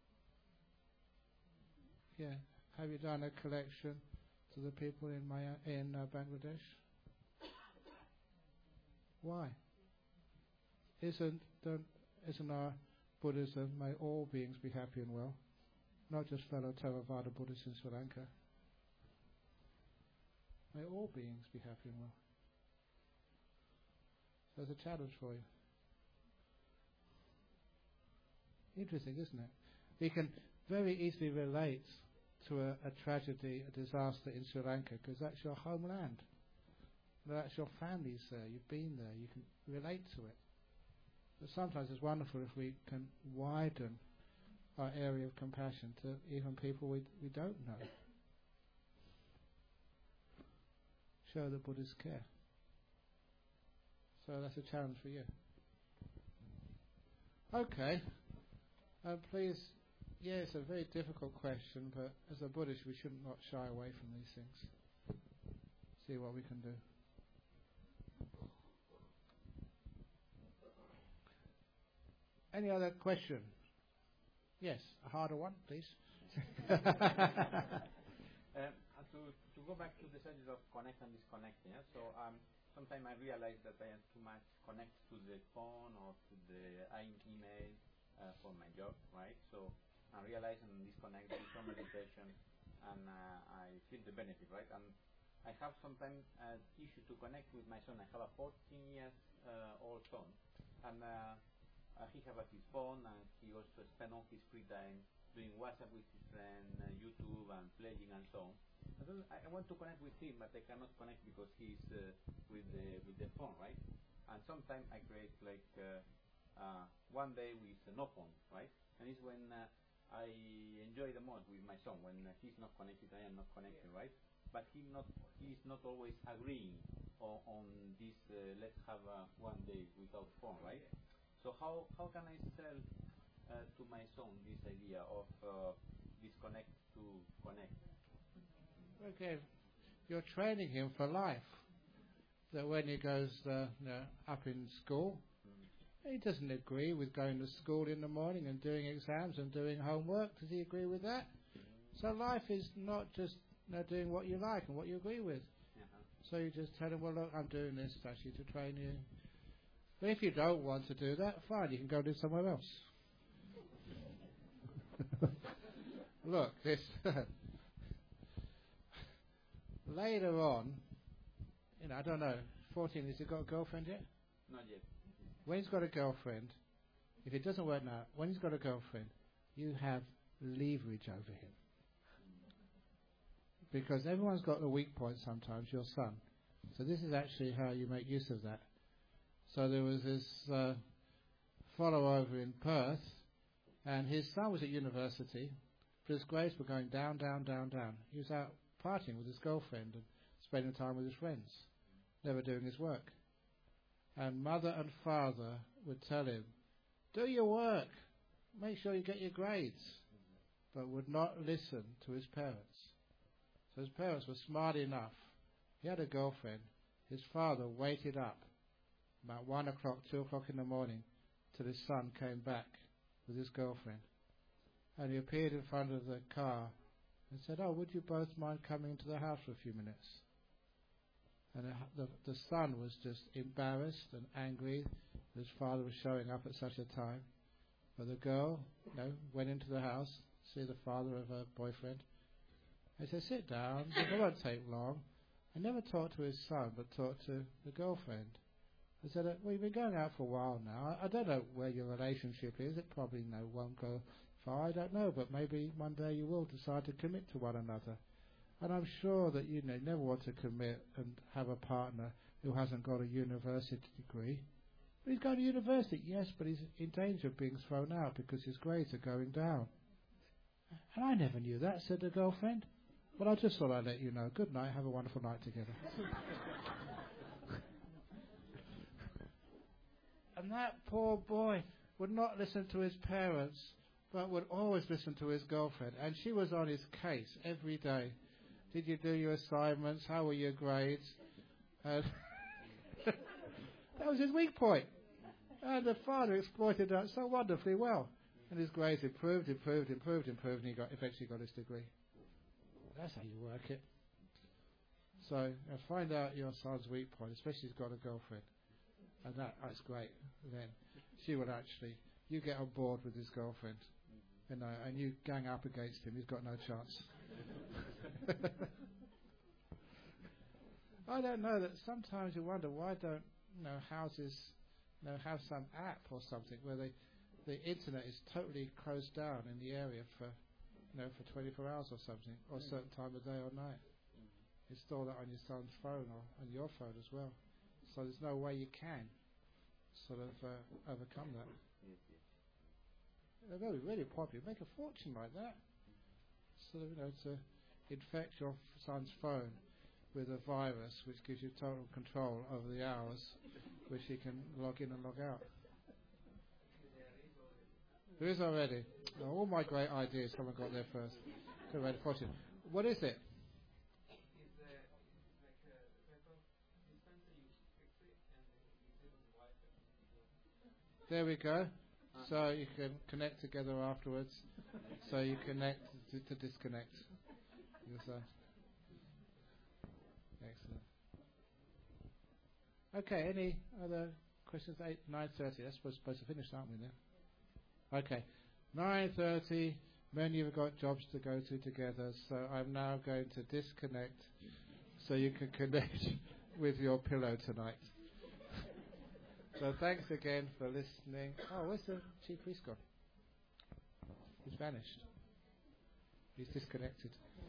Yeah. Have you done a collection to the people in Maya- in uh, Bangladesh? Why? Isn't don't, isn't our Buddhism, may all beings be happy and well, not just fellow Theravada Buddhists in Sri Lanka? May all beings be happy and well. So there's a challenge for you. Interesting, isn't it? We can very easily relate to a, a tragedy, a disaster in Sri Lanka, because that's your homeland. That's your family's there. You've been there. You can relate to it. But sometimes it's wonderful if we can widen our area of compassion to even people we we don't know. Show that Buddhists care. So that's a challenge for you. Okay. Uh, please, yeah, it's a very difficult question, but as a Buddhist, we should not shy away from these things. See what we can do. Any other question? Yes, a harder one, please. uh, to, to go back to the subject of connect and disconnect, yeah? So um, sometimes I realize that I am too much connected to the phone or to the email uh, for my job, right? So I realize and disconnect, do some meditation, and uh, I feel the benefit, right? And I have sometimes uh, issue to connect with my son. I have a fourteen years uh, old son, and uh, uh, he have uh, his phone, and he also spend all his free time doing WhatsApp with his friend, uh, YouTube, and playing and so on. And then I, I want to connect with him, but I cannot connect because he's uh, with the with the phone, right? And sometimes I create like uh, uh, one day with uh, no phone, right? And it's when uh, I enjoy the most with my son. When uh, he's not connected, I am not connected, right? But he not he's not always agreeing on, on this. Uh, let's have uh, one day without phone, right? So how how can I sell uh, to my son this idea of uh, disconnect to connect? Okay, you're training him for life. That when he goes uh, you know, up in school, mm. he doesn't agree with going to school in the morning and doing exams and doing homework. Does he agree with that? Mm. So life is not just you know, doing what you like and what you agree with. Uh-huh. So you just tell him, well, look, I'm doing this actually to train you. But if you don't want to do that, fine, you can go do somewhere else. Look, this later on, you know, I don't know, fourteen, has he got a girlfriend yet? Not yet. When he's got a girlfriend, if it doesn't work now, when he's got a girlfriend, you have leverage over him. Because everyone's got a weak point sometimes, your son. So this is actually how you make use of that. So there was this uh, fellow over in Perth, and his son was at university, but his grades were going down, down, down, down. He was out partying with his girlfriend and spending time with his friends, never doing his work. And mother and father would tell him, do your work, make sure you get your grades, but would not listen to his parents. So his parents were smart enough. He had a girlfriend. His father waited up about one o'clock, two o'clock in the morning till his son came back with his girlfriend. And he appeared in front of the car and said, oh, would you both mind coming into the house for a few minutes? And the, the, the son was just embarrassed and angry that his father was showing up at such a time. But the girl, you know, went into the house, see the father of her boyfriend. They said, sit down, it won't take long. I never talked to his son, but talked to the girlfriend. I said, well, you've been going out for a while now. I, I don't know where your relationship is. It probably you know, won't go far. I don't know, but maybe one day you will decide to commit to one another. And I'm sure that you know, never want to commit and have a partner who hasn't got a university degree. But he's going to university, yes, but he's in danger of being thrown out because his grades are going down. And I never knew that, said the girlfriend. But I just thought I'd let you know. Good night, have a wonderful night together. And that poor boy would not listen to his parents, but would always listen to his girlfriend. And she was on his case every day. Did you do your assignments? How were your grades? And that was his weak point. And the father exploited that so wonderfully well. And his grades improved, improved, improved, improved, and he got eventually got his degree. That's how you work it. So uh, find out your son's weak point, especially if he's got a girlfriend. And that, that's great. Then she will actually, you get on board with his girlfriend, you know, and you gang up against him. He's got no chance. I don't know that sometimes you wonder why don't you know houses you know have some app or something where they the internet is totally closed down in the area for you know for twenty-four hours or something, or a certain time of day or night. Install that on your son's phone or on your phone as well. So there's no way you can sort of uh, overcome that. They're very, really popular. Make a fortune like that. Sort of, you know, to infect your son's phone with a virus which gives you total control over the hours which he can log in and log out. There is already. Oh, all my great ideas, someone got there first. Good, ready, fortune. What is it? There we go. So you can connect together afterwards. So you connect to, to disconnect. Yes, sir. Excellent. Okay, any other questions? Eight, nine thirty. That's supposed, supposed to finish, aren't we then? Okay. Nine thirty. Many of you have got jobs to go to together, so I'm now going to disconnect so you can connect with your pillow tonight. So thanks again for listening. Oh, where's the chief priest gone? He's vanished. He's disconnected.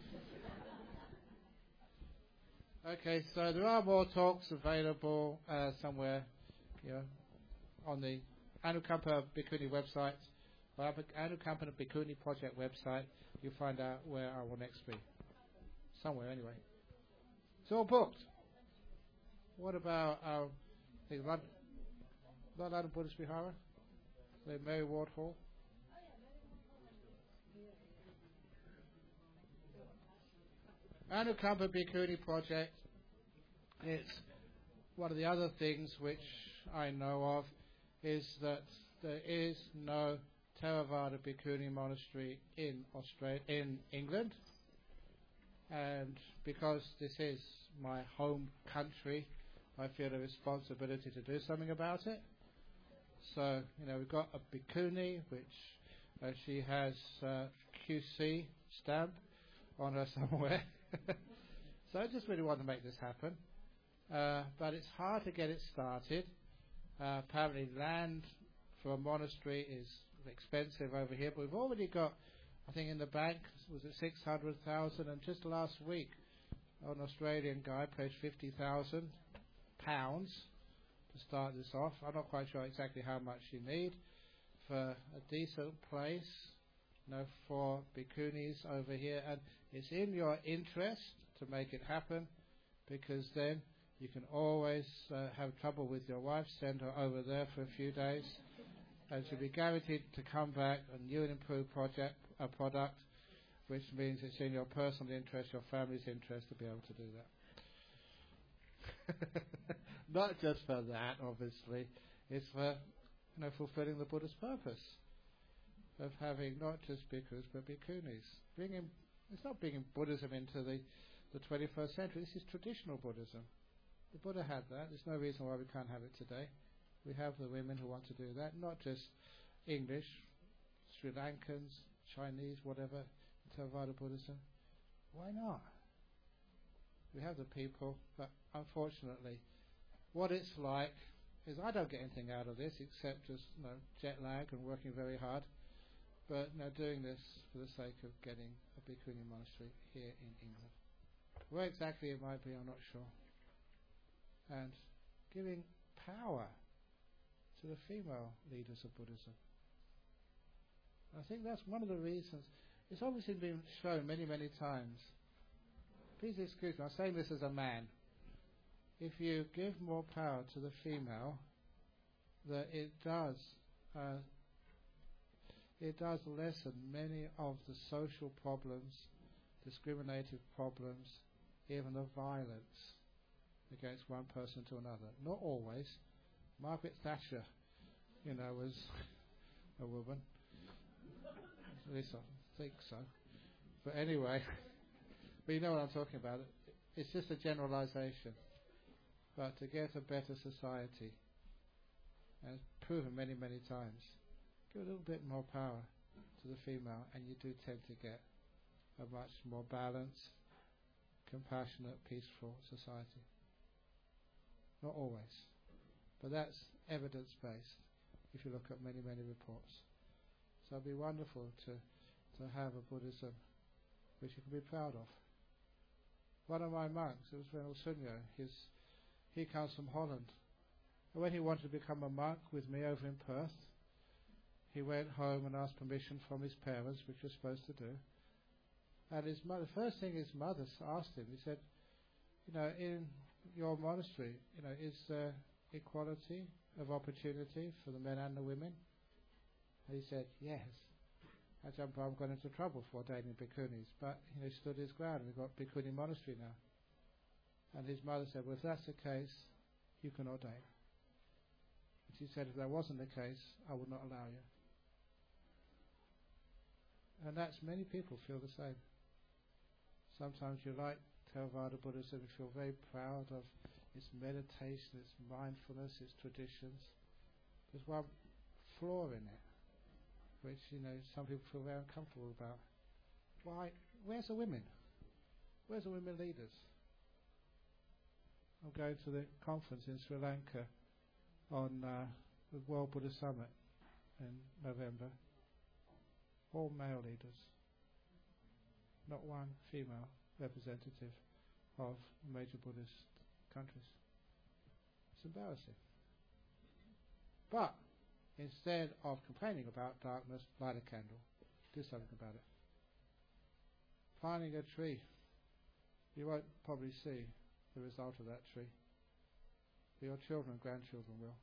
Okay, so there are more talks available uh, somewhere, you know, on the Anukampa Bhikkhuni website, or Anukampa Bhikkhuni project website. You'll find out where I will next be. Somewhere, anyway. It's all booked. What about our thing, London, not London Buddhist Vihara? The Mary Ward Hall? Anukampa Bhikkhuni project. It's one of the other things which I know of is that there is no Theravada Bhikkhuni monastery in Australia, in England, and because this is my home country, I feel a responsibility to do something about it. So, you know, we've got a Bhikkhuni, which uh, she has uh, Q C stamp on her somewhere. So I just really want to make this happen. Uh, but it's hard to get it started. Uh, apparently land for a monastery is expensive over here, but we've already got, I think in the bank, was it six hundred thousand, and just last week an Australian guy paid fifty thousand pounds to start this off. I'm not quite sure exactly how much you need for a decent place, you know, for bhikkhunis over here, and it's in your interest to make it happen, because then you can always uh, have trouble with your wife, send her over there for a few days, and she'll be guaranteed to come back a new and improved project, a product, which means it's in your personal interest, your family's interest to be able to do that. Not just for that, obviously. It's for, you know, fulfilling the Buddha's purpose of having not just bhikkhus but bhikkhunis. Bringing, it's not bringing Buddhism into the, the twenty-first century. This is traditional Buddhism. The Buddha had that. There's no reason why we can't have it today. We have the women who want to do that, not just English, Sri Lankans, Chinese, whatever, Theravada Buddhism. Why not? We have the people, but unfortunately, what it's like is I don't get anything out of this except just, you know, jet lag and working very hard. But you know, doing this for the sake of getting a Bhikkhuni monastery here in England. Where exactly it might be, I'm not sure. And giving power to the female leaders of Buddhism. I think that's one of the reasons. It's obviously been shown many, many times. Please excuse me, I'm saying this as a man. If you give more power to the female, that it does uh, it does lessen many of the social problems, discriminative problems, even the violence against one person to another. Not always. Margaret Thatcher, you know, was a woman. At least I think so. But anyway, but you know what I'm talking about. It's just a generalization. But to get a better society, and proven many, many times, give a little bit more power to the female, and you do tend to get a much more balanced, compassionate, peaceful society. Not always. But that's evidence-based, if you look at many, many reports. So it'd be wonderful to, to have a Buddhism which you can be proud of. One of my monks, it was Venerable Sunyo, his, he comes from Holland. And when he wanted to become a monk with me over in Perth, he went home and asked permission from his parents, which you're supposed to do. And his mother, the first thing his mother asked him, he said, you know, in your monastery, you know, is there equality of opportunity for the men and the women? And he said, yes. Ajahn Brahm got into trouble for ordaining bhikkhunis, but you know, he stood his ground, and we've got bhikkhuni monastery now. And his mother said, well, if that's the case, you can ordain. And she said, if that wasn't the case, I would not allow you. And that's, many people feel the same. Sometimes you like Theravada Buddhism, you feel very proud of its meditation, its mindfulness, its traditions. There's one flaw in it, which, you know, some people feel very uncomfortable about. Why? Where's the women? Where's the women leaders? I'm going to the conference in Sri Lanka on uh, the World Buddhist Summit in November. All male leaders, not one female representative of major Buddhist countries. It's embarrassing. But instead of complaining about darkness, light a candle. Do something about it. Planting a tree. You won't probably see the result of that tree, but your children and grandchildren will.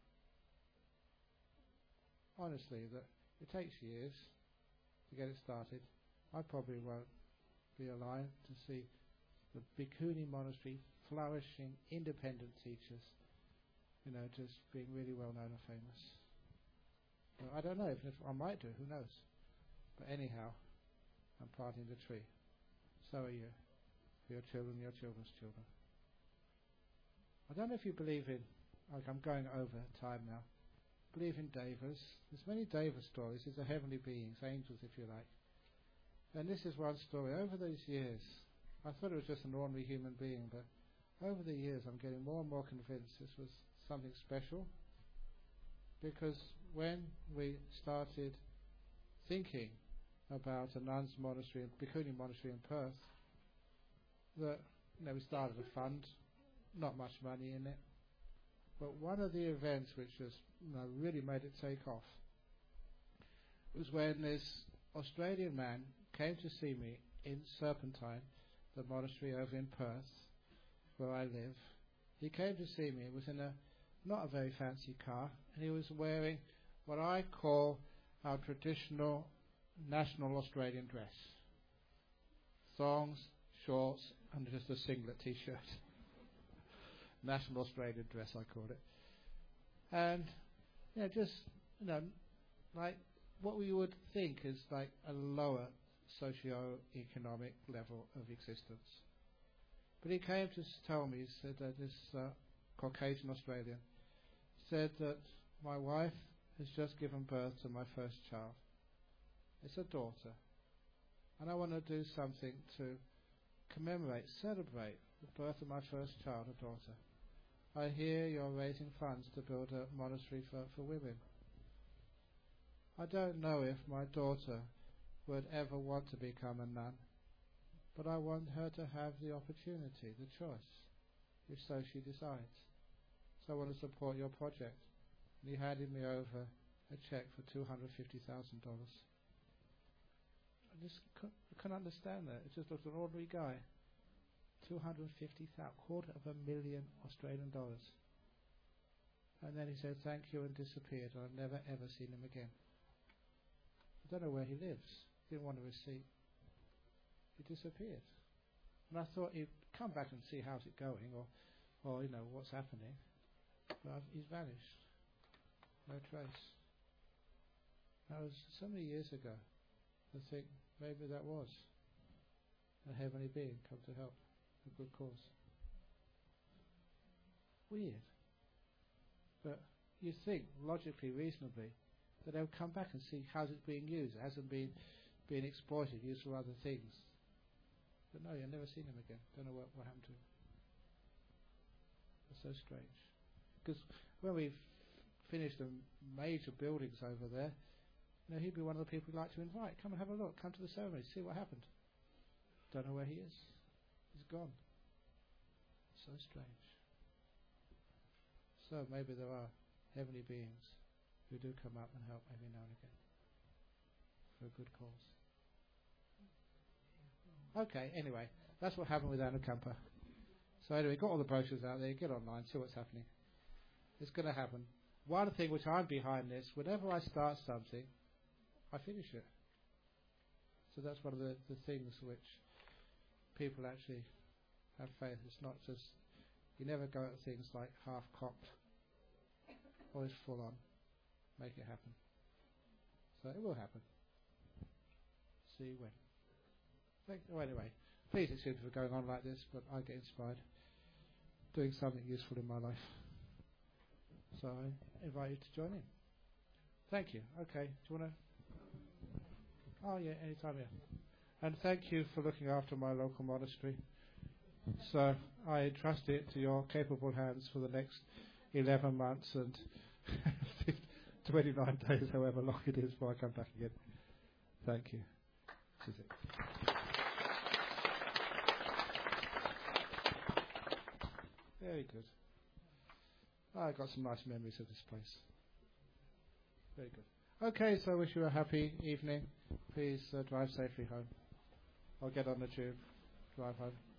Honestly, that it takes years to get it started. I probably won't be alive to see the Bhikkhuni monastery flourishing, independent teachers, you know, just being really well known and famous. Well, I don't know, if, if I might do, who knows. But anyhow, I'm planting the tree. So are you, for your children, your children's children. I don't know if you believe in, like I'm going over time now, believe in devas. There's many deva stories. These are heavenly beings, angels if you like. And this is one story. Over those years, I thought it was just an ordinary human being, but over the years I'm getting more and more convinced this was something special, because when we started thinking about a nuns monastery, a Bhikkhuni monastery in Perth, that, you know, we started a fund, not much money in it, but one of the events which has, you know, really made it take off was when this Australian man came to see me in Serpentine, the monastery over in Perth, where I live. He came to see me. It was in a not a very fancy car, and he was wearing what I call our traditional national Australian dress. Thongs, shorts, and just a singlet t-shirt. National Australian dress, I called it. And, you know, just, you know, like what we would think is like a lower socio-economic level of existence. But he came to tell me, he said that this uh, Caucasian Australian said that my wife has just given birth to my first child. It's a daughter. And I want to do something to commemorate, celebrate the birth of my first child, a daughter. I hear you're raising funds to build a monastery for, for women. I don't know if my daughter would ever want to become a nun, but I want her to have the opportunity, the choice, if so she decides. So I want to support your project. And he handed me over a cheque for two hundred fifty thousand dollars. I just couldn't, I couldn't understand that. It just looked like an ordinary guy. two hundred fifty thousand, quarter of a million Australian dollars. And then he said thank you and disappeared, and I've never ever seen him again. I don't know where he lives. Didn't want a receipt. He disappeared. And I thought he'd come back and see how's it going, or, or you know, what's happening. But I've, he's vanished. No trace. That was so many years ago. I think maybe that was a heavenly being come to help a good cause. Weird. But you think, logically, reasonably, that they'll come back and see how's it being used. It hasn't been being exploited, used for other things. But no, you've never seen him again. Don't know what, what happened to him. It's so strange. Because when we've finished the major buildings over there, you know, he'd be one of the people we'd like to invite. Come and have a look. Come to the ceremony. See what happened. Don't know where he is. He's gone. So strange. So maybe there are heavenly beings who do come up and help every now and again for a good cause. Okay, anyway, that's what happened with Anukampa. So anyway, got all the brochures out there. Get online, see what's happening. It's going to happen. One thing which I'm behind this, whenever I start something, I finish it. So that's one of the, the things which people actually have faith. It's not just, you never go at things like half-cocked, always full on. Make it happen. So it will happen. See when. Thank, oh, anyway, please excuse me for going on like this, but I get inspired doing something useful in my life. So I invite you to join in. Thank you. Okay, do you want to? Oh yeah, anytime, yeah. And thank you for looking after my local monastery. So I entrust it to your capable hands for the next eleven months, and twenty-nine days, however long it is, before I come back again. Thank you. This is it. Very good. I got some nice memories of this place. Very good. Okay, so I wish you a happy evening. Please uh, drive safely home. I'll get on the tube, drive home.